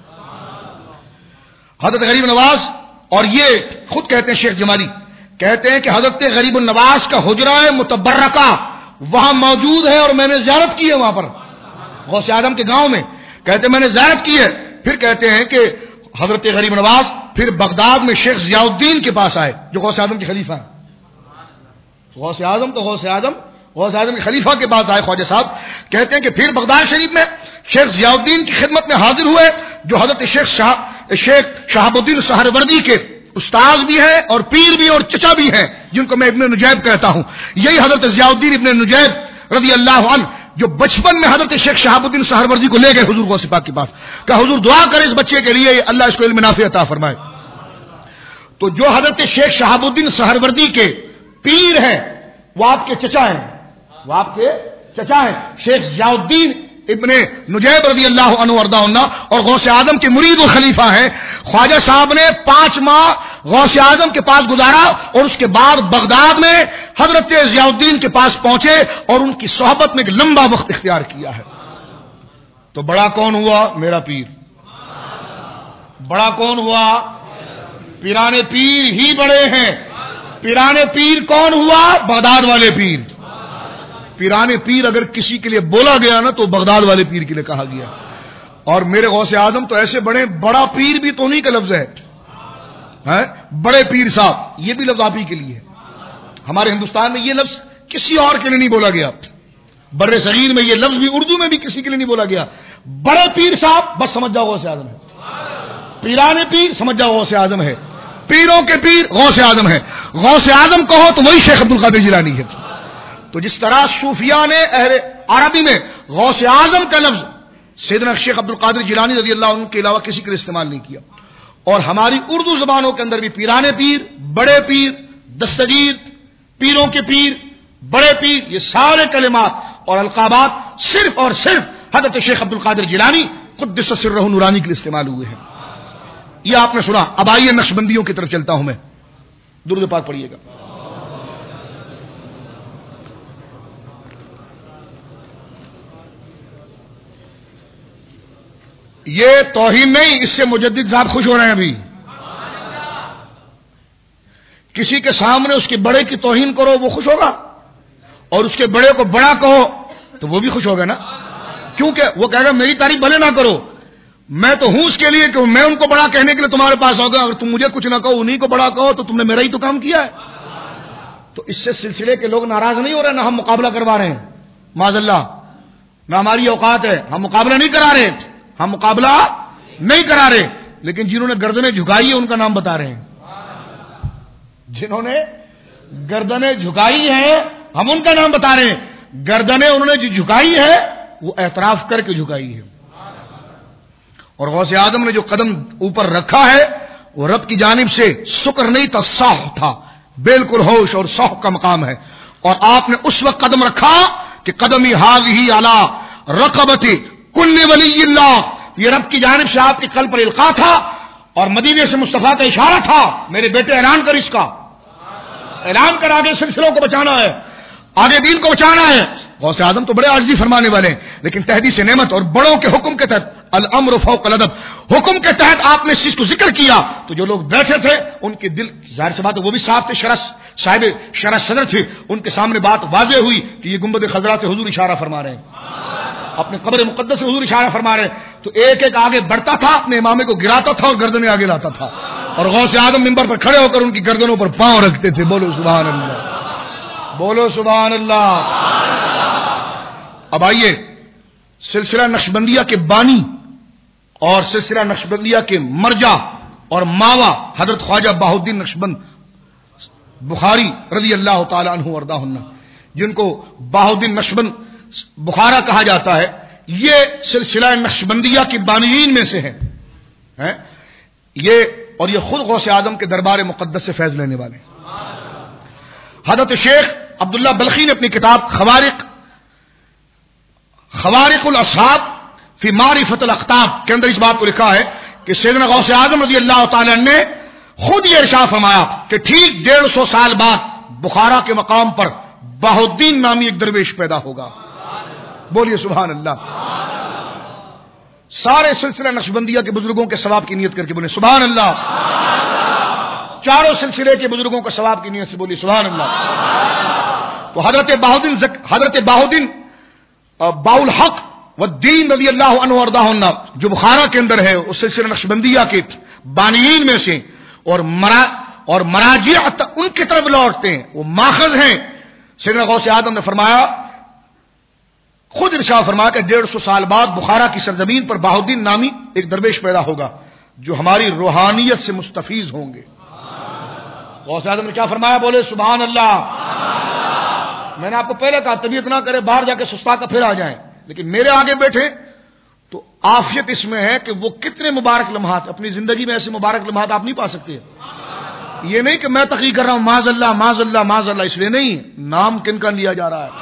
حضرت غریب نواز, اور یہ خود کہتے ہیں شیخ جمالی, کہتے ہیں کہ حضرت غریب النواز کا حجرہ متبرکہ وہاں موجود ہے, اور میں نے زیارت کی ہے وہاں پر غوث اعظم کے گاؤں میں. کہتے ہیں میں نے زیارت کی ہے. پھر کہتے ہیں کہ حضرت غریب نواز پھر بغداد میں شیخ ضیاء الدین کے پاس آئے جو غوث اعظم کے خلیفہ ہیں. غوث اعظم تو غوث اعظم غوث اعظم کے خلیفہ کے پاس آئے خواجہ صاحب. کہتے ہیں کہ پھر بغداد شریف میں شیخ ضیاء الدین کی خدمت میں حاضر ہوئے, جو حضرت شیخ شاہ شیخ شہاب الدین سہروردی کے استاذ بھی ہیں اور پیر بھی اور چچا بھی ہیں, جن کو میں ابن نجیب کہتا ہوں. یہی حضرت ضیاء الدین ابن نجیب رضی اللہ عنہ جو بچپن میں حضرت شیخ شہاب الدین سہروردی کو لے گئے حضور غوث پاک کے پاس, کہ حضور دعا کرے اس بچے کے لیے اللہ اس کو علم نافع عطا فرمائے. تو جو حضرت شیخ شہاب الدین سہروردی کے پیر ہیں وہ آپ کے چچا ہیں, وہ آپ کے چچا ہیں شیخ ضیاء الدین ابن نجیب رضی اللہ عنہ وارضہ عنہ, اور غوث اعظم کے مرید و خلیفہ ہیں. خواجہ صاحب نے پانچ ماہ غوث اعظم کے پاس گزارا, اور اس کے بعد بغداد میں حضرت ضیاء الدین کے پاس پہنچے اور ان کی صحبت میں ایک لمبا وقت اختیار کیا ہے. تو بڑا کون ہوا؟ میرا پیر. بڑا کون ہوا؟ پیرانے پیر ہی بڑے ہیں. پیرانے پیر کون ہوا؟ بغداد والے پیر. پیرانے پیر اگر کسی کے لیے بولا گیا نا تو بغداد والے پیر کے لیے کہا گیا. اور میرے غوث اعظم تو ایسے بڑے, بڑا پیر بھی تو نہیں کا لفظ ہے, بڑے پیر صاحب یہ بھی لفظ آپ ہی کے لیے ہے. ہمارے ہندوستان میں یہ لفظ کسی اور کے لیے نہیں بولا گیا. بر صغیر میں یہ لفظ بھی اردو میں بھی کسی کے لیے نہیں بولا گیا. بڑے پیر صاحب بس سمجھ جاؤ غوث اعظم ہے. پیرانے پیر سمجھ جاؤ غوث اعظم ہے. پیروں کے پیر غوث اعظم ہے. غوث اعظم کہو تو وہی شیخ عبد القادر جیلانی ہے. تو جس طرح صوفیاء نے اہل عربی میں غوث اعظم کا لفظ سیدنا شیخ عبد القادر جیلانی رضی اللہ عنہ کے علاوہ کسی کے لیے استعمال نہیں کیا, اور ہماری اردو زبانوں کے اندر بھی پیرانے پیر, بڑے پیر, دستگیر, پیروں کے پیر, بڑے پیر, یہ سارے کلمات اور القابات صرف اور صرف حضرت شیخ عبد القادر جیلانی قدس سرہ نورانی کے لیے استعمال ہوئے ہیں. یہ آپ نے سنا. اب آئیے نقشبندیوں کی طرف چلتا ہوں میں. درود پاک پڑھیے گا. یہ توہین نہیں, اس سے مجدد صاحب خوش ہو رہے ہیں. ابھی کسی کے سامنے اس کے بڑے کی توہین کرو وہ خوش ہوگا, اور اس کے بڑے کو بڑا کہو تو وہ بھی خوش ہوگا نا, کیونکہ وہ کہے گا میری تعریف بھلے نہ کرو, میں تو ہوں اس کے لیے کہ میں ان کو بڑا کہنے کے لیے تمہارے پاس ہوگا. اگر تم مجھے کچھ نہ کہو انہیں کو بڑا کہو تو تم نے میرا ہی تو کام کیا ہے. تو اس سے سلسلے کے لوگ ناراض نہیں ہو رہے, نہ ہم مقابلہ کروا رہے ہیں معاذ اللہ, نہ ہماری اوقات ہے, ہم مقابلہ نہیں کرا رہے, ہم مقابلہ نہیں کرا رہے. لیکن جنہوں نے گردنیں جھکائی ہے ان کا نام بتا رہے ہیں. جنہوں نے گردنیں جھکائی ہیں ہم ان کا نام بتا رہے ہیں. گردنیں انہوں نے جو جھکائی ہے وہ اعتراف کر کے جھکائی ہے, اور غوث اعظم نے جو قدم اوپر رکھا ہے وہ رب کی جانب سے شکر نہیں تھا, صاح تھا, بالکل ہوش اور صاح کا مقام ہے. اور آپ نے اس وقت قدم رکھا کہ قدمی حاضی علی رقبتی کل ولی اللہ, یہ رب کی جانب سے آپ کے قلب پر القاء تھا, اور مدینے سے مصطفیٰ کا اشارہ تھا, میرے بیٹے اعلان کر, اس کا اعلان کر, آگے سلسلوں کو بچانا ہے, آگے دین کو بچانا ہے. غوث اعظم تو بڑے عاجزی فرمانے والے ہیں، لیکن تحدیث نعمت اور بڑوں کے حکم کے تحت الامر فوق الادب، حکم کے تحت آپ نے اس چیز کو ذکر کیا تو جو لوگ بیٹھے تھے ان کے دل ظاہر سی بات ہے وہ بھی صاحب تھے، شرح صاحب شرح صدر تھے، ان کے سامنے بات واضح ہوئی کہ یہ گنبد خضرا سے حضور اشارہ فرما رہے ہیں، اپنے قبر مقدس سے حضور اشارہ فرما رہے ہیں، تو ایک ایک آگے بڑھتا تھا، اپنے امامے کو گراتا تھا اور گردنیں آگے لاتا تھا، اور غوث اعظم منبر پر کھڑے ہو کر ان کی گردنوں پر پاؤں رکھتے تھے۔ بولو سبحان اللہ، بولو سبحان اللہ۔ اب آئیے سلسلہ نقشبندیہ کے بانی اور سلسلہ نقشبندیہ کے مرجع اور ماوا حضرت خواجہ بہاؤالدین نقشبند بخاری رضی اللہ تعالی عنہ وارضاہ عنہ، جن کو بہاؤالدین نقشبند بخارا کہا جاتا ہے، یہ سلسلہ نقشبندیہ کے بانیین میں سے ہیں، یہ اور یہ خود غوث اعظم کے دربار مقدس سے فیض لینے والے ہیں۔ حضرت شیخ عبداللہ بلخی نے اپنی کتاب خوارق خوارق الاصحاب فی معرفت الاقطاب کے اندر اس بات کو لکھا ہے کہ سیدنا غوث اعظم رضی اللہ تعالی عنہ نے خود یہ ارشاد فرمایا کہ ٹھیک ڈیڑھ سو سال بعد بخارا کے مقام پر بہاؤالدین نامی ایک درویش پیدا ہوگا۔ بولیے سبحان اللہ۔ سارے سلسلہ نقشبندیہ کے بزرگوں کے ثواب کی نیت کر کے بولے سبحان اللہ۔ چاروں سلسلے کے بزرگوں کا ثواب کی نیت سے بولیے سبحان اللہ۔ تو حضرت بہاؤالدین حضرت بہاؤالدین باؤالحق والدین رضی اللہ عنہ وارضاہ عنہ جو بخارا کے اندر ہے اس سلسلہ نقشبندیہ کے بانیین میں سے، اور مرا اور مراجع ان کی طرف لوٹتے ہیں، وہ ماخذ ہیں۔ سیدنا غوث اعظم نے فرمایا، خود ارشاد فرمایا کہ ڈیڑھ سو سال بعد بخارا کی سرزمین پر بہاؤالدین نامی ایک درویش پیدا ہوگا جو ہماری روحانیت سے مستفیض ہوں گے۔ غوث اعظم نے کیا فرمایا؟ بولے سبحان اللہ۔ میں نے آپ کو پہلے کہا طبیعت نہ کرے باہر جا کے سستا کا پھر آ جائیں، لیکن میرے آگے بیٹھے تو عافیت اس میں ہے کہ وہ کتنے مبارک لمحات، اپنی زندگی میں ایسے مبارک لمحات آپ نہیں پا سکتے۔ یہ نہیں کہ میں تقریر کر رہا ہوں معاذ اللہ معاذ اللہ معاذ اللہ، اس لیے نہیں، نام کن کا لیا جا رہا ہے،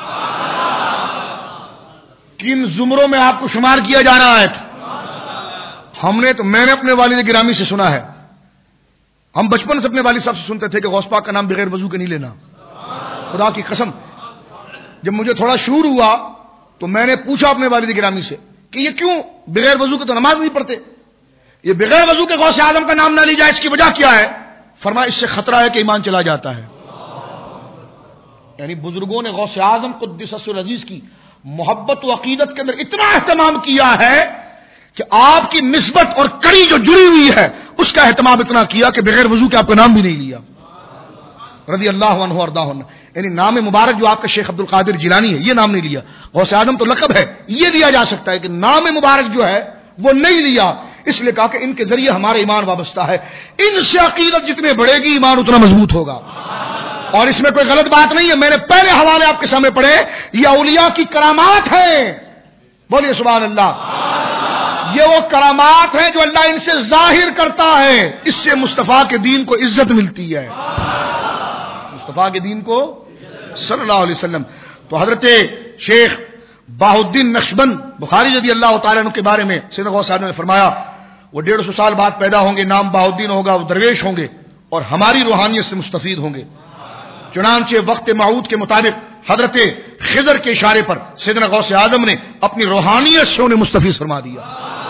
کن زمروں میں آپ کو شمار کیا جا رہا ہے۔ ہم نے تو میں نے اپنے والد گرامی سے سنا ہے، ہم بچپن سے اپنے والد صاحب سے سنتے تھے کہ غوث پاک کا نام بغیر وضو کے نہیں لینا۔ خدا کی قسم جب مجھے تھوڑا شعور ہوا تو میں نے پوچھا اپنے والد گرامی سے کہ یہ کیوں بغیر وضو کے تو نماز نہیں پڑھتے، یہ بغیر وضو کے غوث اعظم کا نام نہ لی جائے، اس کی وجہ کیا ہے؟ فرمایا اس سے خطرہ ہے کہ ایمان چلا جاتا ہے۔ یعنی بزرگوں نے غوث اعظم قدس سرہ العزیز کی محبت و عقیدت کے اندر اتنا اہتمام کیا ہے کہ آپ کی نسبت اور کڑی جو جڑی ہوئی ہے اس کا اہتمام اتنا کیا کہ بغیر وضو کے آپ کا نام بھی نہیں لیا رضی اللہ عنہ وارضاہ عنہ۔ یعنی نام مبارک جو آپ کا شیخ عبد القادر جیلانی ہے یہ نام نہیں لیا، غوث اعظم تو لقب ہے یہ لیا جا سکتا ہے کہ نام مبارک جو ہے وہ نہیں لیا، اس لیے کہا کہ ان کے ذریعے ہمارا ایمان وابستہ ہے، ان سے عقیدت جتنے بڑھے گی ایمان اتنا مضبوط ہوگا۔ اور اس میں کوئی غلط بات نہیں ہے، میں نے پہلے حوالے آپ کے سامنے پڑھے، یہ اولیاء کی کرامات ہیں، بولیے سبحان اللہ۔ یہ وہ کرامات ہیں جو اللہ ان سے ظاہر کرتا ہے، اس سے مصطفیٰ کے دین کو عزت ملتی ہے، مصطفیٰ کے دین کو صلی اللہ علیہ وسلم۔ تو حضرت شیخ بہاؤالدین نقشبند بخاری رضی اللہ تعالیٰ عنہ کے بارے میں سیدنا غوث اعظم نے فرمایا وہ ڈیڑھ سو سال بعد پیدا ہوں گے، نام بہاؤالدین ہوگا، وہ درویش ہوں گے اور ہماری روحانیت سے مستفید ہوں گے۔ چنانچہ وقت موعود کے مطابق حضرت خضر کے اشارے پر سیدنا غوث اعظم نے اپنی روحانیت سے انہیں مستفید فرما دیا۔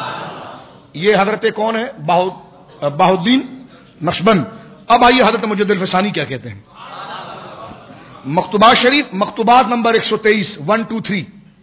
یہ حضرت کون ہے؟ بہاؤالدین نقشبند۔ اب آئیے حضرت مجدد الفسانی کیا کہتے ہیں۔ مکتوبات شریف مکتوبات نمبر ایک سو تیئیس ون ٹو تھری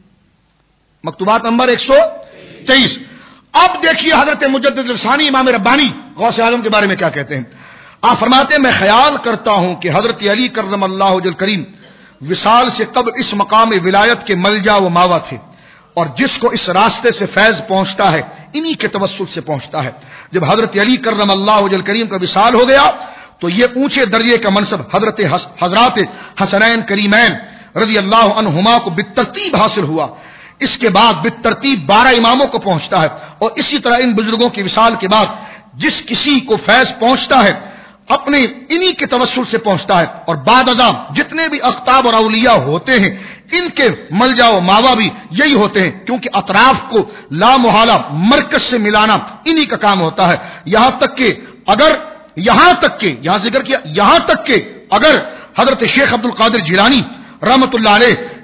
مکتوبات نمبر ایک سو تیئیس۔ اب دیکھیے حضرت مجدد الفسانی امام ربانی غوث اعظم کے بارے میں کیا کہتے ہیں۔ آپ فرماتے ہیں میں خیال کرتا ہوں کہ حضرت علی کرم اللہ وجہ کریم وصال سے قبل اس مقام ولایت کے ملجا و ماوا تھے، اور جس کو اس راستے سے فیض پہنچتا ہے انہی کے توسل سے پہنچتا ہے۔ جب حضرت علی کرم اللہ وجہ کریم کا وصال ہو گیا تو یہ اونچے درجے کا منصب حضرت حضرات حسنین کریمین رضی اللہ عنہما کو بالترتیب حاصل ہوا، اس کے بعد بالترتیب بارہ اماموں کو پہنچتا ہے، اور اسی طرح ان بزرگوں کے وصال کے بعد جس کسی کو فیض پہنچتا ہے اپنے انہی کے توسل سے پہنچتا ہے، اور بعد ازاں جتنے بھی اقطاب اور اولیاء ہوتے ہیں ان کے ملجا و ماوا بھی یہی ہوتے ہیں، کیونکہ اطراف کو لا محالہ مرکز سے ملانا انہی کا کام ہوتا ہے۔ یہاں تک کہ اگر یہاں تک کہ یہاں ذکر کیا یہاں تک کہ اگر حضرت شیخ عبد القادر جیلانی رحمت اللہ علیہ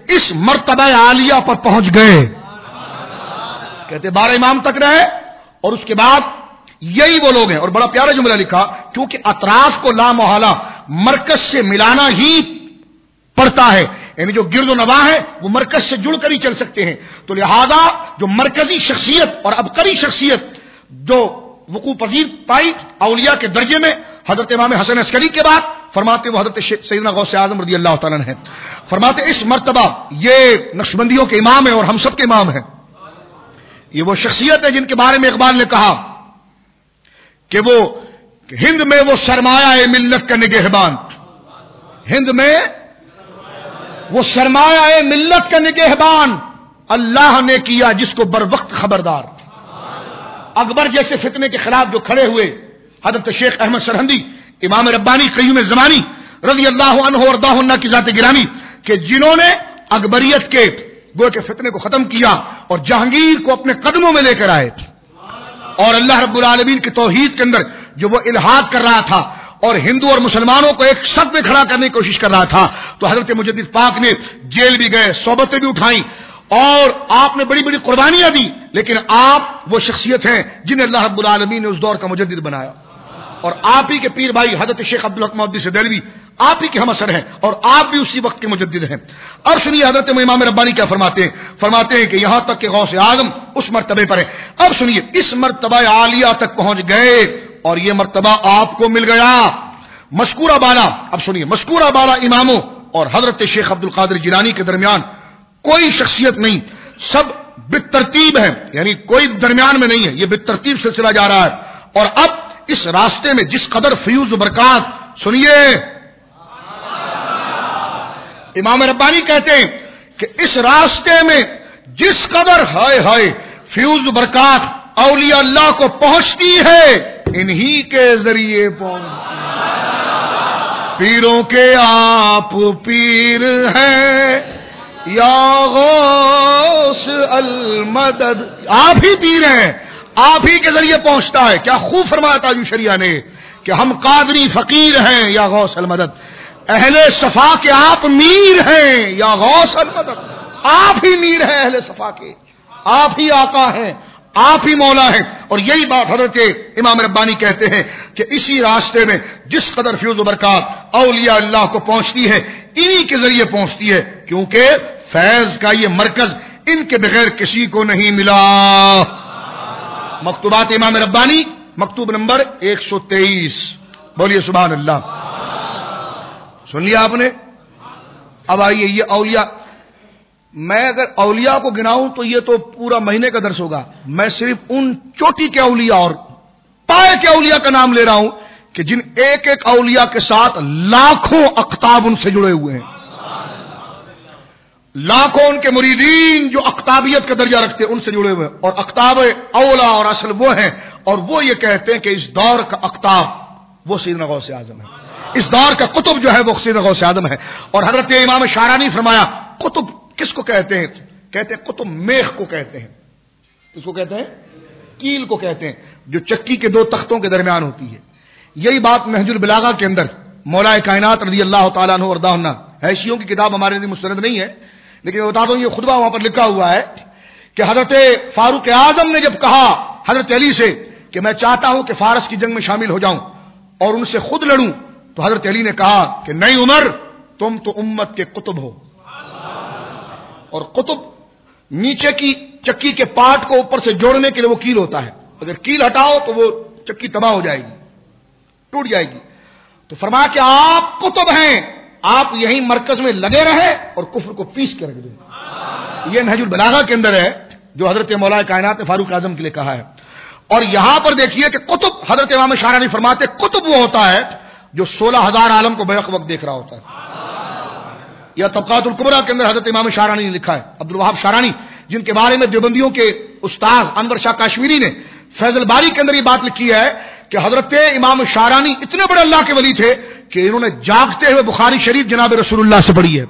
اس مرتبہ عالیہ پر پہنچ گئے. کہتے بارہ امام تک رہے اور اس کے بعد یہی وہ لوگ ہیں. اور بڑا پیارا جملہ لکھا, کیونکہ اطراف کو لا محالہ مرکز سے ملانا ہی پڑتا ہے, یعنی جو گرد و نواح ہے وہ مرکز سے جڑ کر ہی چل سکتے ہیں. تو لہذا جو مرکزی شخصیت اور ابقری شخصیت جو وقوع پذیر پائی اولیاء کے درجے میں حضرت امام حسن عسکری کے بعد, فرماتے وہ حضرت سیدنا غوث اعظم رضی اللہ تعالیٰ عنہ ہیں. فرماتے اس مرتبہ یہ نقشبندیوں کے امام ہیں اور ہم سب کے امام ہیں. یہ وہ شخصیت ہے جن کے بارے میں اقبال نے کہا کہ وہ کہ ہند میں وہ سرمایہ ہے ملت کا نگہبان, ہند میں وہ سرمایہ ہے ملت کا نگہبان, اللہ نے کیا جس کو بر وقت خبردار. اکبر جیسے فتنے کے خلاف جو کھڑے ہوئے حضرت شیخ احمد سرہندی امام ربانی قیوم زمانی رضی اللہ عنہ وارضہ عنہ کی ذات گرامی, کہ جنہوں نے اکبریت کے گو کے فتنے کو ختم کیا اور جہانگیر کو اپنے قدموں میں لے کر آئے, اور اللہ رب العالمین کی توحید کے اندر جو وہ الحاد کر رہا تھا اور ہندو اور مسلمانوں کو ایک صف میں کھڑا کرنے کی کوشش کر رہا تھا, تو حضرت مجدد پاک نے جیل بھی گئے, صحبتیں بھی اٹھائیں اور آپ نے بڑی بڑی قربانیاں دی, لیکن آپ وہ شخصیت ہیں جنہیں اللہ رب العالمین نے اس دور کا مجدد بنایا. اور آپ ہی کے پیر بھائی حضرت شیخ عبدالحق محدث دہلوی آپ ہی کے ہم اثر ہیں اور آپ بھی اسی وقت کے مجدد ہیں. اور سنیے حضرت امام ربانی کیا فرماتے ہیں, فرماتے ہیں کہ یہاں تک کہ غوث اعظم اس مرتبے پر ہے. اب سنیے اس مرتبہ عالیہ تک پہنچ گئے اور یہ مرتبہ آپ کو مل گیا. مذکورہ بالا, اب سنیے مذکورہ بالا اماموں اور حضرت شیخ عبد القادر جیلانی کے درمیان کوئی شخصیت نہیں, سب بالترتیب ہے, یعنی کوئی درمیان میں نہیں ہے, یہ بالترتیب سلسلہ جا رہا ہے. اور اب اس راستے میں جس قدر فیوز و برکات, سنیے امام ربانی کہتے ہیں کہ اس راستے میں جس قدر ہائے ہائے فیوز و برکات اولیاء اللہ کو پہنچتی ہے, انہی کے ذریعے پہنچتی ہے. پیروں کے آپ پیر ہیں یا غوث المدد, آپ ہی پیر ہیں, آپ ہی کے ذریعے پہنچتا ہے. کیا خوب فرمایا تاج شریعہ نے کہ ہم قادری فقیر ہیں یا غوث المدد, اہل صفا کے آپ میر ہیں یا غوث المدد. آپ ہی میر ہیں اہل صفا کے, آپ ہی آقا ہیں, آپ ہی مولا ہیں. اور یہی بات حضرت امام ربانی کہتے ہیں کہ اسی راستے میں جس قدر فیوز و برکات اولیاء اللہ کو پہنچتی ہے انہی کے ذریعے پہنچتی ہے, کیونکہ فیض کا یہ مرکز ان کے بغیر کسی کو نہیں ملا. مکتوبات امام ربانی مکتوب نمبر ایک سو تیئیس, بولیے سبحان اللہ. سن لیا آپ نے. اب آئیے یہ اولیاء, میں اگر اولیاء کو گناؤں تو یہ تو پورا مہینے کا درس ہوگا. میں صرف ان چوٹی کے اولیاء اور پائے کے اولیاء کا نام لے رہا ہوں کہ جن ایک ایک اولیاء کے ساتھ لاکھوں اقطاب ان سے جڑے ہوئے ہیں, لاکھوں ان کے مریدین جو اقطابیت کا درجہ رکھتے ہیں ان سے جڑے ہوئے ہیں. اور اقطاب اولا اور اصل وہ ہیں, اور وہ یہ کہتے ہیں کہ اس دور کا اقطاب وہ سیدنا غوث اعظم ہے, اس دور کا قطب جو ہے وہ سیدنا غوث اعظم ہے. اور حضرت امام شعرانی فرمایا قطب کس کو کہتے ہیں, کہتے ہیں قطب میخ کو کہتے ہیں. کس کو کہتے ہیں؟ کیل کو کہتے ہیں, جو چکی کے دو تختوں کے درمیان ہوتی ہے. یہی بات نہج البلاغہ کے اندر مولا کائنات رضی اللہ تعالیٰ عنہ وارضاہ عنہ, حیثیوں کی کتاب ہمارے لیے مستند نہیں ہے لیکن بتا دوں یہ خطبہ وہاں پر لکھا ہوا ہے کہ حضرت فاروق اعظم نے جب کہا حضرت علی سے کہ میں چاہتا ہوں کہ فارس کی جنگ میں شامل ہو جاؤں اور ان سے خود لڑوں, تو حضرت علی نے کہا کہ نہیں عمر, تم تو امت کے قطب ہو. اور قطب نیچے کی چکی کے پارٹ کو اوپر سے جوڑنے کے لیے وہ کیل ہوتا ہے, اگر کیل ہٹاؤ تو وہ چکی تباہ ہو جائے گی, ٹوٹ جائے گی. تو فرمایا کہ آپ قطب ہیں, آپ یہیں مرکز میں لگے رہے اور کفر کو پیس کے رکھ دیں. یہ نہج البلاغہ کے اندر ہے جو حضرت مولا کائنات نے فاروق اعظم کے لیے کہا ہے. اور یہاں پر دیکھیے کہ قطب, حضرت امام شعرانی فرماتے قطب وہ ہوتا ہے جو سولہ ہزار عالم کو بیک وقت دیکھ رہا ہوتا ہے. یا طبقات الکبریٰ کے اندر حضرت امام شعرانی نے لکھا ہے, عبد الوہاب شعرانی جن کے بارے میں دیوبندیوں کے استاد انور شاہ کاشمیری نے فیض الباری کے اندر یہ بات لکھی ہے کہ حضرت امام شعرانی اتنے بڑے اللہ کے ولی تھے کہ انہوں نے جاگتے ہوئے بخاری شریف جناب رسول اللہ سے پڑھی ہے.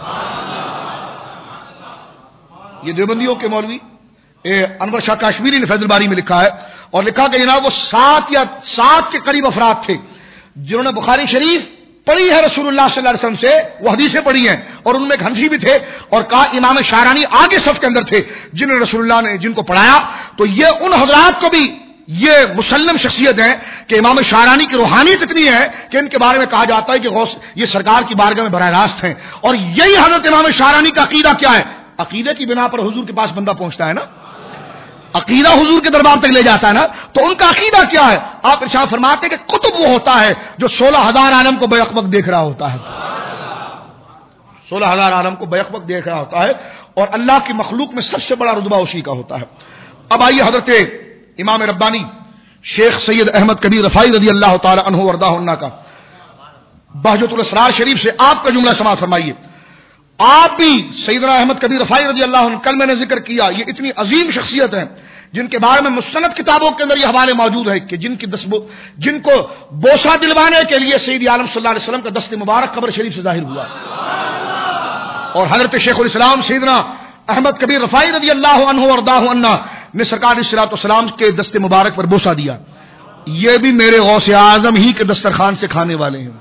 یہ دیوبندیوں کے مولوی انور شاہ کاشمیری نے فیض الباری میں لکھا ہے, اور لکھا کہ جناب وہ سات یا سات کے قریب افراد تھے جنہوں نے بخاری شریف پڑھی ہے رسول اللہ صلی اللہ علیہ وسلم سے, وہ حدیثیں پڑھی ہیں اور ان میں ایک حنفی بھی تھے، اور کہا امام شعرانی آگے صف کے اندر تھے جن نے رسول اللہ نے جن کو پڑھایا، تو یہ ان حضرات کو بھی یہ مسلم شخصیت ہے کہ امام شعرانی کی روحانیت اتنی ہے کہ ان کے بارے میں کہا جاتا ہے کہ غوث یہ سرکار کی بارگاہ میں براہ راست ہیں. اور یہی حضرت امام شعرانی کا عقیدہ کیا ہے؟ عقیدے کی بنا پر حضور کے پاس بندہ پہنچتا ہے نا، عقیدہ حضور کے دربار تک لے جاتا ہے نا. تو ان کا عقیدہ کیا ہے؟ آپ ارشاد فرماتے ہیں کہ قطب وہ ہوتا ہے جو سولہ ہزار عالم کو بیک وقت دیکھ رہا ہوتا ہے، سولہ ہزار عالم کو بیک وقت دیکھ رہا ہوتا ہے، اور اللہ کی مخلوق میں سب سے بڑا رتبہ اسی کا ہوتا ہے. اب آئیے حضرت امام ربانی شیخ سید احمد کبیر رفاعی رضی اللہ تعالی عنہ وردہ عنہ کا بہجت الاسرار شریف سے آپ کا جملہ سماعت فرمائیے. آپ بھی سیدنا احمد کبیر رفاعی رضی اللہ عنہ، کل میں نے ذکر کیا، یہ اتنی عظیم شخصیت ہیں جن کے بارے میں مستند کتابوں کے اندر یہ حوالے موجود ہے کہ جن کی دس جن کو بوسہ دلوانے کے لیے سید عالم صلی اللہ علیہ وسلم کا دست مبارک قبر شریف سے ظاہر ہوا. اور حضرت شیخ الاسلام سیدنا احمد کبیر رفاعی رضی اللہ عنہ وردہ عنہ نے سرکار علیہ الصلوۃ والسلام کے دست مبارک پر بوسہ دیا. یہ بھی میرے غوث اعظم ہی کے دسترخوان سے کھانے والے ہیں،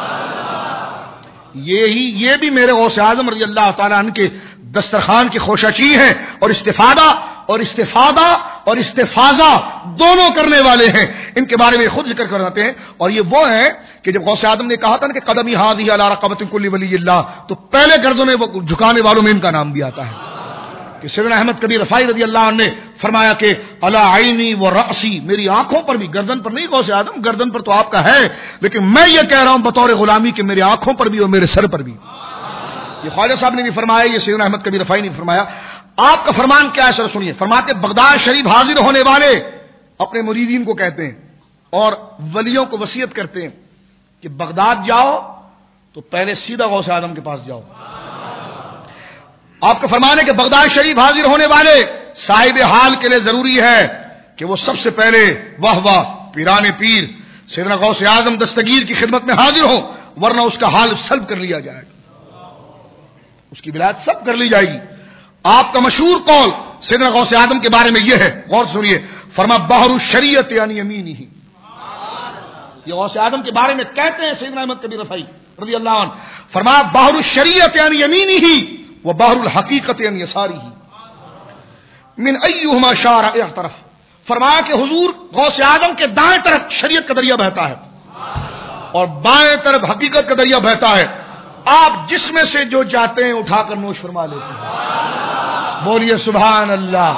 یہی یہ بھی میرے غوث اعظم رضی اللہ تعالیٰ عنہ کے دسترخوان کی خوشچی ہیں، اور استفادہ اور استفادہ اور استفاضہ دونوں کرنے والے ہیں. ان کے بارے میں خود ذکر کرتے ہیں. اور یہ وہ ہیں کہ جب غوث اعظم نے کہا تھا نا کہ قدمی ہادی علی رقبۃ کل ولی اللہ، تو پہلے گردنے جھکانے والوں میں ان کا نام بھی آتا ہے کہ سیدنا احمد کبیر رفاعی رضی اللہ عنہ نے فرمایا کہ الا عینی و رأسی، میری آنکھوں پر بھی، گردن پر نہیں غوث اعظم، گردن پر تو آپ کا ہے، لیکن میں یہ کہہ رہا ہوں بطور غلامی کہ میری آنکھوں پر بھی اور میرے سر پر بھی. یہ خواجہ صاحب نے بھی فرمایا، یہ سیدنا احمد کبیر رفاعی نے بھی فرمایا. آپ کا فرمان کیا ہے سر سنیے. فرماتے بغداد شریف حاضر ہونے والے اپنے مریدین کو کہتے ہیں اور ولیوں کو وصیت کرتے ہیں کہ بغداد جاؤ تو پہلے سیدھا غوث اعظم کے پاس جاؤ. آپ کا فرمان ہے کہ بغداد شریف حاضر ہونے والے صاحب حال کے لیے ضروری ہے کہ وہ سب سے پہلے واہ واہ پیران پیر سیدنا غوث اعظم دستگیر کی خدمت میں حاضر ہو، ورنہ اس کا حال سلب کر لیا جائے گا، اس کی ولایت سلب کر لی جائے گی. آپ کا مشہور قول سیدنا غوث اعظم کے بارے میں یہ ہے، غور سنیے. فرما بحر الشریعت یعنی یمینہ، یہ غوث اعظم کے بارے میں کہتے ہیں سیدنا احمد کبیر رفاعی رضی اللہ عنہ. فرما بحر الشریعت یعنی یمینہ و بحر الحقیقت یعنی یسارہ من ایہما شار اعترف. فرمایا کہ حضور غوث اعظم کے دائیں طرف شریعت کا دریا بہتا ہے اور بائیں طرف حقیقت کا دریا بہتا ہے، آپ جس میں سے جو چاہتے ہیں اٹھا کر نوش فرما لیتے ہیں. بولیے سبحان اللہ.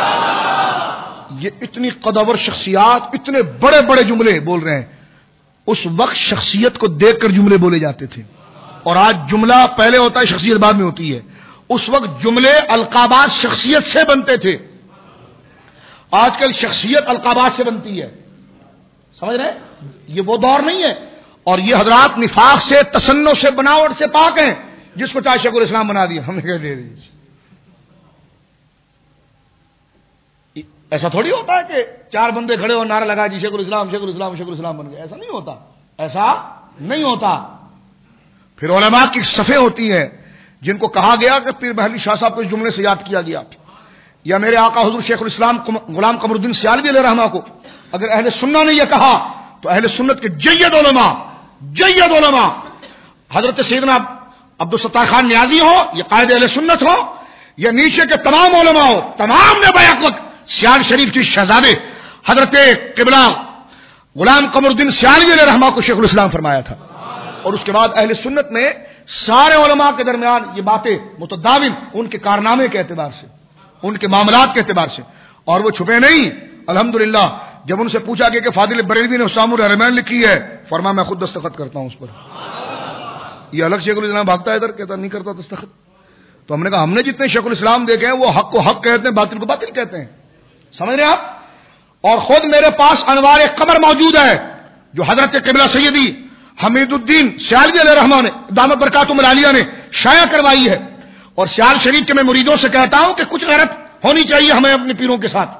یہ اتنی قدور شخصیات، اتنے بڑے بڑے جملے بول رہے ہیں. اس وقت شخصیت کو دیکھ کر جملے بولے جاتے تھے، اور آج جملہ پہلے ہوتا ہے شخصیت بعد میں ہوتی ہے. اس وقت جملے القابات شخصیت سے بنتے تھے، آج کل شخصیت القابات سے بنتی ہے. سمجھ رہے ہیں؟ یہ وہ دور نہیں ہے. اور یہ حضرات نفاق سے، تصنع سے، بناوٹ سے پاک ہیں. جس کو چاہے شیخ الاسلام بنا دیا، ہم نے کہہ دے دی. ایسا تھوڑی ہوتا ہے کہ چار بندے کھڑے ہو نعرہ لگا جی شیخ الاسلام شیخ الاسلام شیخ الاسلام بن گئے. ایسا نہیں ہوتا، ایسا نہیں ہوتا. پھر علماء کی صفیں ہوتی ہیں جن کو کہا گیا کہ پیر محلی شاہ صاحب کو اس جملے سے یاد کیا گیا، یا میرے آقا حضور شیخ الاسلام غلام قمر الدین سیالوی علیہ رحمہ کو اگر اہل سنت نے یہ کہا تو اہل سنت کے جید علماء جید علماء حضرت سیدنا عبدالستار خان نیازی ہو، یہ قائد اہل سنت ہو، یا نیچے کے تمام علماء ہو، تمام نے بیک وقت سیال شریف کی شہزادے حضرت قبلہ غلام قمر الدین سیالوی علیہ رحمہ کو شیخ الاسلام فرمایا تھا. اور اس کے بعد اہل سنت میں سارے علماء کے درمیان یہ باتیں متداول ان کے کارنامے کے اعتبار سے، ان کے معاملات کے اعتبار سے، اور وہ چھپے نہیں. الحمدللہ جب ان سے پوچھا گیا کہ فاضل بریلوی نے حسام الحرمین لکھی ہے، فرمایا میں خود دستخط کرتا ہوں اس پر. یہ الگ شیخ الاسلام بھاگتا ہے ادھر، کہتا نہیں کرتا دستخط. تو ہم نے کہا ہم نے جتنے شیخ الاسلام دیکھے ہیں وہ حق کو حق کہتے ہیں، باطل کو باطل کہتے ہیں. سمجھ رہے ہیں آپ؟ اور خود میرے پاس انوار قمر موجود ہے جو حضرت قبلہ سیدی حمید الدین سیالوی علیہ رحمہ نے دامت برکاتہم العالیہ نے شائع کروائی ہے. اور سیال شریف کے میں مریدوں سے کہتا ہوں کہ کچھ غیرت ہونی چاہیے ہمیں اپنے پیروں کے ساتھ.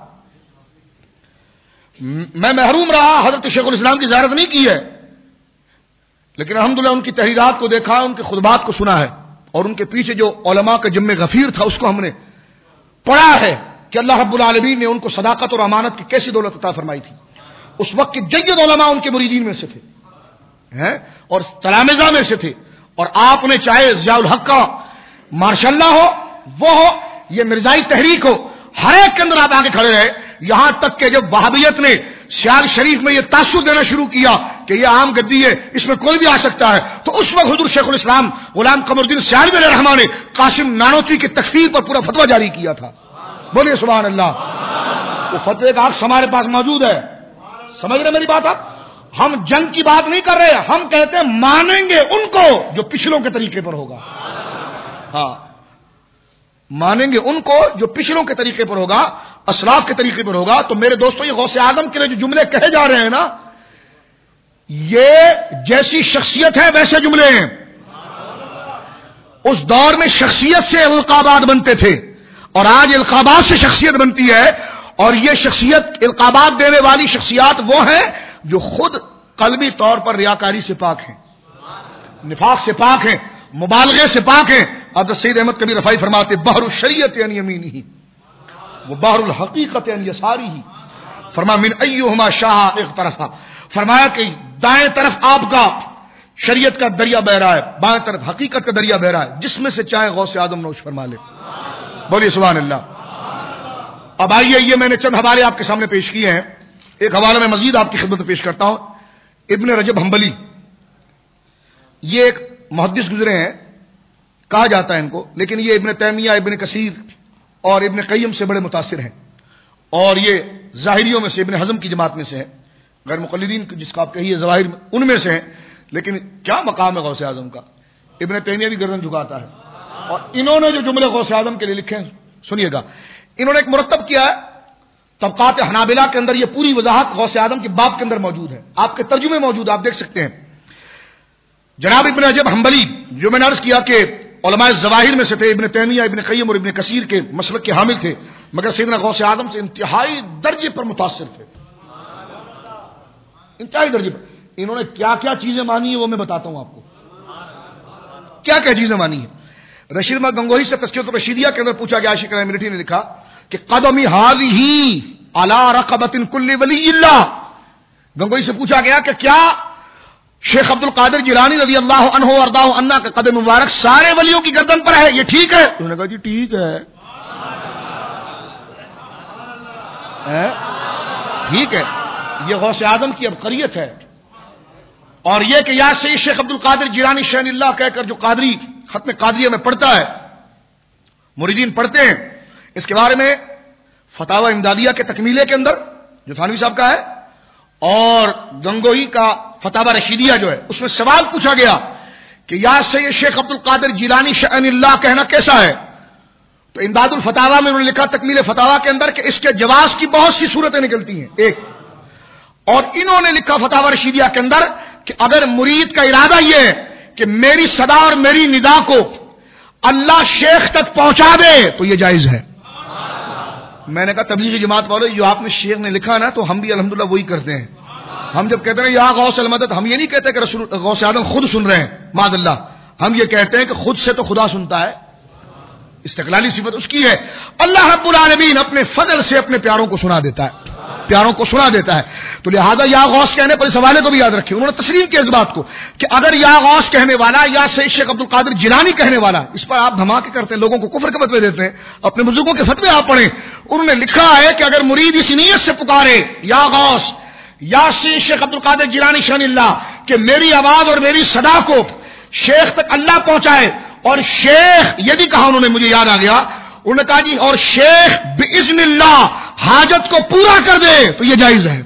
میں محروم رہا، حضرت شیخ الاسلام کی زیارت نہیں کی ہے، لیکن الحمدللہ ان کی تحریرات کو دیکھا، ان کے خطبات کو سنا ہے، اور ان کے پیچھے جو علماء کا جم غفیر تھا اس کو ہم نے پڑھا ہے کہ اللہ رب العالمین نے ان کو صداقت اور امانت کی کیسی دولت عطا فرمائی تھی. اس وقت کے جید علماء ان کے مریدین میں سے تھے ہیں اور تلامذہ میں سے تھے، اور آپ نے چاہے ضیاء الحق کا ماشاء اللہ ہو وہ ہو یہ مرزائی تحریک ہو، ہر ایک کے اندر آپ آگے کھڑے رہے، یہاں تک کہ جب وہابیت نے سیال شریف میں یہ تاثر دینا شروع کیا کہ یہ عام گدی ہے، اس میں کوئی بھی آ سکتا ہے، تو اس وقت حضور شیخ الاسلام غلام قمر الدین سیالوی علیہ الرحمہ نے قاسم نانوتوی کی تکفیر پر پورا فتویٰ جاری کیا تھا. بولیے سبحان اللہ. وہ فتوے کا عکس ہمارے پاس موجود ہے. سمجھ رہے میری بات آپ؟ ہم جنگ کی بات نہیں کر رہے، ہم کہتے ہیں مانیں گے ان کو جو پچھلوں کے طریقے پر ہوگا. ہاں مانیں گے ان کو جو پچھلوں کے طریقے پر ہوگا، اسلاف کے طریقے پر ہوگا. تو میرے دوستوں یہ غوث اعظم کے لیے جو جملے کہے جا رہے ہیں نا، یہ جیسی شخصیت ہے ویسے جملے ہیں. اس دور میں شخصیت سے القابات بنتے تھے اور آج القابات سے شخصیت بنتی ہے. اور یہ شخصیت القابات دینے والی شخصیات وہ ہیں جو خود قلبی طور پر ریاکاری سے پاک ہیں، نفاق سے پاک ہیں، مبالغے سے پاک ہیں. اب سید احمد کبیر رفاعی فرماتے بحر الشریعت عن یمینہ وہ بحر الحقیقت عن یسارہ، فرما من ایہما شاء اغترفا، فرمایا کہ دائیں طرف آپ کا شریعت کا دریا بہ رہا ہے، بائیں طرف حقیقت کا دریا بہ رہا ہے، جس میں سے چاہے غوث اعظم نوش فرما لے. بولیے سبحان اللہ. اب آئیے یہ میں نے چند حوالے آپ کے سامنے پیش کیے ہیں، ایک حوالہ میں مزید آپ کی خدمت میں پیش کرتا ہوں. ابن رجب حنبلی یہ ایک محدث گزرے ہیں، کہا جاتا ہے ان کو، لیکن یہ ابن تیمیہ، ابن کثیر اور ابن قیم سے بڑے متاثر ہیں، اور یہ ظاہریوں میں سے ابن حزم کی جماعت میں سے ہیں، غیر مقلدین جس کا آپ کہیے ظواہر ان میں سے ہیں. لیکن کیا مقام ہے غوث اعظم کا؟ ابن تیمیہ بھی گردن جھکاتا ہے. اور انہوں نے جو جملے غوث اعظم کے لیے لکھے ہیں سنیے گا. انہوں نے ایک مرتب کیا ہے طبقات حنابلہ کے اندر، یہ پوری وضاحت غوث اعظم کے باب کے اندر موجود ہے، آپ کے ترجمے موجود، آپ دیکھ سکتے ہیں. جناب ابن رجب حنبلی جو میں نے عرض کیا کہ علماء ظواہر میں سے تھے، ابن تیمیہ، ابن قیم اور ابن کثیر کے مسلک کے حامل تھے، مگر سیدنا غوث اعظم سے انتہائی درجے پر متاثر تھے، انتہائی درجے پر. انہوں نے کیا کیا چیزیں مانی ہیں وہ میں بتاتا ہوں آپ کو، کیا کیا چیزیں مانی ہیں. رشید محمد گنگوہی سے تذکرۃ الرشیدیہ کے اندر پوچھا گیا، عاشق ملٹی نے لکھا کہ قدمی ہذہ علی رقبۃ کل ولی اللہ. گنگوہی سے پوچھا گیا کہ کیا شیخ عبد القادر جیلانی رضی اللہ عنہ وارضاہ عنہ کا قدم مبارک سارے ولیوں کی گردن پر ہے، یہ ٹھیک ہے؟ انہوں نے کہا جی ٹھیک ہے، ٹھیک ہے. یہ غوث اعظم کی عبقریت ہے. اور یہ کہ یا سید شیخ عبد القادر جیلانی شان اللہ کہہ کر جو قادری ختم قادریہ میں پڑھتا ہے، مریدین پڑھتے ہیں، اس کے بارے میں فتاوی امدادیہ کے تکمیلے کے اندر جو تھانوی صاحب کا ہے اور گنگوہی کا فتاوی رشیدیہ جو ہے اس میں سوال پوچھا گیا کہ یا سید شیخ عبد القادر جیلانی شان اللہ کہنا کیسا ہے؟ تو امداد الفتاوی میں انہوں نے لکھا تکمیل فتاوی کے اندر کہ اس کے جواز کی بہت سی صورتیں نکلتی ہیں ایک. اور انہوں نے لکھا فتاوی رشیدیہ کے اندر کہ اگر مرید کا ارادہ یہ ہے کہ میری صدا اور میری ندا کو اللہ شیخ تک پہنچا دے تو یہ جائز ہے. میں نے کہا تبلیغی جماعت والوں جو آپ نے شیخ نے لکھا نا تو ہم بھی الحمدللہ وہی کرتے ہیں. ہم جب کہتے ہیں یا غوث المدد، ہم یہ نہیں کہتے کہ رسول غوث اعظم خود سن رہے ہیں، معاذ اللہ، ہم یہ کہتے ہیں کہ خود سے تو خدا سنتا ہے، استقلالی صفت اس کی ہے. اللہ رب العالمین اپنے فضل سے اپنے پیاروں کو سنا دیتا ہے، پیاروں کو سنا دیتا ہے. تو لہذا یا غوث کہنے پر اس حوالے کو بھی یاد رکھیں. انہوں نے تسلیم کیا اس بات کو کہ اگر یا غوث کہنے والا یا سید شیخ عبد القادر جیلانی کہنے والا، اس پر آپ دھماکے کرتے ہیں، لوگوں کو کفر کے فتوے دیتے ہیں، اپنے بزرگوں کے فتوے آپ پڑھیں. انہوں نے لکھا ہے کہ اگر مرید اس نیت سے پکارے یا غوث یا سید شیخ عبد القادر جیلانی شان اللہ کہ میری آواز اور میری صدا کو شیخ تک اللہ پہنچائے، اور شیخ یہ بھی کہا انہوں نے، مجھے یاد آ گیا، انہوں نے کہا جی اور شیخ باذن اللہ حاجت کو پورا کر دے تو یہ جائز ہے.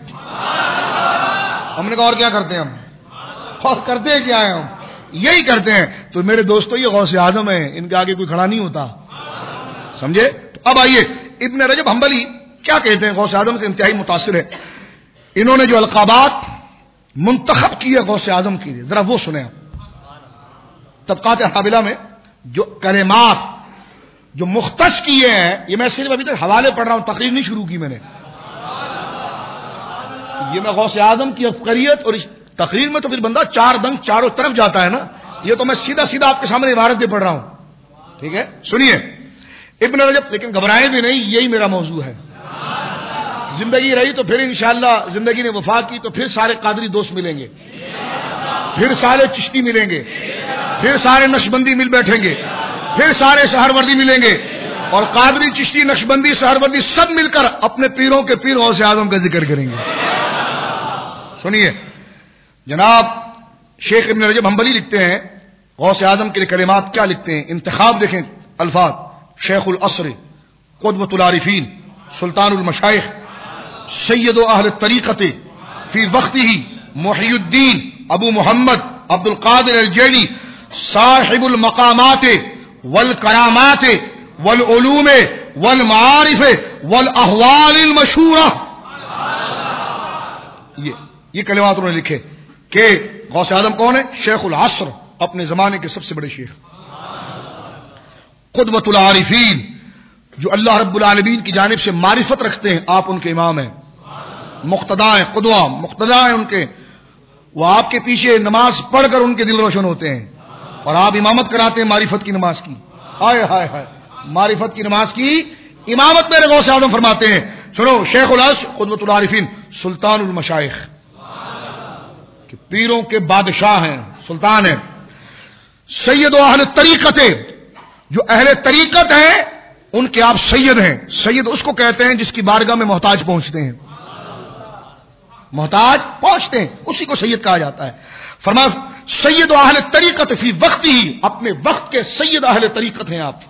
ہم نے کہا اور کیا کرتے ہیں ہم؟ اور کرتے کیا ہے ہم؟ یہی کرتے ہیں. تو میرے دوستو یہ غوث اعظم ہے، ان کے آگے کوئی کھڑا نہیں ہوتا، سمجھے؟ تو اب آئیے ابن رجب حنبلی کیا کہتے ہیں، غوث اعظم سے انتہائی متاثر ہے. انہوں نے جو القابات منتخب کیے غوث اعظم کی، ذرا وہ سنیں. طبقات حنابلہ میں جو کلمات جو مختص کیے ہیں، یہ میں صرف ابھی تک حوالے پڑھ رہا ہوں، تقریر نہیں شروع کی میں نے. یہ میں غوث اعظم کی عبقریت اور اس تقریر میں تو پھر بندہ چار دنگ چاروں طرف جاتا ہے نا. یہ تو میں سیدھا سیدھا آپ کے سامنے عبارت دے پڑھ رہا ہوں، ٹھیک ہے؟ سنیے ابن رجب. لیکن گھبرائیں بھی نہیں، یہی میرا موضوع ہے. زندگی رہی تو پھر انشاءاللہ زندگی نے وفا کی تو پھر سارے قادری دوست ملیں گے، پھر سارے چشتی ملیں گے، پھر سارے نقشبندی مل بیٹھیں گے، پھر سارے سہروردی ملیں گے، اور قادری، چشتی، نقشبندی، سہروردی سب مل کر اپنے پیروں کے پیر غوث اعظم کا ذکر کریں گے۔ سنیے جناب شیخ ابن رجب حنبلی لکھتے ہیں غوث اعظم کے لیے کلمات کیا لکھتے ہیں، انتخاب دیکھیں الفاظ: شیخ العصر، قدوۃ العارفین، سلطان المشائخ، سید و اہل الطریقۃ فی وقتہ، محی الدین ابو محمد عبد القادر الجیلی، صاحب المقامات والکرامات والعلوم والمعارف والاحوال المشہورہ۔ یہ یہ کلمات انہوں نے لکھے کہ غوث اعظم کون ہے؟ شیخ العصر، اپنے زمانے کے سب سے بڑے شیخ، قدوۃ العارفین، جو اللہ رب العالمین کی جانب سے معرفت رکھتے ہیں، آپ ان کے امام ہیں، مقتدا ہیں، قدوہ مقتدا ہیں ان کے، وہ آپ کے پیچھے نماز پڑھ کر ان کے دل روشن ہوتے ہیں، اور آپ امامت کراتے ہیں معرفت کی نماز کی۔ ہائے ہائے ہائے، معرفت کی نماز کی امامت میرے غوث اعظم فرماتے ہیں۔ سنو، شیخ العصر، قدوۃ العارفین، سلطان المشائخ، کہ پیروں کے بادشاہ ہیں، سلطان ہیں، سید و اہل طریقت، جو اہل طریقت ہیں ان کے آپ سید ہیں۔ سید اس کو کہتے ہیں جس کی بارگاہ میں محتاج پہنچتے ہیں، محتاج پہنچتے ہیں، اسی کو سید کہا جاتا ہے۔ فرمایا سید و اہل طریقت فی وقت ہی، اپنے وقت کے سید اہل طریقت ہیں آپ،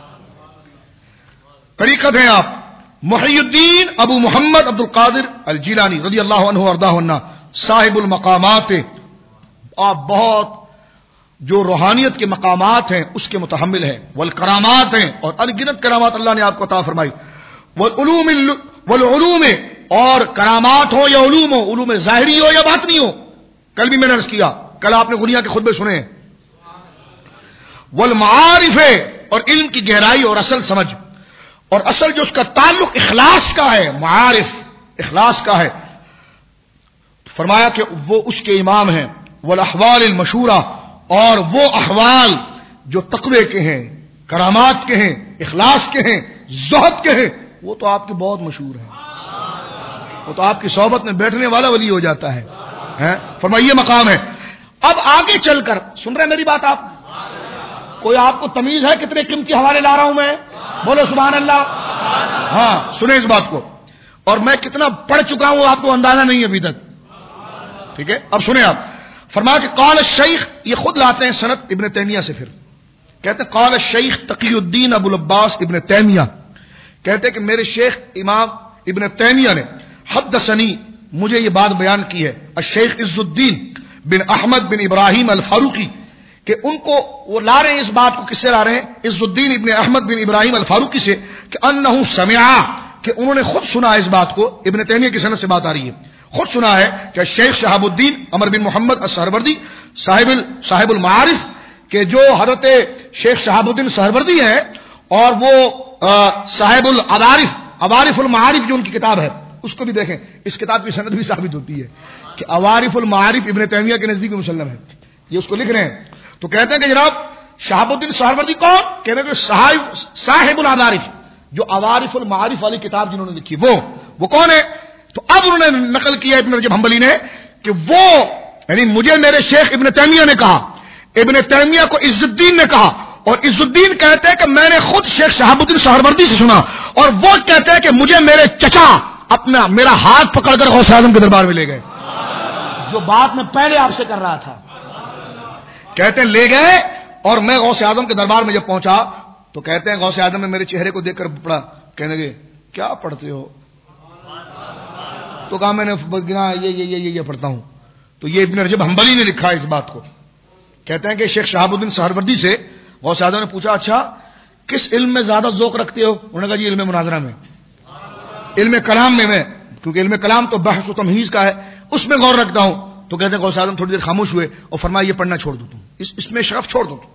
طریقت ہیں آپ۔ محی الدین ابو محمد عبد القادر الجیلانی رضی اللہ عنہ وارضاہ عنہ، صاحب المقامات، آپ بہت جو روحانیت کے مقامات ہیں اس کے متحمل ہیں، والکرامات ہیں، اور انگنت کرامات اللہ نے آپ کو عطا فرمائی، والعلوم والعلوم، اور کرامات ہو یا علوم ہو، علوم ظاہری ہو یا باطنی ہو، کل بھی میں نے عرض کیا، کل آپ نے غنیہ کے خطبے سنے، والمعارف، اور علم کی گہرائی اور اصل سمجھ، اور اصل جو اس کا تعلق اخلاص کا ہے، معارف اخلاص کا ہے، فرمایا کہ وہ اس کے امام ہیں، والاحوال المشہورہ، اور وہ احوال جو تقوی کے ہیں، کرامات کے ہیں، اخلاص کے ہیں، زہد کے ہیں، وہ تو آپ کے بہت مشہور ہیں، وہ تو آپ کی صحبت میں بیٹھنے والا ولی ہو جاتا ہے۔ فرمائیے مقام ہے۔ اب آگے چل کر سن رہے میری بات آپ؟ کوئی آپ کو تمیز ہے کتنے قیمتی حوالے لا رہا ہوں میں؟ بولو سبحان اللہ۔ ہاں سنیں اس بات کو، اور میں کتنا پڑھ چکا ہوں آپ کو اندازہ نہیں ہے ابھی تک، ٹھیک ہے؟ اب سنیں آپ، فرمایا کہ قال الشیخ، یہ خود لاتے ہیں سند ابن تیمیہ سے، پھر کہتے ہیں قال الشیخ تقی الدین ابو العباس ابن تیمیہ، کہتے ہیں کہ میرے شیخ امام ابن تیمیہ نے حدثنی، مجھے یہ بات بیان کی ہے، الشیخ عز الدین بن احمد بن ابراہیم الفاروقی، کہ ان کو وہ لا رہے ہیں اس بات کو، کس سے لا رہے ہیں؟ عز الدین ابن احمد بن ابراہیم الفاروقی سے، کہ انہ سمع، کہ انہوں نے خود سنا اس بات کو، ابن تیمیہ کی سند سے بات آ رہی ہے، خود سنا ہے کہ شیخ شہاب الدین عمر بن محمد السہروردی صاحب صاحب المعارف، کہ جو حضرت شیخ شہاب الدین سہروردی ہیں، اور وہ صاحب العوارف، عوارف المعارف جو ان کی کتاب ہے، اس کو بھی دیکھیں، اس کتاب کی سند بھی ثابت ہوتی ہے کہ عوارف المعارف ابن تیمیہ کے نزدیک مسلم ہے، یہ اس کو لکھ رہے ہیں۔ تو کہتے ہیں کہ جناب شہاب الدین سہروردی کون؟ کہتے ہیں کہ صاحب صاحب العوارف، جو عوارف المعارف والی کتاب جنہوں نے لکھی، وہ وہ کون ہے؟ تو اب انہوں نے نقل کیا ابن رجب حنبلی نے کہ وہ، یعنی مجھے میرے شیخ ابن تیمیہ نے کہا، ابن تیمیہ کو عز الدین نے کہا، اور عز الدین کہتے ہیں کہ میں نے خود شیخ شہاب الدین سہروردی سے سنا، اور وہ کہتے ہیں کہ مجھے میرے چچا اپنا میرا ہاتھ پکڑ کر غوث اعظم کے دربار میں لے گئے، جو بات میں پہلے آپ سے کر رہا تھا، کہتے ہیں لے گئے، اور میں غوث اعظم کے دربار میں جب پہنچا تو کہتے ہیں غوث اعظم نے میرے چہرے کو دیکھ کر پڑھا، کہنے لگے کیا پڑھتے ہو؟ تو کہا میں نے گنا یہ یہ یہ یہ پڑھتا ہوں۔ تو یہ ابن رجب حنبلی نے لکھا ہے اس بات کو، کہتے ہیں کہ شیخ شہاب الدین سہروردی سے غوث اعظم نے پوچھا اچھا کس علم میں زیادہ ذوق رکھتے ہو؟ انہوں نے کہا جی علم مناظرہ میں، علم کلام میں، میں کیونکہ علم کلام تو بحث و تمہیز کا ہے، اس میں غور رکھتا ہوں۔ تو کہتے ہیں غوث اعظم تھوڑی دیر خاموش ہوئے اور فرمایا یہ پڑھنا چھوڑ دو، تم اس اس میں شرف چھوڑ دو۔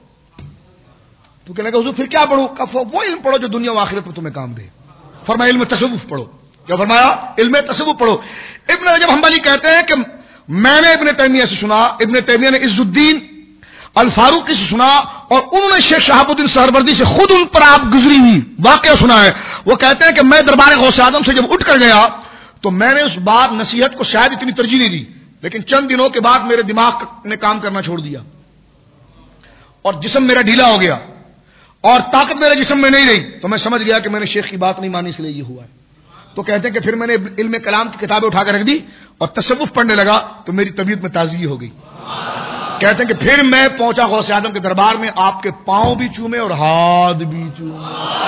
تو کہنے لگا حضور پھر کیا پڑھوں؟ کہ وہ علم پڑھو جو دنیا و آخرت میں تمہیں کام دے۔ فرمایا علم تصوف پڑھو۔ کیا فرمایا؟ علم تصوف پڑھو۔ ابن رجب حنبلی کہتے ہیں کہ میں نے ابن تیمیہ سے سنا، ابن تیمیہ نے عز الدین الفاروقی سے سنا، اور انہوں نے شیخ شہاب الدین سہروردی سے خود ان پر آپ گزری ہوئی واقعہ سنا ہے۔ وہ کہتے ہیں کہ میں دربار غوث اعظم سے جب اٹھ کر گیا تو میں نے اس بات نصیحت کو شاید اتنی ترجیح نہیں دی، لیکن چند دنوں کے بعد میرے دماغ نے کام کرنا چھوڑ دیا، اور جسم میرا ڈھیلا ہو گیا اور طاقت میرے جسم میں نہیں رہی تو میں سمجھ گیا کہ میں نے شیخ کی بات نہیں مانی، اس لیے یہ ہوا ہے. تو کہتے ہیں کہ پھر میں نے علم کلام کی کتابیں اٹھا کر رکھ دی اور تصوف پڑھنے لگا تو میری طبیعت میں تازگی ہو گئی. کہتے ہیں کہ پھر میں پہنچا غوث اعظم کے دربار میں، آپ کے پاؤں بھی چومے اور ہاتھ بھی چومے.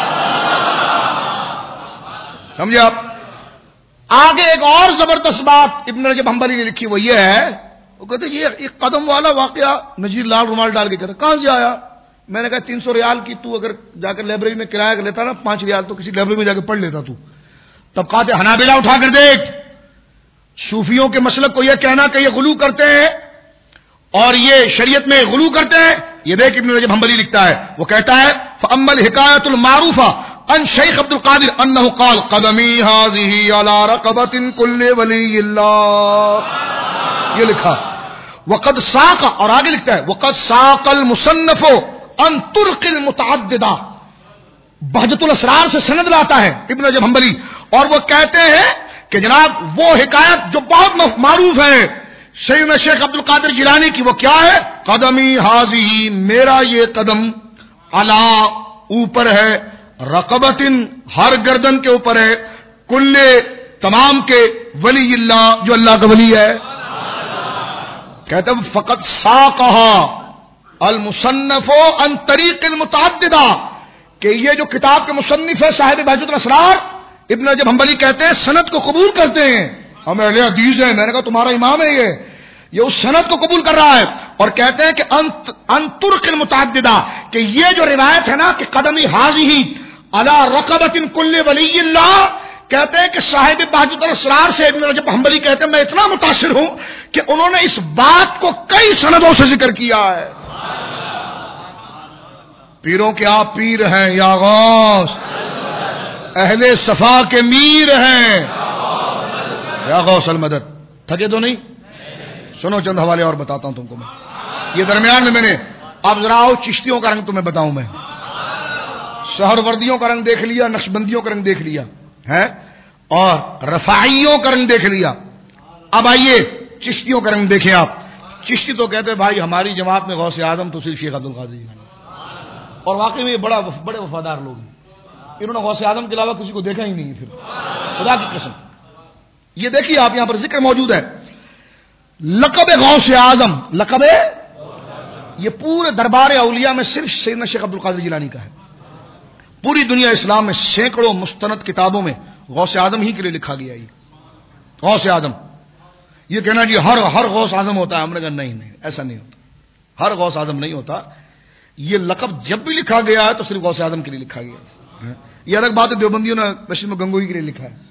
سمجھے آپ؟ آگے ایک اور زبردست بات ابن رجب حنبلی نے لکھی، وہ یہ ہے، وہ کہتے ہیں یہ ایک قدم والا واقعہ نذیر لال رومال ڈال کے کہتا کہاں سے آیا؟ میں نے کہا تین سو ریال کی تو اگر جا کر لائبریری میں کرایہ لیتا نا پانچ ریال تو کسی لائبریری میں جا کے پڑھ لیتا تو. طبقات حنابلہ اٹھا کر دیکھ، صوفیوں کے مسلک کو یہ کہنا کہ یہ غلو کرتے ہیں اور یہ شریعت میں غلو کرتے ہیں، یہ دیکھ ابن رجب حنبلی لکھتا ہے، وہ کہتا ہے فَأَمَّا الْحِكَایَةُ الْمَعْرُوفَةُ عن شیخ عبد القادر انه قال قدمی هذه على رقبة كل ولی اللہ، یہ لکھا. وقد ساق، اور آگے لکھتا ہے وقد ساق المصنف ان طرق المتعددہ، بہجت الاسرار سے سند لاتا ہے ابن رجب حنبلی، اور وہ کہتے ہیں کہ جناب وہ حکایت جو بہت معروف ہے سیدنا شیخ عبد القادر جیلانی کی، وہ کیا ہے؟ قدمی حاضی، میرا یہ قدم، علا اوپر ہے، رقبتن ہر گردن کے اوپر ہے، کل تمام کے، ولی اللہ جو اللہ کا ولی ہے. کہتے ہیں فقط ساقہا المصنف عن طریق المتعددہ، کہ یہ جو کتاب کے مصنف ہے صاحب بہجت الاسرار ابن رجب حنبلی کہتے ہیں سند کو قبول کرتے ہیں، ہم اہل حدیث ہیں. میں نے کہا تمہارا امام ہے یہ یہ اس سند کو قبول کر رہا ہے، اور کہتے ہیں کہ ان طرق المتعددہ، کہ یہ جو روایت ہے نا کہ قدمی حاضی علی رقبۃ کل ولی اللہ، کہتے ہیں کہ صاحب بہجت الاسرار سے ابن رجب حنبلی کہتے ہیں میں اتنا متاثر ہوں کہ انہوں نے اس بات کو کئی سندوں سے ذکر کیا ہے. پیروں کے آپ پیر ہیں یا غوث، اہل صفا کے میر ہیں یا غوث المدد. تھکے تو نہیں؟ سنو چند حوالے اور بتاتا ہوں تم کو. میں یہ درمیان میں میں نے اب ذرا آؤ چشتیوں کا رنگ تمہیں بتاؤں. میں سہر وردیوں کا رنگ دیکھ لیا، نقشبندیوں کا رنگ دیکھ لیا ہے، اور رفاعیوں کا رنگ دیکھ لیا. اب آئیے چشتیوں کا رنگ دیکھیں آپ. چشتی تو کہتے ہیں بھائی ہماری جماعت میں غوث اعظم تو صرف شیخ عبد القادر جیلانی، اور واقعی میں بڑا بڑے وفادار لوگ ہیں. انہوں نے غوث اعظم کے علاوہ کسی کو دیکھا ہی نہیں ہے. پھر خدا کی قسم یہ دیکھیے آپ، یہاں پر ذکر موجود ہے لقب غوث اعظم. لقب یہ پورے دربار اولیاء میں صرف سیدنا شیخ عبد القادر جیلانی کا ہے. پوری دنیا اسلام میں سینکڑوں مستند کتابوں میں غوث اعظم ہی کے لیے لکھا گیا. یہ غوث اعظم، یہ کہنا جی ہر ہر غوث اعظم ہوتا ہے، ہم نے کہا نہیں نہیں ایسا نہیں ہوتا، ہر غوث اعظم نہیں ہوتا. یہ لقب جب بھی لکھا گیا ہے تو صرف غوث اعظم کے لیے لکھا گیا ہے. یہ الگ بات ہے دیوبندیوں نے رشید میں گنگوئی کے لیے لکھا ہے.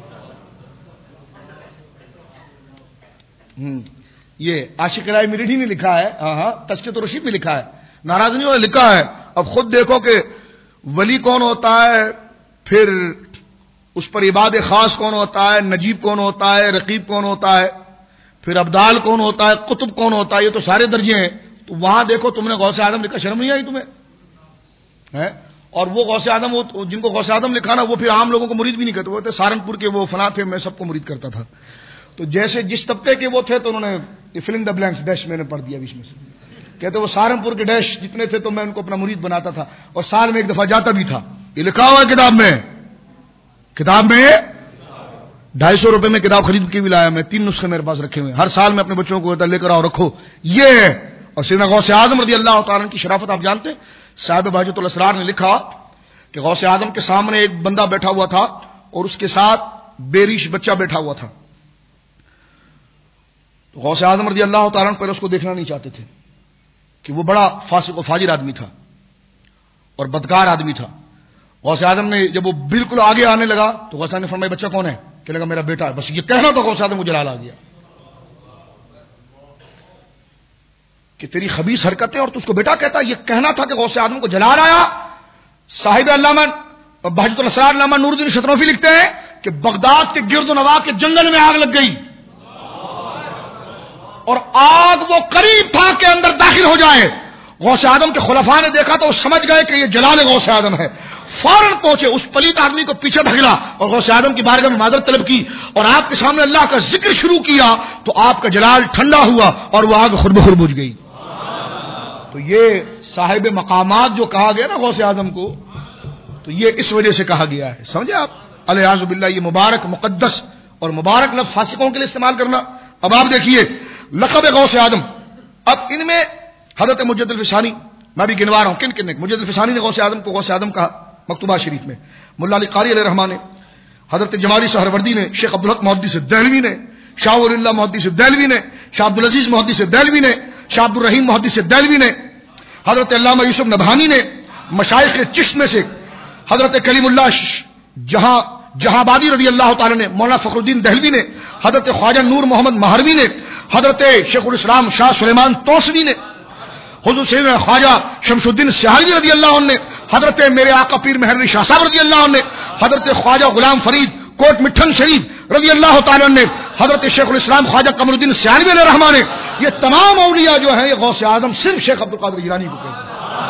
یہ عاشق رائے میرٹھی نے لکھا ہے، ہاں ہاں تذکرۃ الرشید میں لکھا ہے، ناراض نہیں ہوا لکھا ہے. اب خود دیکھو کہ ولی کون ہوتا ہے، پھر اس پر عباد خاص کون ہوتا ہے، نجیب کون ہوتا ہے، رقیب کون ہوتا ہے، پھر ابدال کون ہوتا ہے، قطب کون ہوتا ہے، یہ تو سارے درجے ہیں. تو وہاں دیکھو تم نے غوث اعظم لکھا، شرم نہیں آئی تمہیں؟ ہے اور وہ غوث اعظم جن کو غوث اعظم لکھا نا وہ پھر عام لوگوں کو مرید بھی نہیں کرتے. وہ تھے سہارنپور کے وہ فلاں تھے، میں سب کو مرید کرتا تھا. تو جیسے جس طبقے کے وہ تھے تو انہوں نے فلنگ دا بلینکس ڈیش میں نے پڑھ دیا بیچ میں سے. کہتے وہ سہارنپور کے ڈیش جتنے تھے تو میں ان کو اپنا مرید بناتا تھا اور سال میں ایک دفعہ جاتا بھی تھا. یہ لکھا ہوا ہے کتاب میں. کتاب میں ڈھائی سو روپے میں کتاب خرید کے بھی لایا میں. تین نسخے میرے پاس رکھے ہوئے. ہر سال میں اپنے بچوں کو لے کر آؤ رکھو. یہ ہے. اور سیدنا غوث اعظم رضی اللہ تعالیٰ کی شرافت آپ جانتے ہیں. صاحب بہجت الاسرار نے لکھا کہ غوث اعظم کے سامنے ایک بندہ بیٹھا ہوا تھا اور اس کے ساتھ بیریش بچہ بیٹھا ہوا تھا. تو غوث اعظم رضی اللہ تعالیٰ پہلے اس کو دیکھنا نہیں چاہتے تھے کہ وہ بڑا فاسق و فاجر آدمی تھا اور بدکار آدمی تھا. غوث اعظم نے جب وہ بالکل آگے آنے لگا تو غوث اعظم نے فرمایا بچہ کون ہے؟ کہ لگا میرا بیٹا ہے. بس یہ کہنا تو غوث اعظم کو جلال آ گیا کہ تیری خبیث حرکتیں اور تو اس کو بیٹا کہتا. یہ کہنا تھا کہ غوث اعظم کو جلال آیا. صاحب علامہ بہجت الاسرار علامہ نور الدین شتروفی لکھتے ہیں کہ بغداد کے گرد و نواح کے جنگل میں آگ لگ گئی اور آگ وہ قریب تھا کہ اندر داخل ہو جائے. غوث اعظم کے خلفاء نے دیکھا تو وہ سمجھ گئے کہ یہ جلال غوث اعظم ہے. فوراً پہنچے, اس پلیت آدمی کو پیچھے دھکیلا اور غوث اعظم کی بارگاہ میں معذرت طلب کی اور آپ کے سامنے اللہ کا ذکر شروع کیا تو آپ کا جلال ٹھنڈا ہوا اور وہ آگ خود بخود بجھ گئی. تو یہ صاحب مقامات جو کہا گیا نا غوث اعظم کو، تو یہ اس وجہ سے کہا گیا ہے، سمجھے آپ؟ الیاذ باللہ، یہ مبارک مقدس اور مبارک لفظ فاسقوں کے لیے استعمال کرنا. اب آپ دیکھیے لقب غوث اعظم، اب ان میں حضرت مجد الفسانی، میں بھی گنوا رہا ہوں کن کن نے. مجد الفسانی نے غوث اعظم کو غوث اعظم کہا مکتوبہ شریف میں، ملا علی قاری علیہ رحمٰن نے، حضرت جمالی سہروردی نے، شیخ عبدالحق محدث دہلوی نے، شاہ ولی اللہ محدث دہلوی نے، شاہ عبدالعزیز محدث دہلوی نے، شاہ عبد الرحیم محدث دہلوی نے، حضرت علامہ یوسف نبہانی نے، مشائخ چشت میں سے حضرت کلیم اللہ جہاں جہاں آبادی رضی اللہ تعالی نے، مولانا فخر الدین دہلوی نے، حضرت خواجہ نور محمد مہروی نے، حضرت شیخ الاسلام شاہ سلیمان توسوی نے، حضور سیدنا خواجہ شمس الدین سہلوی رضی اللہ عنہ نے، حضرت میرے آقا پیر مہر علی شاہ صاحب رضی اللہ عنہ نے، حضرت خواجہ غلام فرید کوٹ مٹھن شریف رضی اللہ تعالی عنہ نے، حضرت شیخ الاسلام خواجہ قمر الدین سیالوی علیہ رحمٰن نے. یہ تمام اولیاء جو ہیں یہ غوث اعظم صرف شیخ عبد القادر جیلانی کو کہتے ہیں.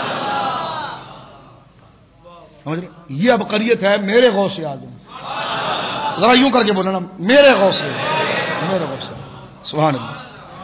سمجھ رہے؟ یہ عبقریت ہے میرے غوث اعظم. ذرا یوں کر کے بولنا، میرے غوث میرے غوث سبحان اللہ.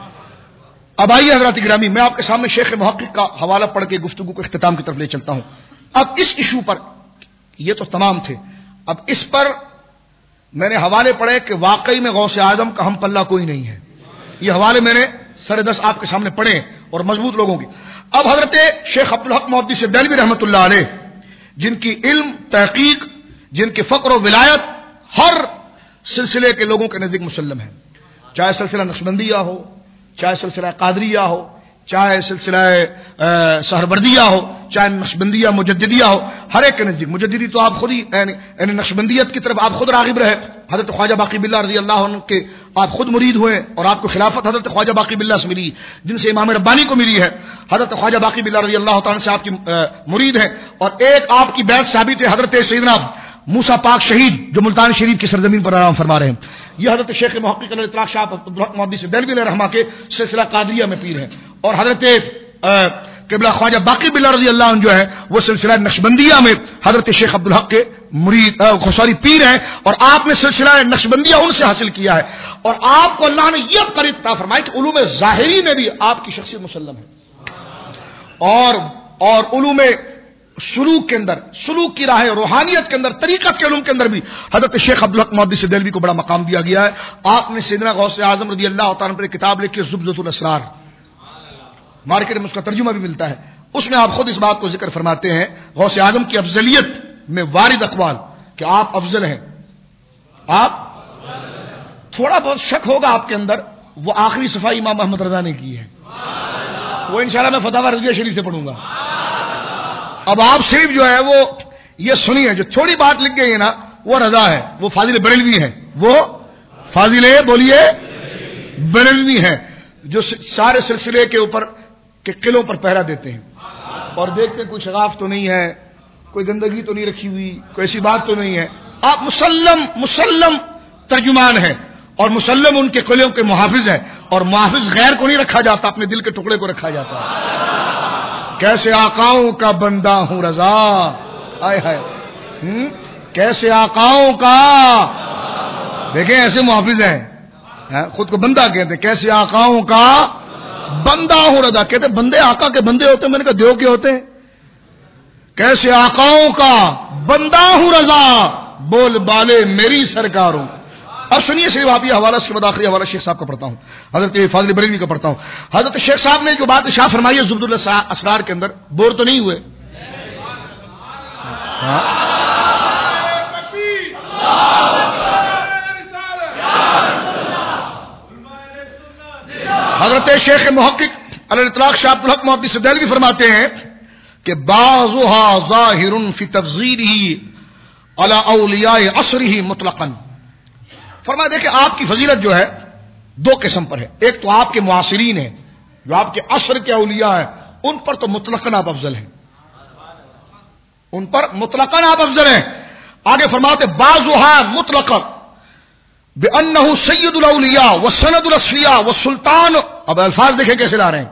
اب آئیے حضرات گرامی، میں آپ کے سامنے شیخ محقق کا حوالہ پڑھ کے گفتگو کو اختتام کی طرف لے چلتا ہوں. اب اس ایشو پر، یہ تو تمام تھے، اب اس پر میں نے حوالے پڑھے کہ واقعی میں غوث اعظم کا ہم پلہ کوئی نہیں ہے. یہ حوالے میں نے سر دس آپ کے سامنے پڑھے اور مضبوط لوگوں کی. اب حضرت شیخ عبدالحق محدث دہلوی رحمۃ اللہ علیہ، جن کی علم، تحقیق، جن کے فقر و ولایت ہر سلسلے کے لوگوں کے نزدیک مسلم ہے، چاہے سلسلہ نقشبندیہ ہو، چاہے سلسلہ قادریہ ہو، چاہے سلسلہ سہروردیہ ہو، چاہے نقشبندیہ مجددیہ ہو، ہر ایک کے نزدیک. مجددی تو آپ خود ہی یعنی نقشبندیت کی طرف آپ خود راغب رہے، حضرت خواجہ باقی باللہ رضی اللہ عنہ کے آپ خود مرید ہوئے اور آپ کو خلافت حضرت خواجہ باقی باللہ سے ملی، جن سے امام ربانی کو ملی ہے. حضرت خواجہ باقی باللہ رضی اللہ تعالیٰ سے آپ کی مرید ہیں، اور ایک آپ کی بیعت ثابت ہے حضرت سیدنا موسیٰ پاک شہید جو ملتان شریف کی سرزمین پر آرام فرما رہے ہیں. یہ حضرت شیخ محقق علیہ اطلاق شاہ عبدالحق محدث دہلوی علیہ رحمہ کے سلسلہ قادریہ میں پیر ہیں، اور حضرت قبلہ خواجہ باقی باللہ رضی اللہ عنہ جو ہے وہ سلسلہ نقشبندیہ میں حضرت شیخ عبدالحق کے مرید خسوری پیر ہیں، اور آپ نے سلسلہ نقشبندیہ ان سے حاصل کیا ہے. اور آپ کو اللہ نے یہ عبقریت عطا فرمائی کہ علوم ظاہری میں بھی آپ کی شخصیت مسلم ہے، اور اور علوم سلوک کے اندر، سلوک کی راہ روحانیت کے اندر، طریقت کے علوم کے اندر بھی حضرت شیخ عبدالحق محدث دہلوی کو بڑا مقام دیا گیا ہے. آپ نے سیدنا غوث اعظم رضی اللہ تعالیٰ پر ایک کتاب لکھی زبدۃ الاسرار، مارکیٹ میں اس کا ترجمہ بھی ملتا ہے. اس میں آپ خود اس بات کو ذکر فرماتے ہیں غوث اعظم کی افضلیت میں وارد اقوال کہ آپ افضل ہیں. آپ تھوڑا بہت شک ہوگا آپ کے اندر، وہ آخری صفائی امام محمد رضا نے کی ہے، وہ انشاءاللہ میں فتاوی رضویہ شریف سے پڑھوں گا. اب آپ صرف جو ہے وہ یہ سنیے، جو تھوڑی بات لکھ گئی ہے نا وہ رضا ہے، وہ فاضل بریلوی ہے، وہ فاضل بولیے بریلوی ہیں، جو سارے سلسلے کے اوپر کے قلعوں پر پہرا دیتے ہیں اور دیکھتے کوئی شغاف تو نہیں ہے، کوئی گندگی تو نہیں رکھی ہوئی، کوئی ایسی بات تو نہیں ہے. آپ مسلم مسلم ترجمان ہیں اور مسلم ان کے قلعوں کے محافظ ہیں، اور محافظ غیر کو نہیں رکھا جاتا، اپنے دل کے ٹکڑے کو رکھا جاتا ہے. کیسے آقاؤں کا بندہ ہوں رضا، آئے ہائے کیسے آقاؤں کا، دیکھیں ایسے محافظ ہیں، خود کو بندہ کہتے ہیں، کیسے آقاؤں کا بندہ ہوں رضا. کہتے بندے آقا کے بندے ہوتے ہیں، میں نے کہا دیو کے ہوتے ہیں. کیسے آقاؤں کا بندہ ہوں رضا، بول بالے میری سرکاروں. اب سنیے صرف آپ یہ حوالہ، اس کے بعد آخری حوالہ شیخ صاحب کا پڑھتا ہوں، حضرت فاضل بریلوی کا پڑھتا ہوں. حضرت شیخ صاحب نے جو بات ارشاد فرمائی ہے زبدۃ الاسرار کے اندر، بور تو نہیں ہوئے؟ حضرت شیخ محقق علی الاطلاق شاہ عبدالحق محدث دہلوی فرماتے ہیں کہ بعضها ظاہر فی تفضیلہ علی اولیاء عصرہ مطلقا. فرمایا دیکھیں آپ کی فضیلت جو ہے دو قسم پر ہے. ایک تو آپ کے معاصرین ہیں، جو آپ کے عصر کے اولیاء ہیں، ان پر تو مطلقاً آپ افضل ہیں، ان پر مطلقاً آپ افضل ہیں. آگے فرماتے بعضها مطلقا بأنہ سید الاولیاء وسند الاصفیاء والسلطان. اب الفاظ دیکھیں کیسے لا رہے ہیں،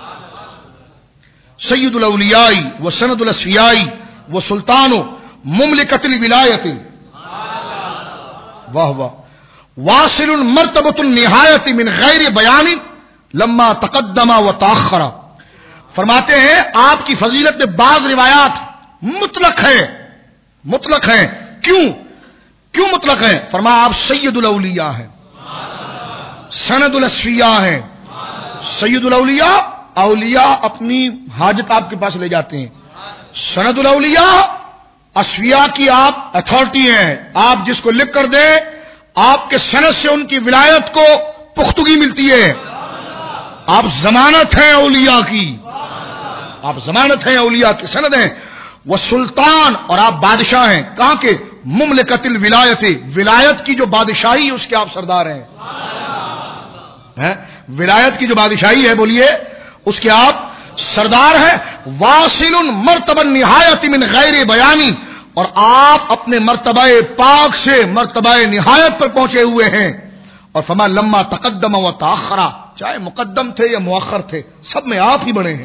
سید الاولیاء وسند الاصفیاء والسلطان مملکۃ الولایۃ، واہ واہ، واصل مرتبۃ النہایت من غیر بیان لما تقدم و تاخر. فرماتے ہیں آپ کی فضیلت میں بعض روایات مطلق ہے، مطلق ہیں. کیوں کیوں مطلق ہیں؟ فرمایا آپ سید الاولیاء ہیں، سند الاصفیاء ہیں. سید الاولیاء، اولیاء اپنی حاجت آپ کے پاس لے جاتے ہیں. سند الاولیاء، اصفیاء کی آپ اتھارٹی ہیں. آپ جس کو لکھ کر دیں آپ کے سند سے ان کی ولایت کو پختگی ملتی ہے. آپ ضمانت ہیں اولیاء کی، آپ ضمانت ہیں اولیاء کی، سند ہیں. وہ سلطان، اور آپ بادشاہ ہیں. کہاں کے؟ مملکت الولایت، ولایت کی جو بادشاہی اس کے آپ سردار ہیں. ولایت کی جو بادشاہی ہے بولیے اس کے آپ سردار ہیں. واصل مرتبہ نہایت من غیر بیانی، اور آپ اپنے مرتبہ پاک سے مرتبہ نہایت پر پہنچے ہوئے ہیں. اور فما لما تقدم و تاخرا، چاہے مقدم تھے یا مؤخر تھے سب میں آپ ہی بڑے ہیں.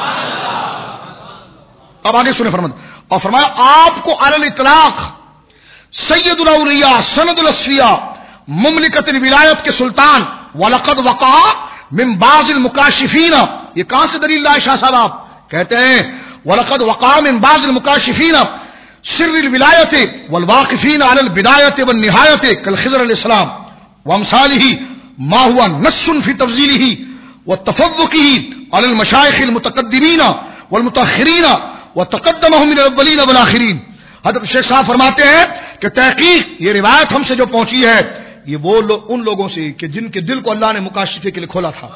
اب آگے سنیں فرمایا، اور فرمایا آپ کو علی الاطلاق سید الاولیاء سند الاصفیاء مملکت الولایت کے سلطان وَلَقَدْ وَقَعَ مِن بَعْضِ الْمُكَاشِفِينَ. یہ کہاں سے دلیل لائے شاہ صاحب؟ آپ کہتے ہیں وَلَقَدْ وَقَعَ مِن بَعْضِ الْمُكَاشِفِينَ سِرِّ الْوِلَایَةِ وَالْوَاقِفِينَ عَلَى الْبِدَایَةِ وَالنِّهَایَةِ كَالْخِضْرِ علیہ السلام وَأَمْثَالِهِ مَا هُوَ نَصٌّ فِي تَفْضِيلِهِ وَتَفَوُّقِهِ عَلَى الْمَشَایِخِ الْمُتَقَدِّمِينَ وَالْمُتَأَخِّرِينَ وَتَقَدَّمَهُم مِنَ الْأَوَّلِينَ وَالْآخِرِينَ. حضرت شیخ صاحب فرماتے ہیں کہ تحقیق یہ روایت ہم سے جو پہنچی ہے یہ وہ لوگ ان لوگوں سے کہ جن کے دل کو اللہ نے مکاشفے کے لیے کھولا تھا،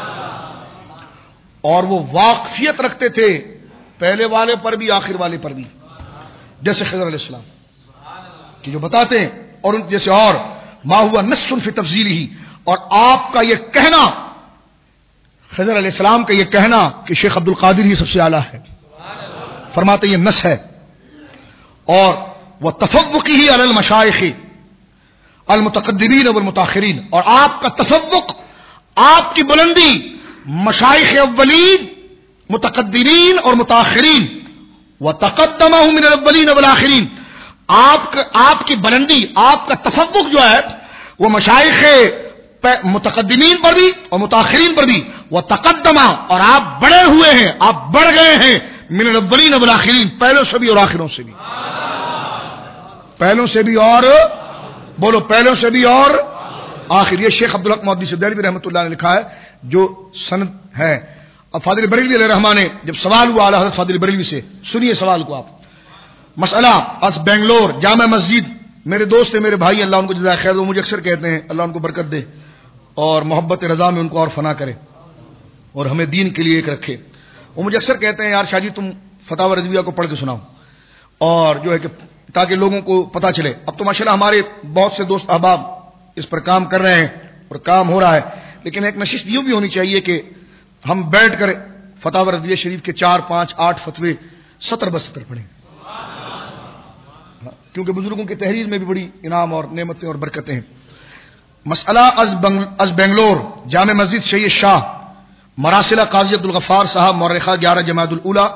اور وہ واقفیت رکھتے تھے پہلے والے پر بھی آخر والے پر بھی، جیسے خضر علیہ السلام کہ جو بتاتے ہیں، اور ان جیسے اور ما ہوا نص فی تفضیلہ. اور آپ کا یہ کہنا، خضر علیہ السلام کا یہ کہنا کہ شیخ عبد القادر ہی سب سے اعلیٰ ہے، فرماتے یہ نص ہے. اور وہ تفوقی ہی علی المشائخ المتقدمین والمتاخرین، اور آپ کا تفوق، آپ کی بلندی مشائخ اولین، متقدمین اور متاخرین، وتقدمهم من الاولین والآخرین. آپ کا آپ کی بلندی، آپ کا تفوق جو ہے وہ مشائخ متقدمین پر بھی اور متاخرین پر بھی، وتقدم، اور آپ بڑے ہوئے ہیں، آپ بڑھ گئے ہیں من الاولین والآخرین، پہلوں سے بھی اور آخروں سے بھی، پہلوں سے بھی اور بولو پہلوں سے بھی اور آخر. یہ شیخ عبدالحق محدث دہلوی رحمۃ اللہ نے لکھا ہے جو سند ہے. اب فاضل بریلوی علیہ رحمٰن نے جب سوال ہوا اعلیٰ حضرت فاضل بریلوی سے، سنیے سوال کو آپ. مسئلہ از بنگلور جامع مسجد، میرے دوست ہیں، میرے بھائی، اللہ ان کو جزائے خیر دے. وہ مجھے اکثر کہتے ہیں اللہ ان کو برکت دے اور محبت رضا میں ان کو اور فنا کرے اور ہمیں دین کے لیے ایک رکھے. وہ مجھے اکثر کہتے ہیں یار شاہ جی تم فتاوی رضویہ کو پڑھ کے سناؤ، اور جو ہے کہ تاکہ لوگوں کو پتہ چلے. اب تو ماشاءاللہ ہمارے بہت سے دوست احباب اس پر کام کر رہے ہیں اور کام ہو رہا ہے، لیکن ایک نشست یوں بھی ہونی چاہیے کہ ہم بیٹھ کر فتاوی رضویہ شریف کے چار پانچ آٹھ فتوے سطر بس سطر پڑھیں، کیونکہ بزرگوں کی تحریر میں بھی بڑی انعام اور نعمتیں اور برکتیں ہیں. مسئلہ از بنگلور جامع مسجد شیخ شاہ مراسلہ قاضی عبدالغفار صاحب مورخہ گیارہ جمادی الاولیٰ.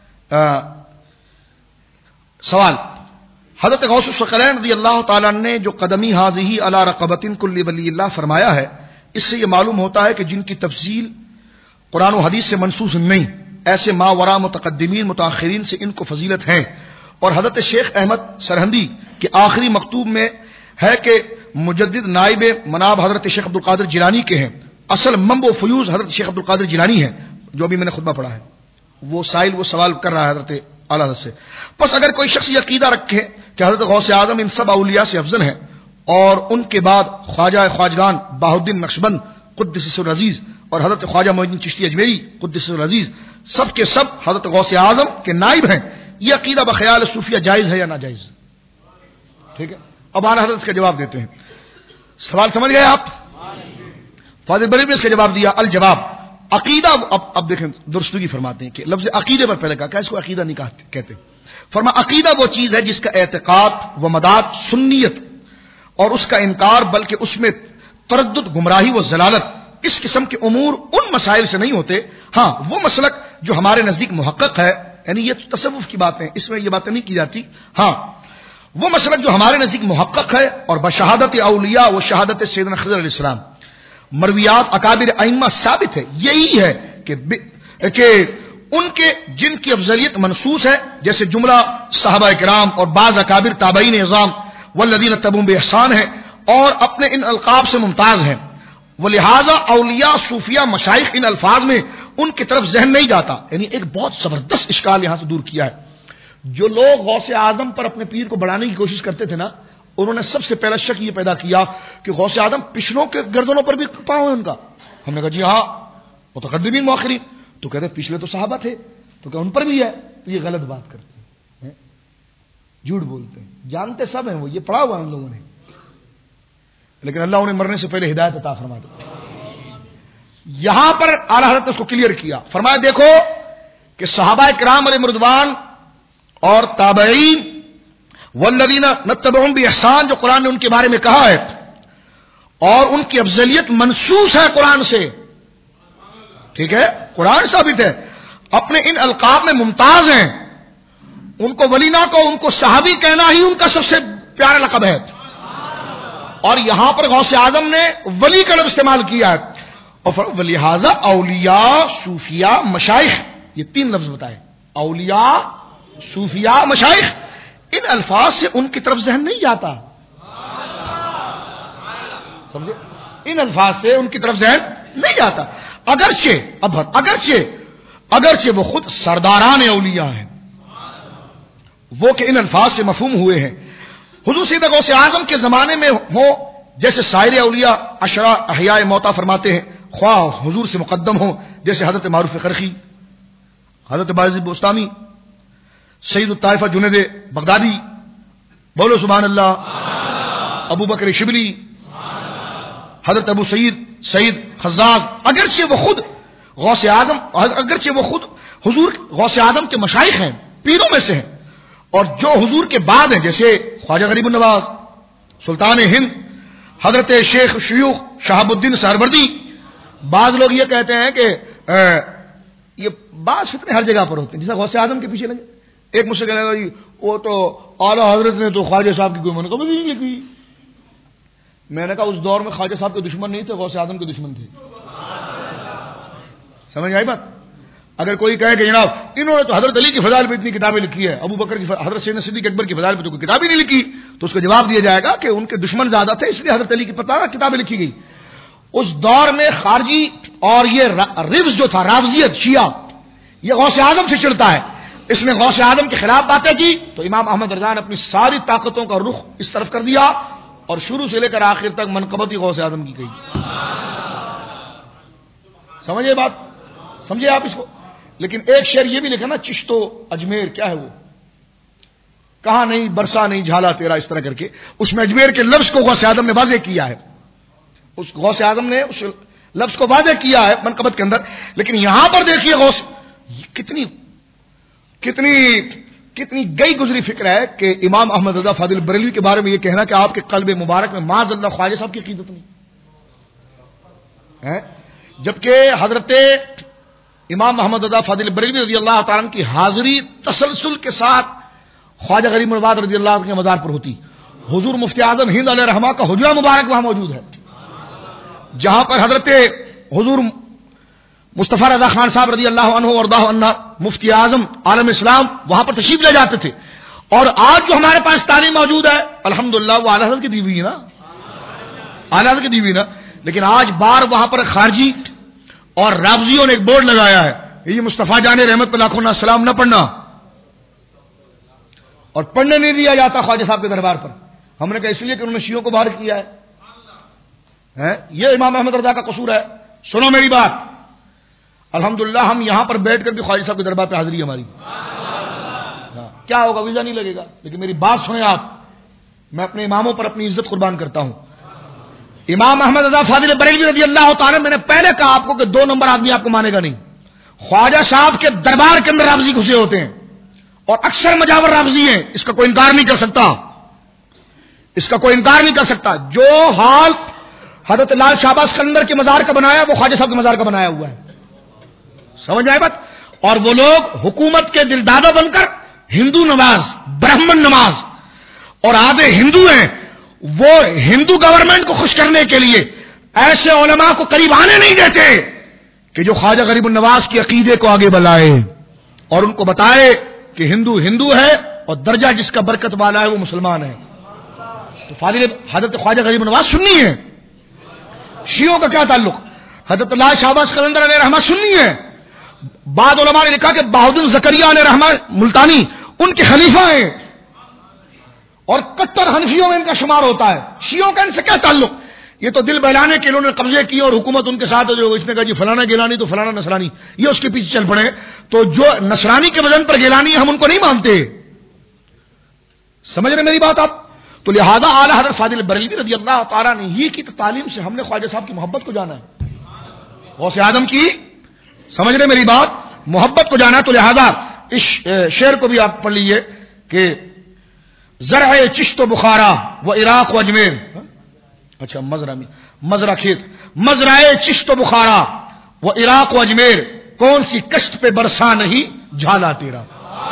سوال، حضرت غوث الثقلین رضی اللہ تعالیٰ نے جو قدمی حاضی علی رقبۃ کل ولی اللہ فرمایا ہے، اس سے یہ معلوم ہوتا ہے کہ جن کی تفصیل قرآن و حدیث سے منسوخ نہیں، ایسے ماورا متقدمین متاخرین سے ان کو فضیلت ہے. اور حضرت شیخ احمد سرہندی کے آخری مکتوب میں ہے کہ مجدد نائب مناب حضرت شیخ عبد القادر جیلانی کے ہیں، اصل منبع و فیوز حضرت شیخ عبد القادر جیلانی ہے، جو ابھی میں نے خطبہ پڑھا ہے. وہ سائل وہ سوال کر رہا ہے حضرت اعلیٰ حضرت سے. بس اگر کوئی شخص یہ عقیدہ رکھے کہ حضرت غوث اعظم ان سب اولیاء سے افضل ہیں، اور ان کے بعد خواجہ خواجگان بہاء الدین نقشبند قدس سر العزیز اور حضرت خواجہ معین الدین چشتی اجمیری قدس سر العزیز سب کے سب حضرت غوث اعظم کے نائب ہیں، یہ عقیدہ بخیال صوفیہ جائز ہے یا ناجائز؟ ٹھیک ہے، اب اعلیٰ حضرت اس کا جواب دیتے ہیں. سوال سمجھ گئے آپ؟ فاضل بریلوی نے اس کا جواب دیا. الجواب، عقیدہ، اب اب دیکھیں درستگی فرماتے ہیں کہ لفظ عقیدے پر پہلے کہا کہ اس کو عقیدہ نہیں کہتے. فرما عقیدہ وہ چیز ہے جس کا اعتقاد و مداد سنیت اور اس کا انکار، بلکہ اس میں تردد، گمراہی و ضلالت، اس قسم کے امور ان مسائل سے نہیں ہوتے. ہاں وہ مسلک جو ہمارے نزدیک محقق ہے، یعنی یہ تصوف کی باتیں، اس میں یہ باتیں نہیں کی جاتی. ہاں وہ مسلک جو ہمارے نزدیک محقق ہے اور بشہادت اولیاء و شہادت سیدنا خضر علیہ السلام مرویات اکابر ائمہ ثابت ہے، یہی ہے کہ کہ ان کے جن کی افضلیت منصوص ہے، جیسے جملہ صحابہ کرام اور بعض اکابر تابعین اعظام والذین اتبعوہم باحسان ہے، اور اپنے ان القاب سے ممتاز ہیں، ولہذا اولیاء صوفیہ مشائخ ان الفاظ میں ان کی طرف ذہن نہیں جاتا. یعنی ایک بہت زبردست اشکال یہاں سے دور کیا ہے. جو لوگ غوث اعظم پر اپنے پیر کو بڑھانے کی کوشش کرتے تھے نا، انہوں نے سب سے پہلا شک یہ پیدا کیا کہ غوث اعظم پچھلوں کے گردنوں پر بھی پاؤں ہے ان کا. ہم نے کہا جی ہاں متقدمین مؤخرین، تو کہتے پچھلے تو صحابہ تھے، تو کیا ان پر بھی ہے؟ تو یہ غلط بات کرتے ہیں، جھوٹ بولتے ہیں، جانتے سب ہیں، وہ یہ پڑھا ہوا ہم لوگوں نے، لیکن اللہ انہیں مرنے سے پہلے ہدایت عطا فرما دے. یہاں پر اعلی حضرت نے اس کو کلیئر کیا، فرمایا دیکھو کہ صحابہ کرام علیہ رضوان اور تابعین والذین نتبعہم باحسان جو قرآن نے ان کے بارے میں کہا ہے، اور ان کی افضلیت منصوص ہے قرآن سے، ٹھیک ہے، قرآن ثابت ہے، اپنے ان القاب میں ممتاز ہیں. ان کو ولی نہ کو، ان کو صحابی کہنا ہی ان کا سب سے پیارا لقب ہے. اور یہاں پر غوث اعظم نے ولی کا لفظ استعمال کیا ہے، اور لہذا اولیاء صوفیاء مشائخ، یہ تین لفظ بتائے، اولیاء صوفیاء مشائخ، ان الفاظ سے ان کی طرف ذہن نہیں جاتا، سمجھے؟ ان الفاظ سے ان کی طرف ذہن نہیں جاتا. اگرچہ اب اگرچہ اگرچہ وہ خود سرداران اولیاء ہیں، وہ کہ ان الفاظ سے مفہوم ہوئے ہیں. حضور سید غوث اعظم کے زمانے میں ہو جیسے سائر اولیاء اشرا احیاء موتا فرماتے ہیں، خواہ حضور سے مقدم ہو جیسے حضرت معروف قرخی، حضرت بایزید بستامی، سید الطائفہ جنید بغدادی، بولو سبحان اللہ، ابو بکر شبلی، حضرت ابو سعید سعید خزاز، اگرچہ وہ خود غوث اعظم اگرچہ وہ خود حضور غوث اعظم کے مشائخ ہیں، پیروں میں سے ہیں، اور جو حضور کے بعد ہیں جیسے خواجہ غریب النواز، سلطان ہند، حضرت شیخ شیوخ شہاب الدین سہروردی. بعض لوگ یہ کہتے ہیں کہ یہ بعض فتنے ہر جگہ پر ہوتے ہیں، جیسا غوث اعظم کے پیچھے لگے. ایک مجھ سے کہنے لگا جی وہ تو اعلیٰ حضرت نے تو خواجہ صاحب کی کوئی منقبت نہیں لکھی. میں نے کہا اس دور میں خواجہ صاحب کے دشمن نہیں تھے، غوث اعظم کے دشمن تھے. سمجھ آئی بات؟ اگر کوئی کہے کہ جناب انہوں نے تو حضرت علی کی فضائل پہ اتنی کتابیں لکھی ہے، ابو بکر کی حضرت سیدنا صدیق اکبر کی فضائل پہ تو کوئی کتاب ہی نہیں لکھی، تو اس کا جواب دیا جائے گا کہ ان کے دشمن زیادہ تھے اس لیے حضرت علی کی پتہ کتابیں لکھی گئی. اس دور میں خارجی اور یہ رفض جو تھا، رافضیت شیعہ، یہ غوث اعظم سے چڑھتا ہے. اس نے غوث اعظم کے خلاف باتیں کی تو امام احمد رضا نے اپنی ساری طاقتوں کا رخ اس طرف کر دیا اور شروع سے لے کر آخر تک منقبت ہی غوث اعظم کی گئی. سمجھے بات؟ سمجھے آپ اس کو؟ لیکن ایک شعر یہ بھی لکھا نا، چشتو اجمیر، کیا ہے وہ، کہاں نہیں برسا نہیں جھالا تیرا، اس طرح کر کے اس میں اجمیر کے لفظ کو غوث اعظم نے واضح کیا ہے، اس غوث اعظم نے اس لفظ کو واضح کیا ہے منقبت کے اندر. لیکن یہاں پر دیکھیے غوث کتنی کتنی کتنی گئی گزری فکر ہے کہ امام احمد رضا فاضل بریلوی کے بارے میں یہ کہنا کہ آپ کے قلب مبارک میں معاذ اللہ خواجہ صاحب کی عقیدت نہیں ہے، جبکہ حضرت امام محمد رضا فاضل بریلوی رضی اللہ تعالیٰ عنہ کی حاضری تسلسل کے ساتھ خواجہ غریب النواز رضی اللہ عنہ کے مزار پر ہوتی. حضور مفتی اعظم ہند علیہ رحمہ کا حجرہ مبارک وہاں موجود ہے، جہاں پر حضرت حضور مصطفیٰ رضا خان صاحب رضی اللہ عنہ وارضہ عنہ مفتی اعظم عالم اسلام وہاں پر تشریف لے جاتے تھے. اور آج جو ہمارے پاس تعلیم موجود ہے الحمدللہ وہ اعلیٰ حضرت کی دی ہوئی ہے نا، اعلیٰ حضرت کی دی ہوئی نا. لیکن آج بار وہاں پر خارجی اور رافضیوں نے ایک بورڈ لگایا ہے، یہ مصطفیٰ جان رحمت اللہ علیہ السلام نہ پڑھنا، اور پڑھنے نہیں دیا جاتا خواجہ صاحب کے دربار پر. ہم نے کہا اس لیے کہ انہوں نے شیعوں کو باہر کیا ہے، یہ امام احمد رضا کا قصور ہے. سنو میری بات، الحمدللہ ہم یہاں پر بیٹھ کر بھی خواجہ صاحب کے دربار پہ حاضری ہماری. کیا ہوگا؟ ویزا نہیں لگے گا. لیکن میری بات سنیں آپ، میں اپنے اماموں پر اپنی عزت قربان کرتا ہوں. امام احمد رضا فاضل بریلوی رضی اللہ تعالی، میں نے پہلے کہا آپ کو کہ دو نمبر آدمی آپ کو مانے گا نہیں. خواجہ صاحب کے دربار کے اندر رافضی گھسے ہوتے ہیں اور اکثر مجاور رافضی ہیں، اس کا کوئی انکار نہیں کر سکتا، اس کا کوئی انکار نہیں کر سکتا. جو حال حضرت لال شہباز قلندر کے مزار کا بنایا وہ خواجہ صاحب کے مزار کا بنایا ہوا ہے. سمجھ آئے بات؟ اور وہ لوگ حکومت کے دلدادہ بن کر ہندو نواز، برہمن نواز اور آدھے ہندو ہیں، وہ ہندو گورنمنٹ کو خوش کرنے کے لیے ایسے علماء کو قریب آنے نہیں دیتے کہ جو خواجہ غریب النواز کے عقیدے کو آگے بلائے اور ان کو بتائے کہ ہندو ہندو ہے اور درجہ جس کا برکت والا ہے وہ مسلمان ہے. تو فاضل حضرت خواجہ غریب النواز سنی ہے. شیعوں کا کیا تعلق؟ حضرت اللہ شہباز قلندر علیہ رحمہ سنی ہے. بعض علماء نے لکھا کہ بہاؤالدین زکریا علیہ رحمہ ملتانی ان کے خلیفہ ہیں اور کٹر حنفیوں میں ان کا شمار ہوتا ہے. شیعوں کا ان سے کیا تعلق؟ یہ تو دل بہلانے کے انہوں نے قبضے کیے اور حکومت ان کے ساتھ جو اس نے کہا جی فلانا گیلانی تو فلانا نصرانی، یہ اس کے پیچھے چل پڑے. تو جو نصرانی کے وزن پر گیلانی ہم ان کو نہیں مانتے. سمجھ رہے میری بات آپ؟ تو لہذا اعلیٰ حضرت فاضل بریلوی رضی اللہ تعالیٰ نے یہ کی تعلیم سے ہم نے خواجہ صاحب کی محبت کو جانا ہے، غوث اعظم کی، سمجھ رہے میری بات، محبت کو جانا ہے. تو لہذا اس شعر کو بھی آپ پڑھ لیجئے کہ زرع چشت و بخارا و عراق و اجمیر، اچھا مزرع میں مزرع کھیت، مزرعے چشت و بخارا و عراق و اجمیر، کون سی کشت پہ برسا نہیں جھالا تیرا.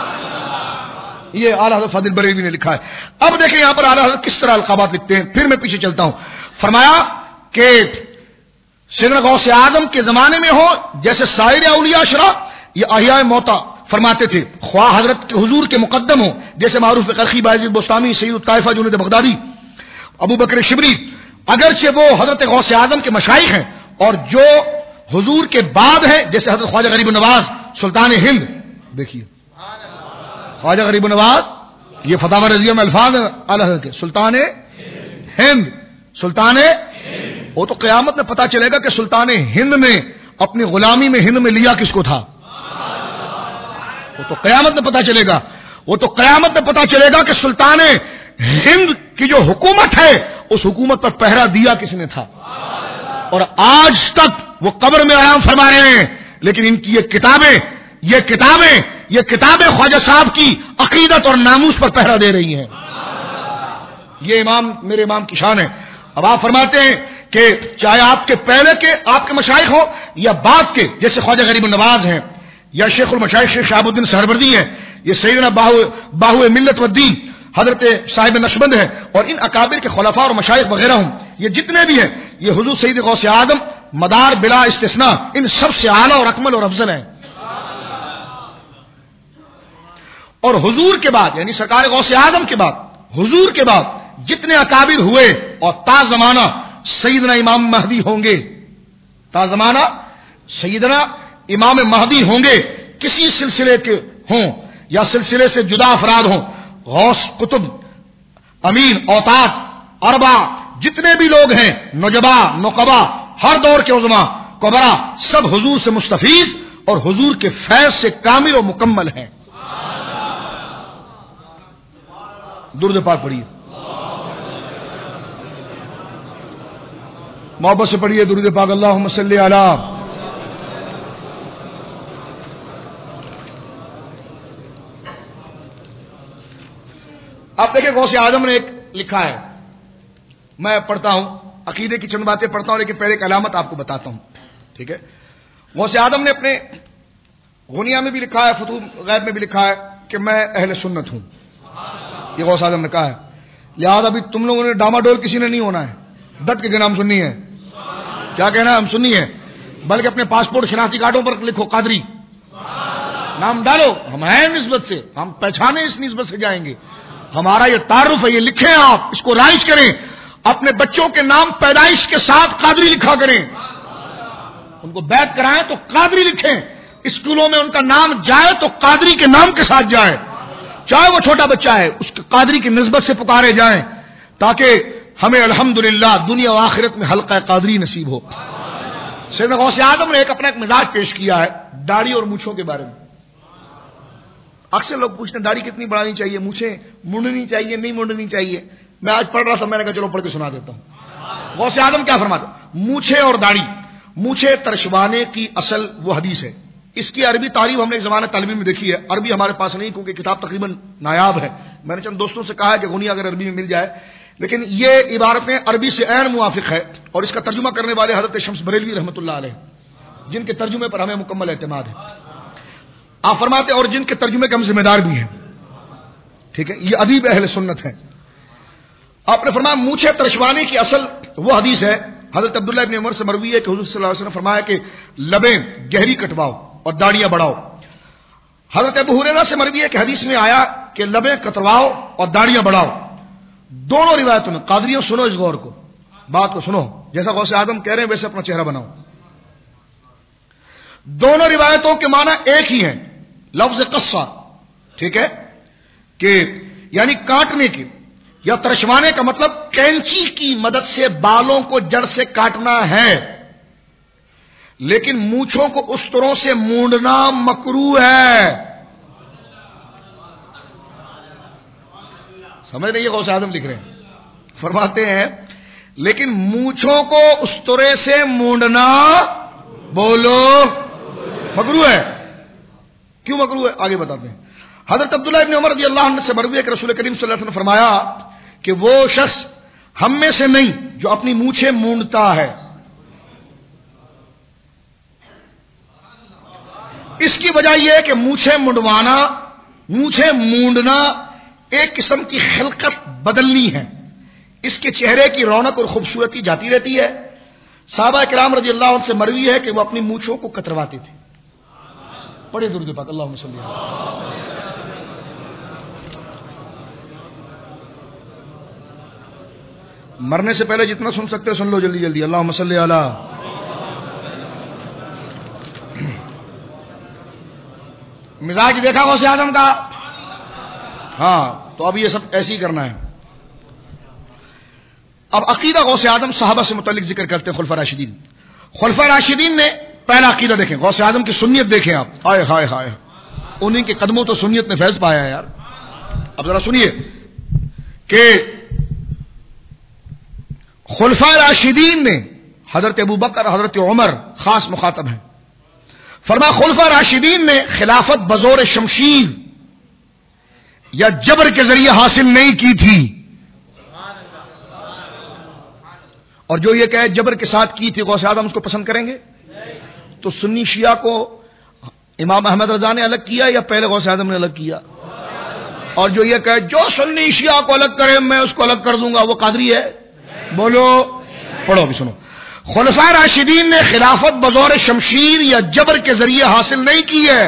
یہ اعلیٰ حضرت فاضل بریلوی نے لکھا ہے. اب دیکھیں یہاں پر اعلیٰ حضرت کس طرح القابات لکھتے ہیں. پھر میں پیچھے چلتا ہوں. فرمایا کہ سیدنا غوث اعظم کے زمانے میں ہو جیسے سائر اولیاء اشرا یہ احیاء موتا فرماتے تھے، خواہ حضرت کے حضور کے مقدم ہو جیسے معروف قرخی بایزید بستامی، سید الطائفہ جنید بغدادی، ابو بکر شبری، اگرچہ وہ حضرت غوث اعظم کے مشائخ ہیں، اور جو حضور کے بعد ہیں جیسے حضرت خواجہ غریب النواز سلطان ہند. دیکھیے خواجہ غریب النواز یہ فتاوی رضیہ میں الفاظ ہیں اعلیٰ حضرت کے، سلطان ہند، سلطان، وہ تو قیامت میں پتا چلے گا کہ سلطان ہند نے اپنی غلامی میں ہند میں لیا کس کو تھا. وہ تو قیامت میں پتا چلے گا، وہ تو قیامت میں پتا چلے گا کہ سلطان ہند کی جو حکومت ہے اس حکومت پر پہرا دیا کس نے تھا. اور آج تک وہ قبر میں آرام فرما رہے ہیں، لیکن ان کی یہ کتابیں یہ کتابیں یہ کتابیں خواجہ صاحب کی عقیدت اور ناموس پر پہرا دے رہی ہیں. یہ امام میرے امام کی شان ہے. اب آپ فرماتے ہیں کہ چاہے آپ کے پہلے کے آپ کے مشائخ ہو یا بعد کے جیسے خواجہ غریب النواز ہیں یا شیخ المشائخ شیخ شہاب الدین سہروردی ہیں، یہ سیدنا باہو باہو ملت والدین حضرت صاحب نقشبند ہیں، اور ان اکابر کے خلفاء اور مشائخ وغیرہ ہوں، یہ جتنے بھی ہیں یہ حضور سید غوث اعظم مدار بلا استثناء ان سب سے اعلیٰ اور اکمل اور افضل ہیں. اور حضور کے بعد یعنی سرکار غوث اعظم کے بعد حضور کے بعد جتنے اکابر ہوئے اور تا زمانہ سیدنا امام مہدی ہوں گے، تا زمانہ سیدنا امام مہدی ہوں گے، کسی سلسلے کے ہوں یا سلسلے سے جدا افراد ہوں، غوث، قطب، امین، اوتاد، اربع، جتنے بھی لوگ ہیں، نجبا، نقبا، ہر دور کے عظما کبرا، سب حضور سے مستفیض اور حضور کے فیض سے کامل و مکمل ہیں. درود پاک پڑھیے، محبت سے پڑھیے درود پاک. اللہم صلی علی. اب دیکھیں غوث اعظم نے ایک لکھا ہے، میں پڑھتا ہوں، عقیدے کی چند باتیں پڑھتا ہوں لیکن پہلے ایک علامت آپ کو بتاتا ہوں، ٹھیک ہے. غوث اعظم نے اپنے غنیہ میں بھی لکھا ہے، فتوح غیب میں بھی لکھا ہے کہ میں اہل سنت ہوں. یہ غوث اعظم نے کہا ہے. لہٰذا بھی تم لوگوں نے ڈاما ڈول کسی نے نہیں ہونا ہے، ڈٹ کے کہنا ہم سنی ہے. کیا کہنا ہم سنی ہے؟ بلکہ اپنے پاسپورٹ شناختی کارڈوں پر لکھو قادری، نام ڈالو، ہم ہیں نسبت سے، ہم پہچانے اس نسبت سے جائیں گے، ہمارا یہ تعارف ہے، یہ لکھیں، آپ اس کو رائج کریں. اپنے بچوں کے نام پیدائش کے ساتھ قادری لکھا کریں، ان کو بیعت کرائیں تو قادری لکھیں. اسکولوں میں ان کا نام جائے تو قادری کے نام کے ساتھ جائے، چاہے وہ چھوٹا بچہ ہے اس کے قادری کی نسبت سے پکارے جائیں، تاکہ ہمیں الحمدللہ دنیا و آخرت میں حلقہ قادری نصیب ہو. سیدنا غوث اعظم نے ایک اپنا ایک مزاج پیش کیا ہے داڑھی اور مونچھوں کے بارے میں. اکثر لوگ پوچھتے ہیں داڑھی کتنی بڑھانی چاہیے، مونچھیں منڈنی چاہیے نہیں منڈنی چاہیے. میں آج پڑھ رہا تھا، میں نے کہا چلو پڑھ کے سنا دیتا ہوں. غوث اعظم کیا فرماتے ہیں؟ مونچھیں اور داڑھی، مونچھیں ترشوانے کی اصل وہ حدیث ہے. اس کی عربی تعریف ہم نے ایک زمانہ طالبی میں دیکھی ہے. عربی ہمارے پاس نہیں کیونکہ کتاب تقریباً نایاب ہے. میں نے چند دوستوں سے کہا ہے کہ غنیہ اگر عربی میں مل جائے، لیکن یہ عبارتیں عربی سے عین موافق ہے، اور اس کا ترجمہ کرنے والے حضرت شمس بریلوی رحمۃ اللہ علیہ، جن کے ترجمے پر ہمیں مکمل اعتماد ہے. آپ فرماتے اور جن کے ترجمے کے ہم ذمہ دار بھی ہیں، ٹھیک ہے، یہ ادیب اہل سنت ہیں. آپ نے فرمایا مونچھیں ترشوانے کی اصل وہ حدیث ہے حضرت عبداللہ ابن عمر سے مروی ہے کہ حضور صلی اللہ علیہ وسلم فرمایا کہ لبیں گہری کٹواؤ اور داڑیاں بڑھاؤ. حضرت ابو ہریرہ سے مروی ہے کہ حدیث میں آیا کہ لبیں کترواؤ اور داڑیاں بڑھاؤ. دونوں روایتوں میں قادریوں سنو اس غور کو، بات کو سنو، جیسا غوث اعظم کہہ رہے ہیں ویسے اپنا چہرہ بناؤ. دونوں روایتوں کے معنی ایک ہی ہیں. لفظ قصہ، ٹھیک ہے، کہ یعنی کاٹنے کے یا ترشوانے کا مطلب کینچی کی مدد سے بالوں کو جڑ سے کاٹنا ہے، لیکن مونچھوں کو اس طرح سے مونڈنا مکروہ ہے. سمجھ رہی ہے؟ غوث اعظم لکھ رہے ہیں، فرماتے ہیں لیکن مونچھوں کو اس طرح سے مونڈنا بولو مکروہ ہے. کیوں مکروہ ہے؟ آگے بتاتے ہیں. حضرت عبداللہ ابن عمر رضی اللہ عنہ سے مروی ہے کہ رسول کریم صلی اللہ علیہ وسلم نے فرمایا کہ وہ شخص ہم میں سے نہیں جو اپنی مونچھیں مونڈتا ہے. اس کی وجہ یہ ہے کہ مونچھیں منڈوانا، مونچھیں مونڈنا ایک قسم کی خلقت بدلنی ہے. اس کے چہرے کی رونق اور خوبصورتی جاتی رہتی ہے. صحابہ کرام رضی اللہ عنہ سے مروی ہے کہ وہ اپنی مونچھوں کو کترواتے تھے. پڑھے درود پاک اللہم صلی اللہ علیہ وسلم. مرنے سے پہلے جتنا سن سکتے سن لو جلدی جلدی. اللہم صلی علی. مزاج دیکھا غوث اعظم کا؟ ہاں، تو اب یہ سب ایسے ہی کرنا ہے. اب عقیدہ غوث اعظم صحابہ سے متعلق ذکر کرتے ہیں. خلفاء راشدین، خلفاء راشدین نے پہلا عقیدہ دیکھیں. غوث اعظم کی سنیت دیکھیں آپ. ہائے ہائے ہائے، انہیں کے قدموں تو سنیت نے فیض پایا ہے یار. اب ذرا سنیے کہ خلفاء راشدین نے حضرت ابو بکر، حضرت عمر خاص مخاطب ہیں. فرمایا خلفاء راشدین نے خلافت بزور شمشیر یا جبر کے ذریعے حاصل نہیں کی تھی. اور جو یہ کہے جبر کے ساتھ کی تھی غوث اعظم اس کو پسند کریں گے؟ تو سنی شیعہ کو امام احمد رضا نے الگ کیا یا پہلے غوث اعظم نے الگ کیا؟ اور جو یہ کہے جو سنی شیعہ کو الگ کرے میں اس کو الگ کر دوں گا، وہ قادری ہے؟ بولو، پڑھو بھی سنو. خلفاء راشدین نے خلافت بزور شمشیر یا جبر کے ذریعے حاصل نہیں کی ہے،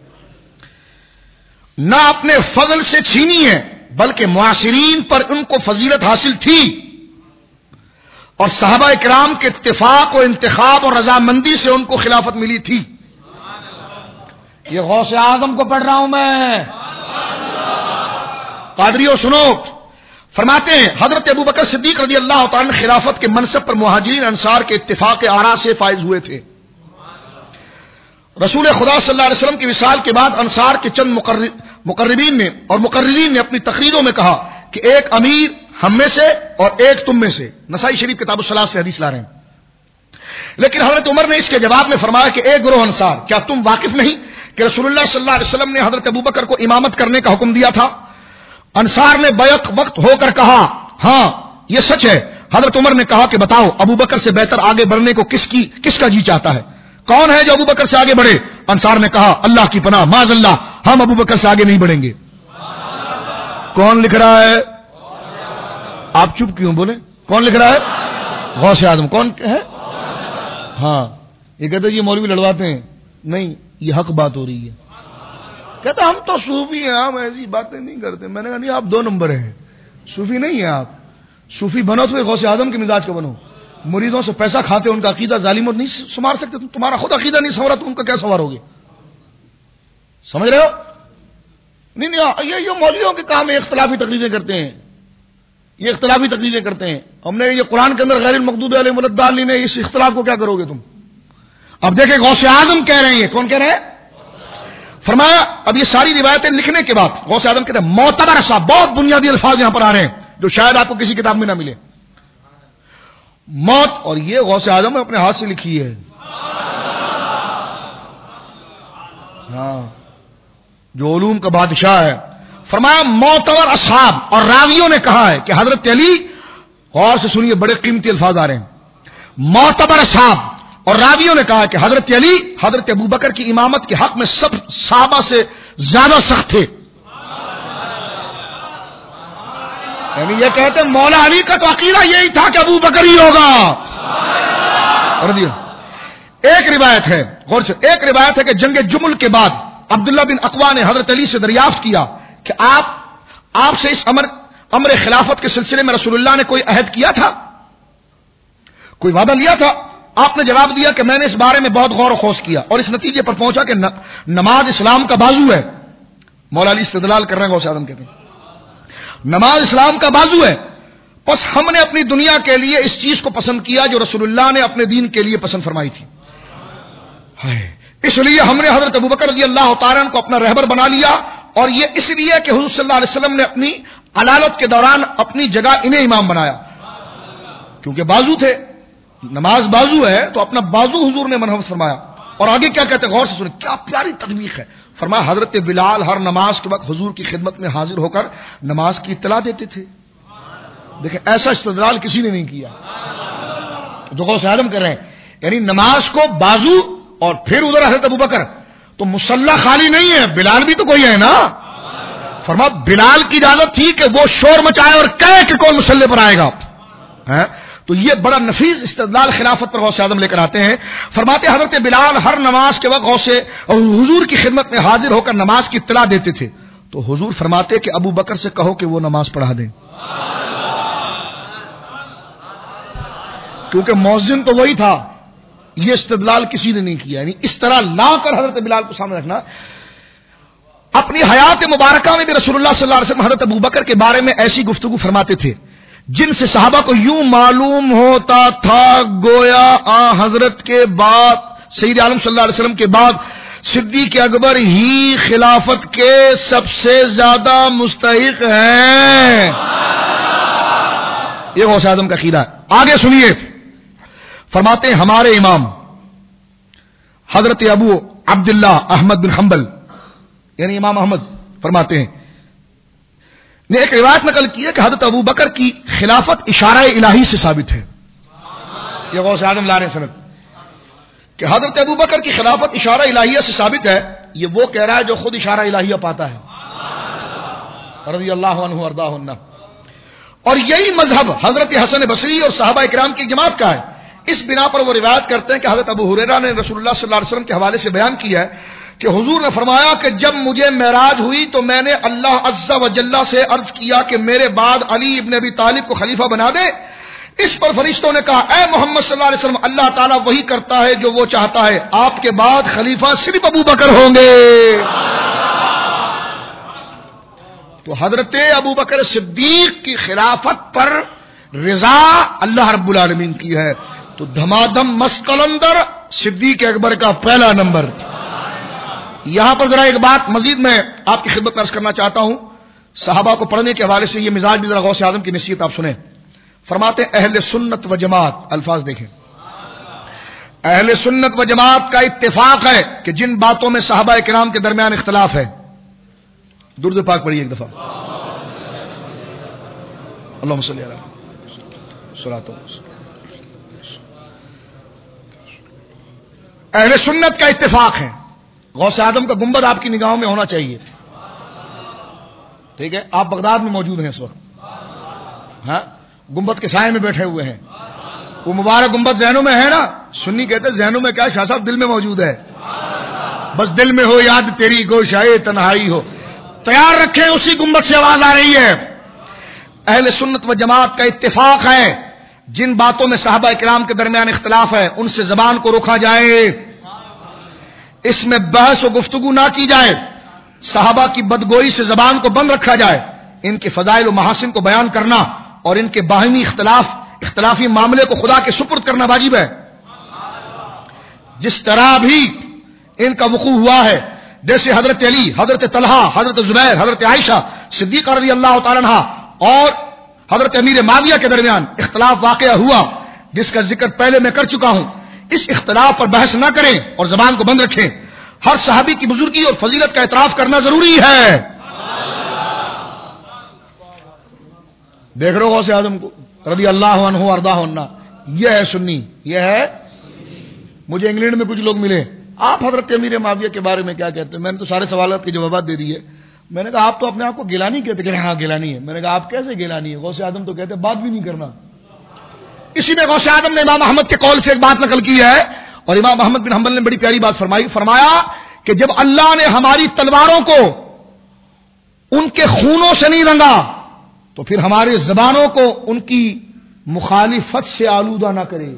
نہ اپنے فضل سے چھینی ہے، بلکہ معاصرین پر ان کو فضیلت حاصل تھی اور صحابہ کرام کے اتفاق و انتخاب اور رضامندی سے ان کو خلافت ملی تھی. یہ غوث اعظم کو پڑھ رہا ہوں میں. قادریو سنو، فرماتے ہیں حضرت ابو بکر صدیق رضی اللہ تعالی عنہ خلافت کے منصب پر مہاجرین انصار کے اتفاق آرا سے فائز ہوئے تھے. رسول خدا صلی اللہ علیہ وسلم کی وصال کے بعد انصار کے چند مقربین نے اور مقررین نے اپنی تقریروں میں کہا کہ ایک امیر ہم میں سے اور ایک تم میں سے. نسائی شریف کتاب الصلاۃ سے حدیث لا رہے ہیں. لیکن حضرت عمر نے اس کے جواب میں فرمایا کہ اے گروہ انصار، کیا تم واقف نہیں کہ رسول اللہ صلی اللہ علیہ وسلم نے حضرت ابو بکر کو امامت کرنے کا حکم دیا تھا؟ انصار نے بیک وقت ہو کر کہا ہاں یہ سچ ہے. حضرت عمر نے کہا کہ بتاؤ ابو بکر سے بہتر آگے بڑھنے کو کس کی کس کا جی چاہتا ہے؟ کون ہے جو ابو بکر سے آگے بڑھے؟ انصار نے کہا اللہ کی پناہ، معاذ اللہ، ہم ابو بکر سے آگے نہیں بڑھیں گے. کون لکھ رہا ہے؟ آپ چپ کیوں بولے؟ کون لکھ رہا ہے؟ غوث اعظم. کون ہے؟ ہاں، یہ کہتے یہ مولوی لڑواتے ہیں. نہیں، یہ حق بات ہو رہی ہے. کہتا ہم تو صوفی ہیں، ہم ایسی باتیں نہیں کرتے. میں نے کہا نہیں، آپ دو نمبر ہیں، صوفی نہیں ہیں آپ. صوفی بنو تو غوث اعظم کے مزاج کا بنو. مریدوں سے پیسہ کھاتے ان کا عقیدہ ظالم اور نہیں سنوار سکتے. تمہارا خود عقیدہ نہیں سنورا تو ان کا کیا سنوار ہوگے؟ سمجھ رہے ہو؟ نہیں نہیں، یہ مولویوں کے کام ہے، اختلافی تقریریں کرتے ہیں، یہ اختلافی تقریریں کرتے ہیں. ہم نے یہ قرآن کے اندر غیر المغضوب علیہم ولا الضالین، اس اختلاف کو کیا کرو گے تم؟ اب دیکھیں غوث اعظم کہہ رہے ہیں. کون کہہ رہے ہیں؟ فرمایا اب یہ ساری روایتیں لکھنے کے بعد غوث اعظم کہتے ہیں معتبر صاحب، بہت بنیادی الفاظ یہاں پر آ رہے ہیں جو شاید آپ کو کسی کتاب میں نہ ملے. موت، اور یہ غوث اعظم نے اپنے ہاتھ سے لکھی ہے. ہاں، جو علوم کا بادشاہ ہے. فرمایا معتبر اصحاب اور راویوں نے کہا ہے کہ حضرت علی، غور سے سنیے بڑے قیمتی الفاظ آ رہے ہیں، معتبر اصحاب اور راویوں نے کہا کہ حضرت علی حضرت ابو بکر کی امامت کے حق میں سب صحابہ سے زیادہ سخت تھے. یعنی یہ کہتے ہیں مولا علی کا تو عقیدہ یہی تھا کہ ابو بکر ہی ہوگا. رضی اللہ۔ ایک روایت ہے، غور سے، ایک روایت ہے کہ جنگ جمل کے بعد عبداللہ بن اقوا نے حضرت علی سے دریافت کیا کہ آپ آپ سے اس امر امر خلافت کے سلسلے میں رسول اللہ نے کوئی عہد کیا تھا، کوئی وعدہ لیا تھا؟ آپ نے جواب دیا کہ میں نے اس بارے میں بہت غور و خوض کیا اور اس نتیجے پر پہنچا کہ نماز اسلام کا بازو ہے۔ مولا علی استدلال کر رہے ہیں، غوث اعظم کہتے ہیں نماز اسلام کا بازو ہے، بس ہم نے اپنی دنیا کے لیے اس چیز کو پسند کیا جو رسول اللہ نے اپنے دین کے لیے پسند فرمائی تھی، اس لیے ہم نے حضرت ابوبکر رضی اللہ تعالیٰ عنہ کو اپنا رہبر بنا لیا، اور یہ اس لیے کہ حضور صلی اللہ علیہ وسلم نے اپنی علالت کے دوران اپنی جگہ انہیں امام بنایا، کیونکہ بازو تھے، نماز بازو ہے تو اپنا بازو حضور نے منحوس فرمایا۔ اور آگے کیا کہتے ہیں، غور سے سنیں، کیا پیاری تطبیق ہے۔ فرمایا حضرت بلال ہر نماز کے وقت حضور کی خدمت میں حاضر ہو کر نماز کی اطلاع دیتے تھے۔ دیکھیں ایسا استدلال کسی نے نہیں کیا جو غوث اعظم کر رہے ہیں، یعنی نماز کو بازو اور پھر ادھر حضرت ابوبکر، تو مصلی خالی نہیں ہے، بلال بھی تو کوئی ہے نا۔ فرمایا بلال کی اجازت تھی کہ وہ شور مچائے اور کہے کہ کون مصلی پر آئے گا، تو یہ بڑا نفیس استدلال خلافت پر غوث اعظم لے کر آتے ہیں۔ فرماتے حضرت بلال ہر نماز کے وقت غوث حضور کی خدمت میں حاضر ہو کر نماز کی اطلاع دیتے تھے، تو حضور فرماتے کہ ابو بکر سے کہو کہ وہ نماز پڑھا دیں، کیونکہ مؤذن تو وہی تھا۔ یہ استدلال کسی نے نہیں کیا، یعنی اس طرح لا کر حضرت بلال کو سامنے رکھنا۔ اپنی حیات مبارکہ میں بھی رسول اللہ صلی اللہ علیہ وسلم حضرت ابو بکر کے بارے میں ایسی گفتگو فرماتے تھے جن سے صحابہ کو یوں معلوم ہوتا تھا گویا آ حضرت کے بعد، سید عالم صلی اللہ علیہ وسلم کے بعد صدیق اکبر ہی خلافت کے سب سے زیادہ مستحق ہیں۔ یہ غوث اعظم کا عقیدہ ہے۔ آگے سنیے، فرماتے ہیں ہمارے امام حضرت ابو عبداللہ احمد بن حنبل، یعنی امام احمد فرماتے ہیں، نے ایک روایت نقل کی ہے کہ حضرت ابو بکر کی خلافت اشارہ الہی سے ثابت ہے۔ یہ غوث اعظم لا رہے سند کہ حضرت ابو بکر کی خلافت اشارہ الہیہ سے ثابت ہے۔ یہ وہ کہہ رہا ہے جو خود اشارہ الہیہ پاتا ہے، رضی اللہ عنہ وارضاہ عنہ۔ اور یہی مذہب حضرت حسن بصری اور صحابہ کرام کی جماعت کا ہے۔ اس بنا پر وہ روایت کرتے ہیں کہ حضرت ابو ہریرہ نے رسول اللہ صلی اللہ علیہ وسلم کے حوالے سے بیان کیا ہے کہ حضور نے فرمایا کہ جب مجھے معراج ہوئی تو میں نے اللہ عز و جل سے عرض کیا کہ میرے بعد علی ابن ابی طالب کو خلیفہ بنا دے۔ اس پر فرشتوں نے کہا اے محمد صلی اللہ علیہ وسلم، اللہ تعالیٰ وہی کرتا ہے جو وہ چاہتا ہے، آپ کے بعد خلیفہ صرف ابو بکر ہوں گے۔ تو حضرت ابو بکر صدیق کی خلافت پر رضا اللہ رب العالمین کی ہے، تو دھما دھم مسقل اندر صدیق اکبر کا پہلا نمبر۔ یہاں پر ذرا ایک بات مزید میں آپ کی خدمت میں عرض کرنا چاہتا ہوں، صحابہ کو پڑھنے کے حوالے سے یہ مزاج بھی ذرا غوث اعظم کی نصیحت آپ سنیں۔ فرماتے اہل سنت و جماعت، الفاظ دیکھیں، اہل سنت و جماعت کا اتفاق ہے کہ جن باتوں میں صحابہ کرام کے درمیان اختلاف ہے، درود پاک پڑھیے ایک دفعہ، اللہم صلی علی صلاۃ۔ اہل سنت کا اتفاق ہے، غوث اعظم کا گنبد آپ کی نگاہوں میں ہونا چاہیے، ٹھیک ہے؟ آپ بغداد میں موجود ہیں اس وقت، ہاں گنبد کے سائے میں بیٹھے ہوئے ہیں، وہ مبارک گنبد ذہنوں میں ہے نا؟ سنی کہتے ذہنوں میں کیا، شاہ صاحب دل میں موجود ہے، بس دل میں ہو یاد تیری گوشائے تنہائی ہو، تیار رکھیں اسی گنبد سے آواز آ رہی ہے۔ اہل سنت و جماعت کا اتفاق ہے جن باتوں میں صحابہ کرام کے درمیان اختلاف ہے ان سے زبان کو روکا جائے، اس میں بحث و گفتگو نہ کی جائے، صحابہ کی بدگوئی سے زبان کو بند رکھا جائے، ان کے فضائل و محاسن کو بیان کرنا اور ان کے باہمی اختلاف اختلافی معاملے کو خدا کے سپرد کرنا واجب ہے۔ جس طرح بھی ان کا وقوع ہوا ہے، جیسے حضرت علی، حضرت طلحہ، حضرت زبیر، حضرت عائشہ صدیقہ رضی اللہ تعالیٰ عنہ اور حضرت امیر معاویہ کے درمیان اختلاف واقع ہوا، جس کا ذکر پہلے میں کر چکا ہوں، اس اختلاف پر بحث نہ کریں اور زبان کو بند رکھیں۔ ہر صحابی کی بزرگی اور فضیلت کا اعتراف کرنا ضروری ہے۔ دیکھ رہے ہو غوث اعظم کو رضی اللہ عنہ وارضاہ عنہ، یہ ہے سنی، یہ ہے۔ مجھے انگلینڈ میں کچھ لوگ ملے، آپ حضرت امیر معاویہ کے بارے میں کیا کہتے ہیں؟ میں نے تو سارے سوالات کے جوابات دے دیے۔ میں نے کہا آپ تو اپنے آپ کو گیلانی کہتے کہ ہاں گیلانی ہے۔ میں نے کہا آپ کیسے گیلانی ہے؟ غوث اعظم تو کہتے بات بھی نہیں کرنا، اسی میں غوث اعظم نے امام احمد کے قول سے ایک بات نقل کی ہے، اور امام احمد بن حنبل نے بڑی پیاری بات فرمائی، فرمایا کہ جب اللہ نے ہماری تلواروں کو ان کے خونوں سے نہیں رنگا تو پھر ہماری زبانوں کو ان کی مخالفت سے آلودہ نہ کرے۔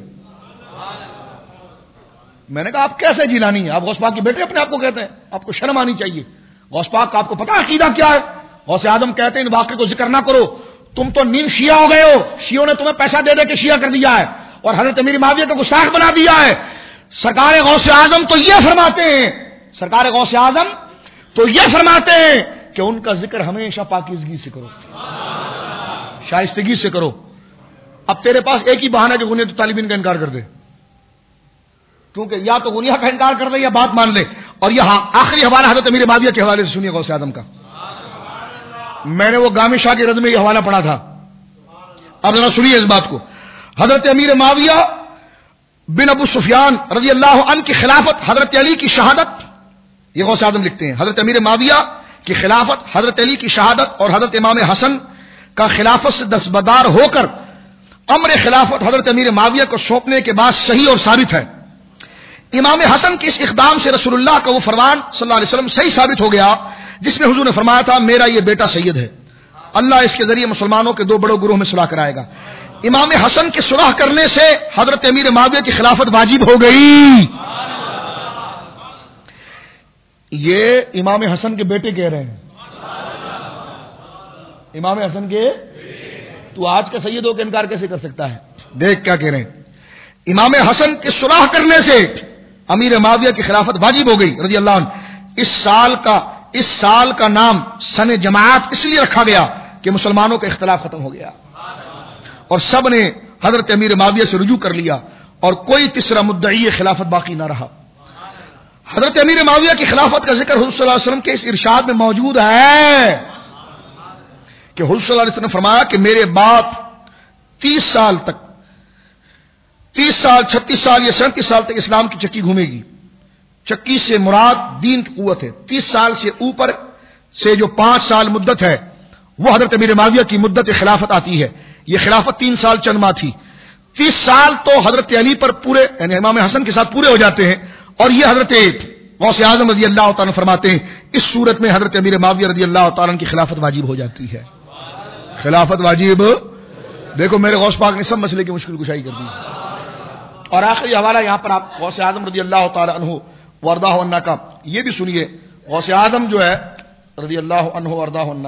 میں نے کہا آپ کیسے جیلانی ہیں؟ آپ غوث پاک کے بیٹے اپنے آپ کو کہتے ہیں، آپ کو شرم آنی چاہیے۔ غوث پاک کا آپ کو پتہ عقیدہ کیا ہے؟ غوث اعظم کہتے ہیں ان واقعے کو ذکر نہ کرو، تم تو نیم شیعہ ہو گئے ہو، شیعوں نے تمہیں پیسہ دے دے کے شیعہ کر دیا ہے اور حضرت امیر معاویہ کو گستاخ بنا دیا ہے۔ سرکار غوث اعظم تو یہ فرماتے ہیں سرکار غوث اعظم تو یہ فرماتے ہیں کہ ان کا ذکر ہمیشہ پاکیزگی سے کرو، شائستگی سے کرو۔ اب تیرے پاس ایک ہی بہانہ ہے کہ غنیت طالبین کا انکار کر دے، کیونکہ یا تو غنیہ کا انکار کر دے یا بات مان لے۔ اور یہ آخری حوالہ حضرت امیر معاویہ کے حوالے سے سنیے غوث اعظم کا، میں نے وہ گامی شاہ کے رد میں یہ حوالہ پڑھا تھا، اب ذرا سنیے اس بات کو۔ حضرت امیر معاویہ بن ابو سفیان رضی اللہ عنہ کی خلافت، حضرت علی کی شہادت، یہ غوث اعظم لکھتے ہیں حضرت امیر معاویہ کی خلافت، حضرت علی کی شہادت اور حضرت امام حسن کا خلافت سے دستبردار ہو کر امر خلافت حضرت امیر معاویہ کو سونپنے کے بعد صحیح اور ثابت ہے۔ امام حسن کے اس اقدام سے رسول اللہ کا وہ فرمان صلی اللہ علیہ وسلم صحیح ثابت ہو گیا جس میں حضور نے فرمایا تھا میرا یہ بیٹا سید ہے، اللہ اس کے ذریعے مسلمانوں کے دو بڑے گروہ میں صلح کرائے گا۔ امام حسن کے صلح کرنے سے حضرت امیر معاویہ کی خلافت واجب ہو گئی۔ یہ امام حسن کے بیٹے کہہ رہے ہیں، امام حسن کے، تو آج کا سید ہو کے انکار کیسے کر سکتا ہے؟ دیکھ کیا کہہ رہے ہیں، امام حسن کے صلح کرنے سے امیر معاویہ کی خلافت واجب ہو گئی رضی اللہ عنہ۔ اس سال کا اس سال کا نام سن جماعت اس لیے رکھا گیا کہ مسلمانوں کا اختلاف ختم ہو گیا اور سب نے حضرت امیر معاویہ سے رجوع کر لیا اور کوئی تیسرا مدعی خلافت باقی نہ رہا۔ حضرت امیر معاویہ کی خلافت کا ذکر حضور صلی اللہ علیہ وسلم کے اس ارشاد میں موجود ہے کہ حضور صلی اللہ علیہ وسلم نے فرمایا کہ میرے بعد تیس سال تک تیس سال چھتیس سال یا سینتیس سال تک اسلام کی چکی گھومے گی۔ چکی سے مراد دین کی قوت ہے، تیس سال سے اوپر سے جو پانچ سال مدت ہے وہ حضرت امیر معاویہ کی مدت خلافت آتی ہے۔ یہ خلافت تین سال چند ماہ تھی، تیس سال تو حضرت علی پر پورے یعنی امام حسن کے ساتھ پورے ہو جاتے ہیں، اور یہ حضرت غوث اعظم رضی اللہ تعالیٰ فرماتے ہیں اس صورت میں حضرت امیر معاویہ رضی اللہ تعالیٰ کی خلافت واجب ہو جاتی ہے۔ خلافت واجب، دیکھو میرے غوث پاک نے سب مسئلے کی مشکل کشائی کر دی۔ اور آخری حوالہ یہاں پر آپ غوث اعظم رضی اللہ تعالیٰ عنہ وردہ عنہ کا یہ بھی سنیے۔ غوث اعظم جو ہے رضی اللہ عنہ وردہ عنہ،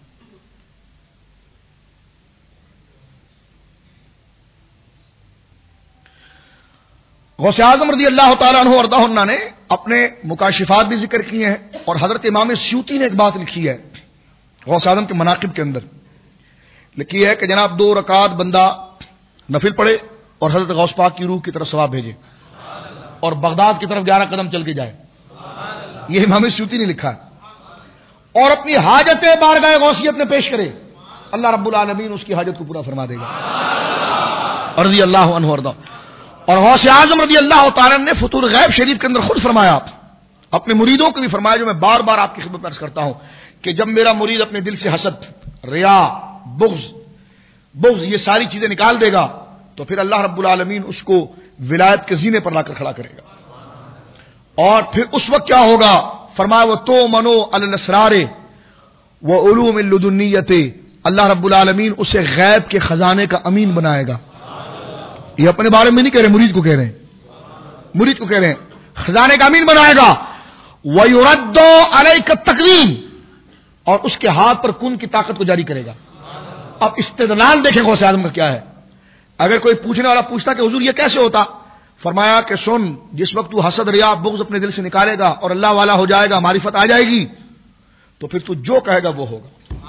غوث اعظم رضی اللہ تعالیٰ عنہ وردہ عنہ نے اپنے مکاشفات بھی ذکر کیے ہیں، اور حضرت امام سیوطی نے ایک بات لکھی ہے غوث اعظم کے مناقب کے اندر، لکھی ہے کہ جناب دو رکعت بندہ نفل پڑھے اور حضرت غوث پاک کی روح کی طرف ثواب بھیجے اور بغداد کی طرف گیارہ قدم چل کے جائے، یہ امام سیوطی نے لکھا ہے، اور اپنی حاجت بارگاہ غوثیت میں پیش کرے، اللہ رب العالمین اس کی حاجت کو پورا فرما دے گا رضی اللہ عنہ وارضہ۔ اور غوث اعظم رضی اللہ تعالیٰ نے فتور غیب شریف کے اندر خود فرمایا، اپنے مریدوں کو بھی فرمایا، جو میں بار بار آپ کی خدمت میں عرض کرتا ہوں کہ جب میرا مرید اپنے دل سے حسد، ریا، بغض بغض یہ ساری چیزیں نکال دے گا تو پھر اللہ رب العالمین اس کو ولایت کے زینے پر لا کر کھڑا کرے گا، اور پھر اس وقت کیا ہوگا؟ فرمایا وہ تو منو الاسرار و علوم اللدنیت، اللہ رب العالمین اسے غیب کے خزانے کا امین بنائے گا۔ یہ اپنے بارے میں نہیں کہہ رہے، مرید کو کہہ رہے ہیں، مرید کو کہہ رہے ہیں خزانے کا امین بنائے گا۔ وَيُرَدُّ عَلَيْكَ التَّقْوِيمُ، اور اس کے ہاتھ پر کن کی طاقت کو جاری کرے گا۔ اب استدلال دیکھیں غوث اعظم کا کیا ہے۔ اگر کوئی پوچھنے والا پوچھتا کہ حضور یہ کیسے ہوتا، فرمایا کہ سن، جس وقت تو حسد، ریا، بغض اپنے دل سے نکالے گا اور اللہ والا ہو جائے گا، معرفت آ جائے گی، تو پھر تو جو کہے گا وہ ہوگا۔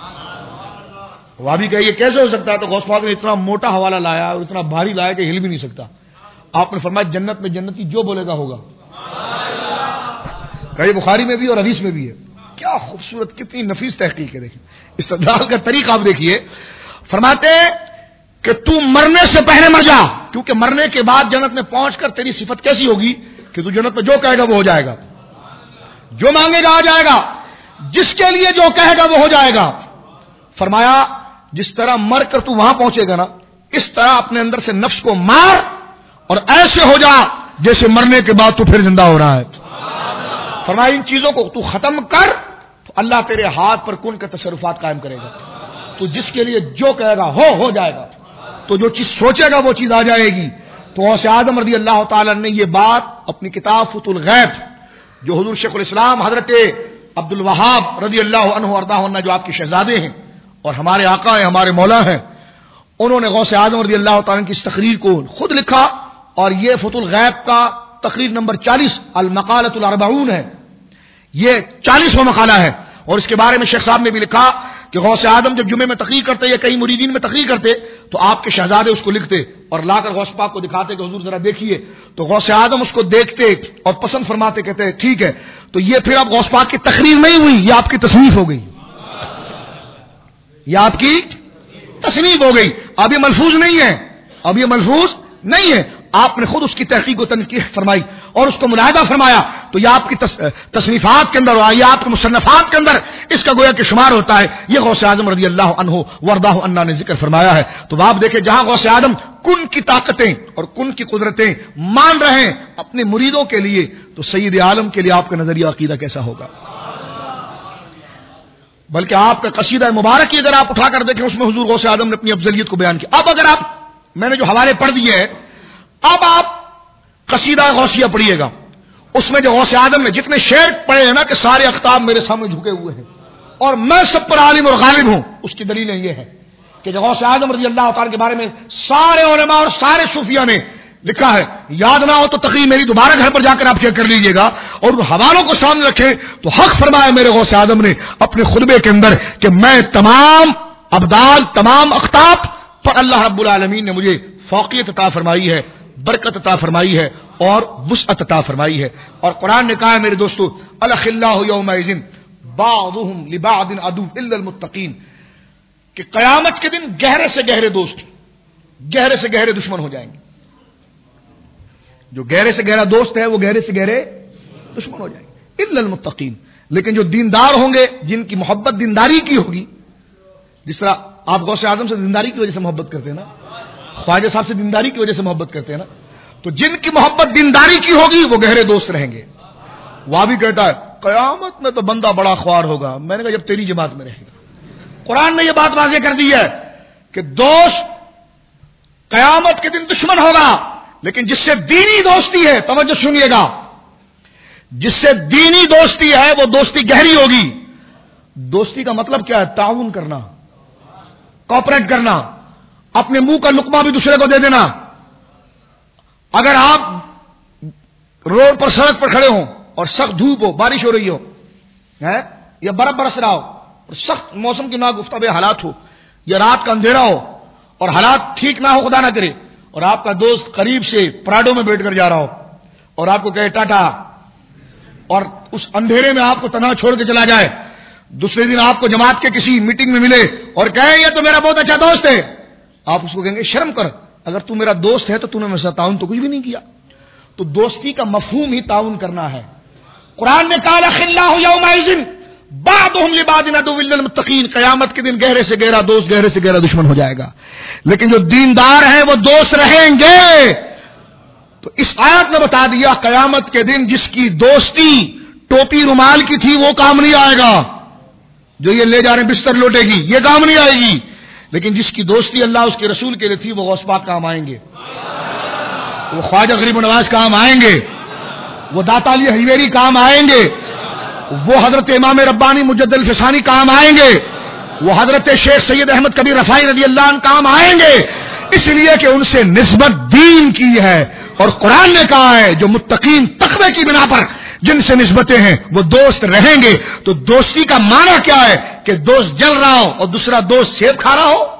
وہ بھی کہے یہ کیسے ہو سکتا ہے، تو غوث پاک نے اتنا موٹا حوالہ لایا اور اتنا بھاری لایا کہ ہل بھی نہیں سکتا۔ آپ نے فرمایا جنت میں جنتی جو بولے گا ہوگا، کہیں بخاری میں بھی اور حدیث میں بھی ہے۔ کیا خوبصورت، کتنی نفیس تحقیق ہے، دیکھیں استدلال کا طریقہ آپ دیکھیے۔ فرماتے کہ تو مرنے سے پہلے مر جا، کیونکہ مرنے کے بعد جنت میں پہنچ کر تیری صفت کیسی ہوگی کہ تو جنت میں جو کہے گا وہ ہو جائے گا، جو مانگے گا آ جائے گا، جس کے لیے جو کہے گا وہ ہو جائے گا۔ فرمایا جس طرح مر کر تو وہاں پہنچے گا نا، اس طرح اپنے اندر سے نفس کو مار اور ایسے ہو جا جیسے مرنے کے بعد تو پھر زندہ ہو رہا ہے. فرمایا ان چیزوں کو تو ختم کر تو اللہ تیرے ہاتھ پر کن کے تصرفات قائم کرے گا. تو جس کے لیے جو کہے گا ہو ہو جائے گا, تو جو چیز سوچے گا وہ چیز آ جائے گی. تو غوث اعظم رضی اللہ تعالی نے یہ بات اپنی کتاب فتح الغیب, جو حضور شیخ الاسلام حضرت عبد الوہاب رضی اللہ عنہ وارضاہ عنہ جو آپ کے شہزادے ہیں اور ہمارے آقا ہیں, ہمارے مولا ہیں, انہوں نے غوث اعظم رضی اللہ تعالیٰ کی اس تقریر کو خود لکھا, اور یہ فتح الغیب کا تقریر نمبر چالیس المقالۃ الاربعون ہے. یہ چالیسواں مقالہ ہے, اور اس کے بارے میں شیخ صاحب نے بھی لکھا کہ غوث اعظم جب جمعے میں تقریر کرتے یا کئی مریدین میں تقریر کرتے تو آپ کے شہزادے اس کو لکھتے اور لا کر غوث پاک کو دکھاتے کہ حضور ذرا دیکھیے. تو غوث اعظم اس کو دیکھتے اور پسند فرماتے, کہتے ٹھیک ہے. تو یہ پھر اب غوث پاک کی تقریر نہیں ہوئی, یہ آپ کی تصنیف ہو گئی, یہ آپ کی تصنیف ہو گئی. اب یہ ملفوظ نہیں ہے, اب یہ ملفوظ نہیں ہے, آپ نے خود اس کی تحقیق و تنقیح فرمائی اور اس کو ملاحظہ فرمایا. تو یہ آپ کی تصنیفات کے اندر, یہ آپ کے مصنفات کے اندر اس کا گویا کہ شمار ہوتا ہے. یہ غوث اعظم رضی اللہ عنہ وارضاہ عنہ نے ذکر فرمایا ہے. تو آپ دیکھیں جہاں غوث اعظم کن کی طاقتیں اور کن کی قدرتیں مان رہے ہیں اپنے مریدوں کے لیے, تو سید عالم کے لیے آپ کا نظریہ عقیدہ کیسا ہوگا. بلکہ آپ کا قصیدہ مبارک کی اگر آپ اٹھا کر دیکھیں, اس میں حضور غوث اعظم نے اپنی افضلیت کو بیان کیا. اب اگر آپ, میں نے جو حوالے پڑھ دیے ہیں, اب آپ قصیدہ غوثیہ پڑھیے گا. اس میں جو غوث اعظم نے جتنے شعر پڑھے ہیں نا کہ سارے اقطاب میرے سامنے جھکے ہوئے ہیں اور میں سب پر عالم اور غالب ہوں, اس کی دلیلیں یہ ہے کہ جو غوث اعظم رضی اللہ تعالیٰ کے بارے میں سارے علماء اور سارے صوفیاء نے لکھا ہے. یاد نہ ہو تو تقریر میری دوبارہ گھر پر جا کر آپ چیک کر لیجئے گا اور حوالوں کو سامنے رکھیں. تو حق فرمایا میرے غوث اعظم نے اپنے خطبے کے اندر کہ میں تمام ابدال, تمام اقطاب پر اللہ رب العالمین نے مجھے فوقیت عطا فرمائی ہے, برکت عطا فرمائی ہے اور وسعت عطا فرمائی ہے. اور قرآن نے کہا ہے میرے دوستو, الاخلاء یومئذ بعضهم لبعض عدو الا المتقین, کہ قیامت کے دن گہرے سے گہرے دوست گہرے سے گہرے دشمن ہو جائیں گے. جو گہرے سے گہرا دوست ہے وہ گہرے سے گہرے دشمن ہو جائیں گے الا المتقین. لیکن جو دیندار ہوں گے, جن کی محبت دینداری کی ہوگی, جس طرح آپ غوث اعظم سے دینداری کی وجہ سے محبت کرتے ہیں نا, خواجہ صاحب سے دینداری کی وجہ سے محبت کرتے ہیں نا, تو جن کی محبت دینداری کی ہوگی وہ گہرے دوست رہیں گے. وہ بھی کہتا ہے قیامت میں تو بندہ بڑا خوار ہوگا. میں نے کہا جب تیری جماعت میں رہے گا. قرآن نے یہ بات واضح کر دی ہے کہ دوست قیامت کے دن دشمن ہوگا, لیکن جس سے دینی دوستی ہے, توجہ سنیے گا, جس سے دینی دوستی ہے وہ دوستی گہری ہوگی. دوستی کا مطلب کیا ہے؟ تعاون کرنا, کوپریٹ کرنا, اپنے منہ کا لقمہ بھی دوسرے کو دے دینا. اگر آپ روڈ پر سڑک پر کھڑے ہوں اور سخت دھوپ ہو, بارش ہو رہی ہو یا برف برس رہا ہو اور سخت موسم کی ناگفتہ حالات ہو, یا رات کا اندھیرا ہو اور حالات ٹھیک نہ ہو, خدا نہ کرے, اور آپ کا دوست قریب سے پراڈو میں بیٹھ کر جا رہا ہو اور آپ کو کہے ٹاٹا, اور اس اندھیرے میں آپ کو تنہا چھوڑ کے چلا جائے, دوسرے دن آپ کو جماعت کے کسی میٹنگ میں ملے اور کہے یہ تو میرا بہت اچھا دوست ہے, آپ اس کو کہیں گے شرم کر, اگر تو میرا دوست ہے تو تو نے میرے ساتھ تعاون تو کچھ بھی نہیں کیا. تو دوستی کا مفہوم ہی تعاون کرنا ہے. قرآن نے کہا الاخلاء یومئذ بعضهم لبعض عدو الا المتقین, قیامت کے دن گہرے سے گہرا دوست گہرے سے گہرا دشمن ہو جائے گا, لیکن جو دیندار ہیں وہ دوست رہیں گے. تو اس آیت نے بتا دیا قیامت کے دن جس کی دوستی ٹوپی رومال کی تھی وہ کام نہیں آئے گا, جو یہ لے جا رہے بستر لوٹے گی یہ کام نہیں آئے گی, لیکن جس کی دوستی اللہ اس کے رسول کے لیے تھی وہ غوث پاک کام آئیں گے, وہ خواجہ غریب نواز کام آئیں گے, وہ داتا علی حجویری کام آئیں گے, وہ حضرت امام ربانی مجدد الفسانی کام آئیں گے, وہ حضرت شیخ سید احمد کبیر رفاعی رضی اللہ عنہ کام آئیں گے, اس لیے کہ ان سے نسبت دین کی ہے. اور قرآن نے کہا ہے جو متقین تقوی کی بنا پر جن سے نسبتیں ہیں وہ دوست رہیں گے. تو دوستی کا معنی کیا ہے کہ دوست جل رہا ہو اور دوسرا دوست سیب کھا رہا ہو,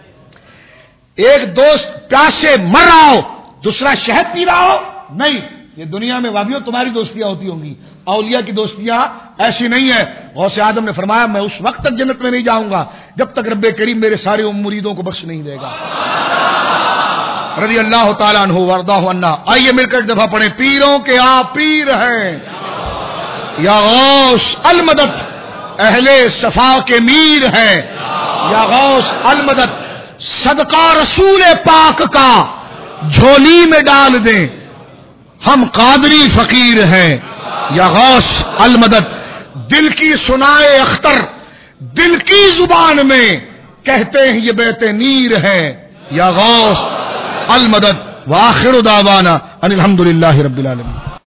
ایک دوست پیاس سے مر رہا ہو دوسرا شہد پی رہا ہو. نہیں, یہ دنیا میں وابیوں تمہاری دوستیاں ہوتی ہوں گی, اولیاء کی دوستیاں ایسی نہیں ہے. غوث اعظم نے فرمایا میں اس وقت تک جنت میں نہیں جاؤں گا جب تک رب کریم میرے سارے مریدوں کو بخش نہیں دے گا. رضی اللہ تعالیٰ عنہ وارضاہ عنہ. آئیے مل کر ایک دفعہ پڑھیں, پیروں کے آپ پیر ہیں یا غوث المدد, اہل صفا کے میر ہیں یا غوث المدد, صدقہ رسول پاک کا جھولی میں ڈال دیں. ہم قادری فقیر ہیں یا غوث المدد. دل کی سنائے اختر دل کی زبان میں کہتے ہیں یہ بیت نیر ہے یا غوث المدد. وآخر دعوانا ان الحمد للہ رب العالمین.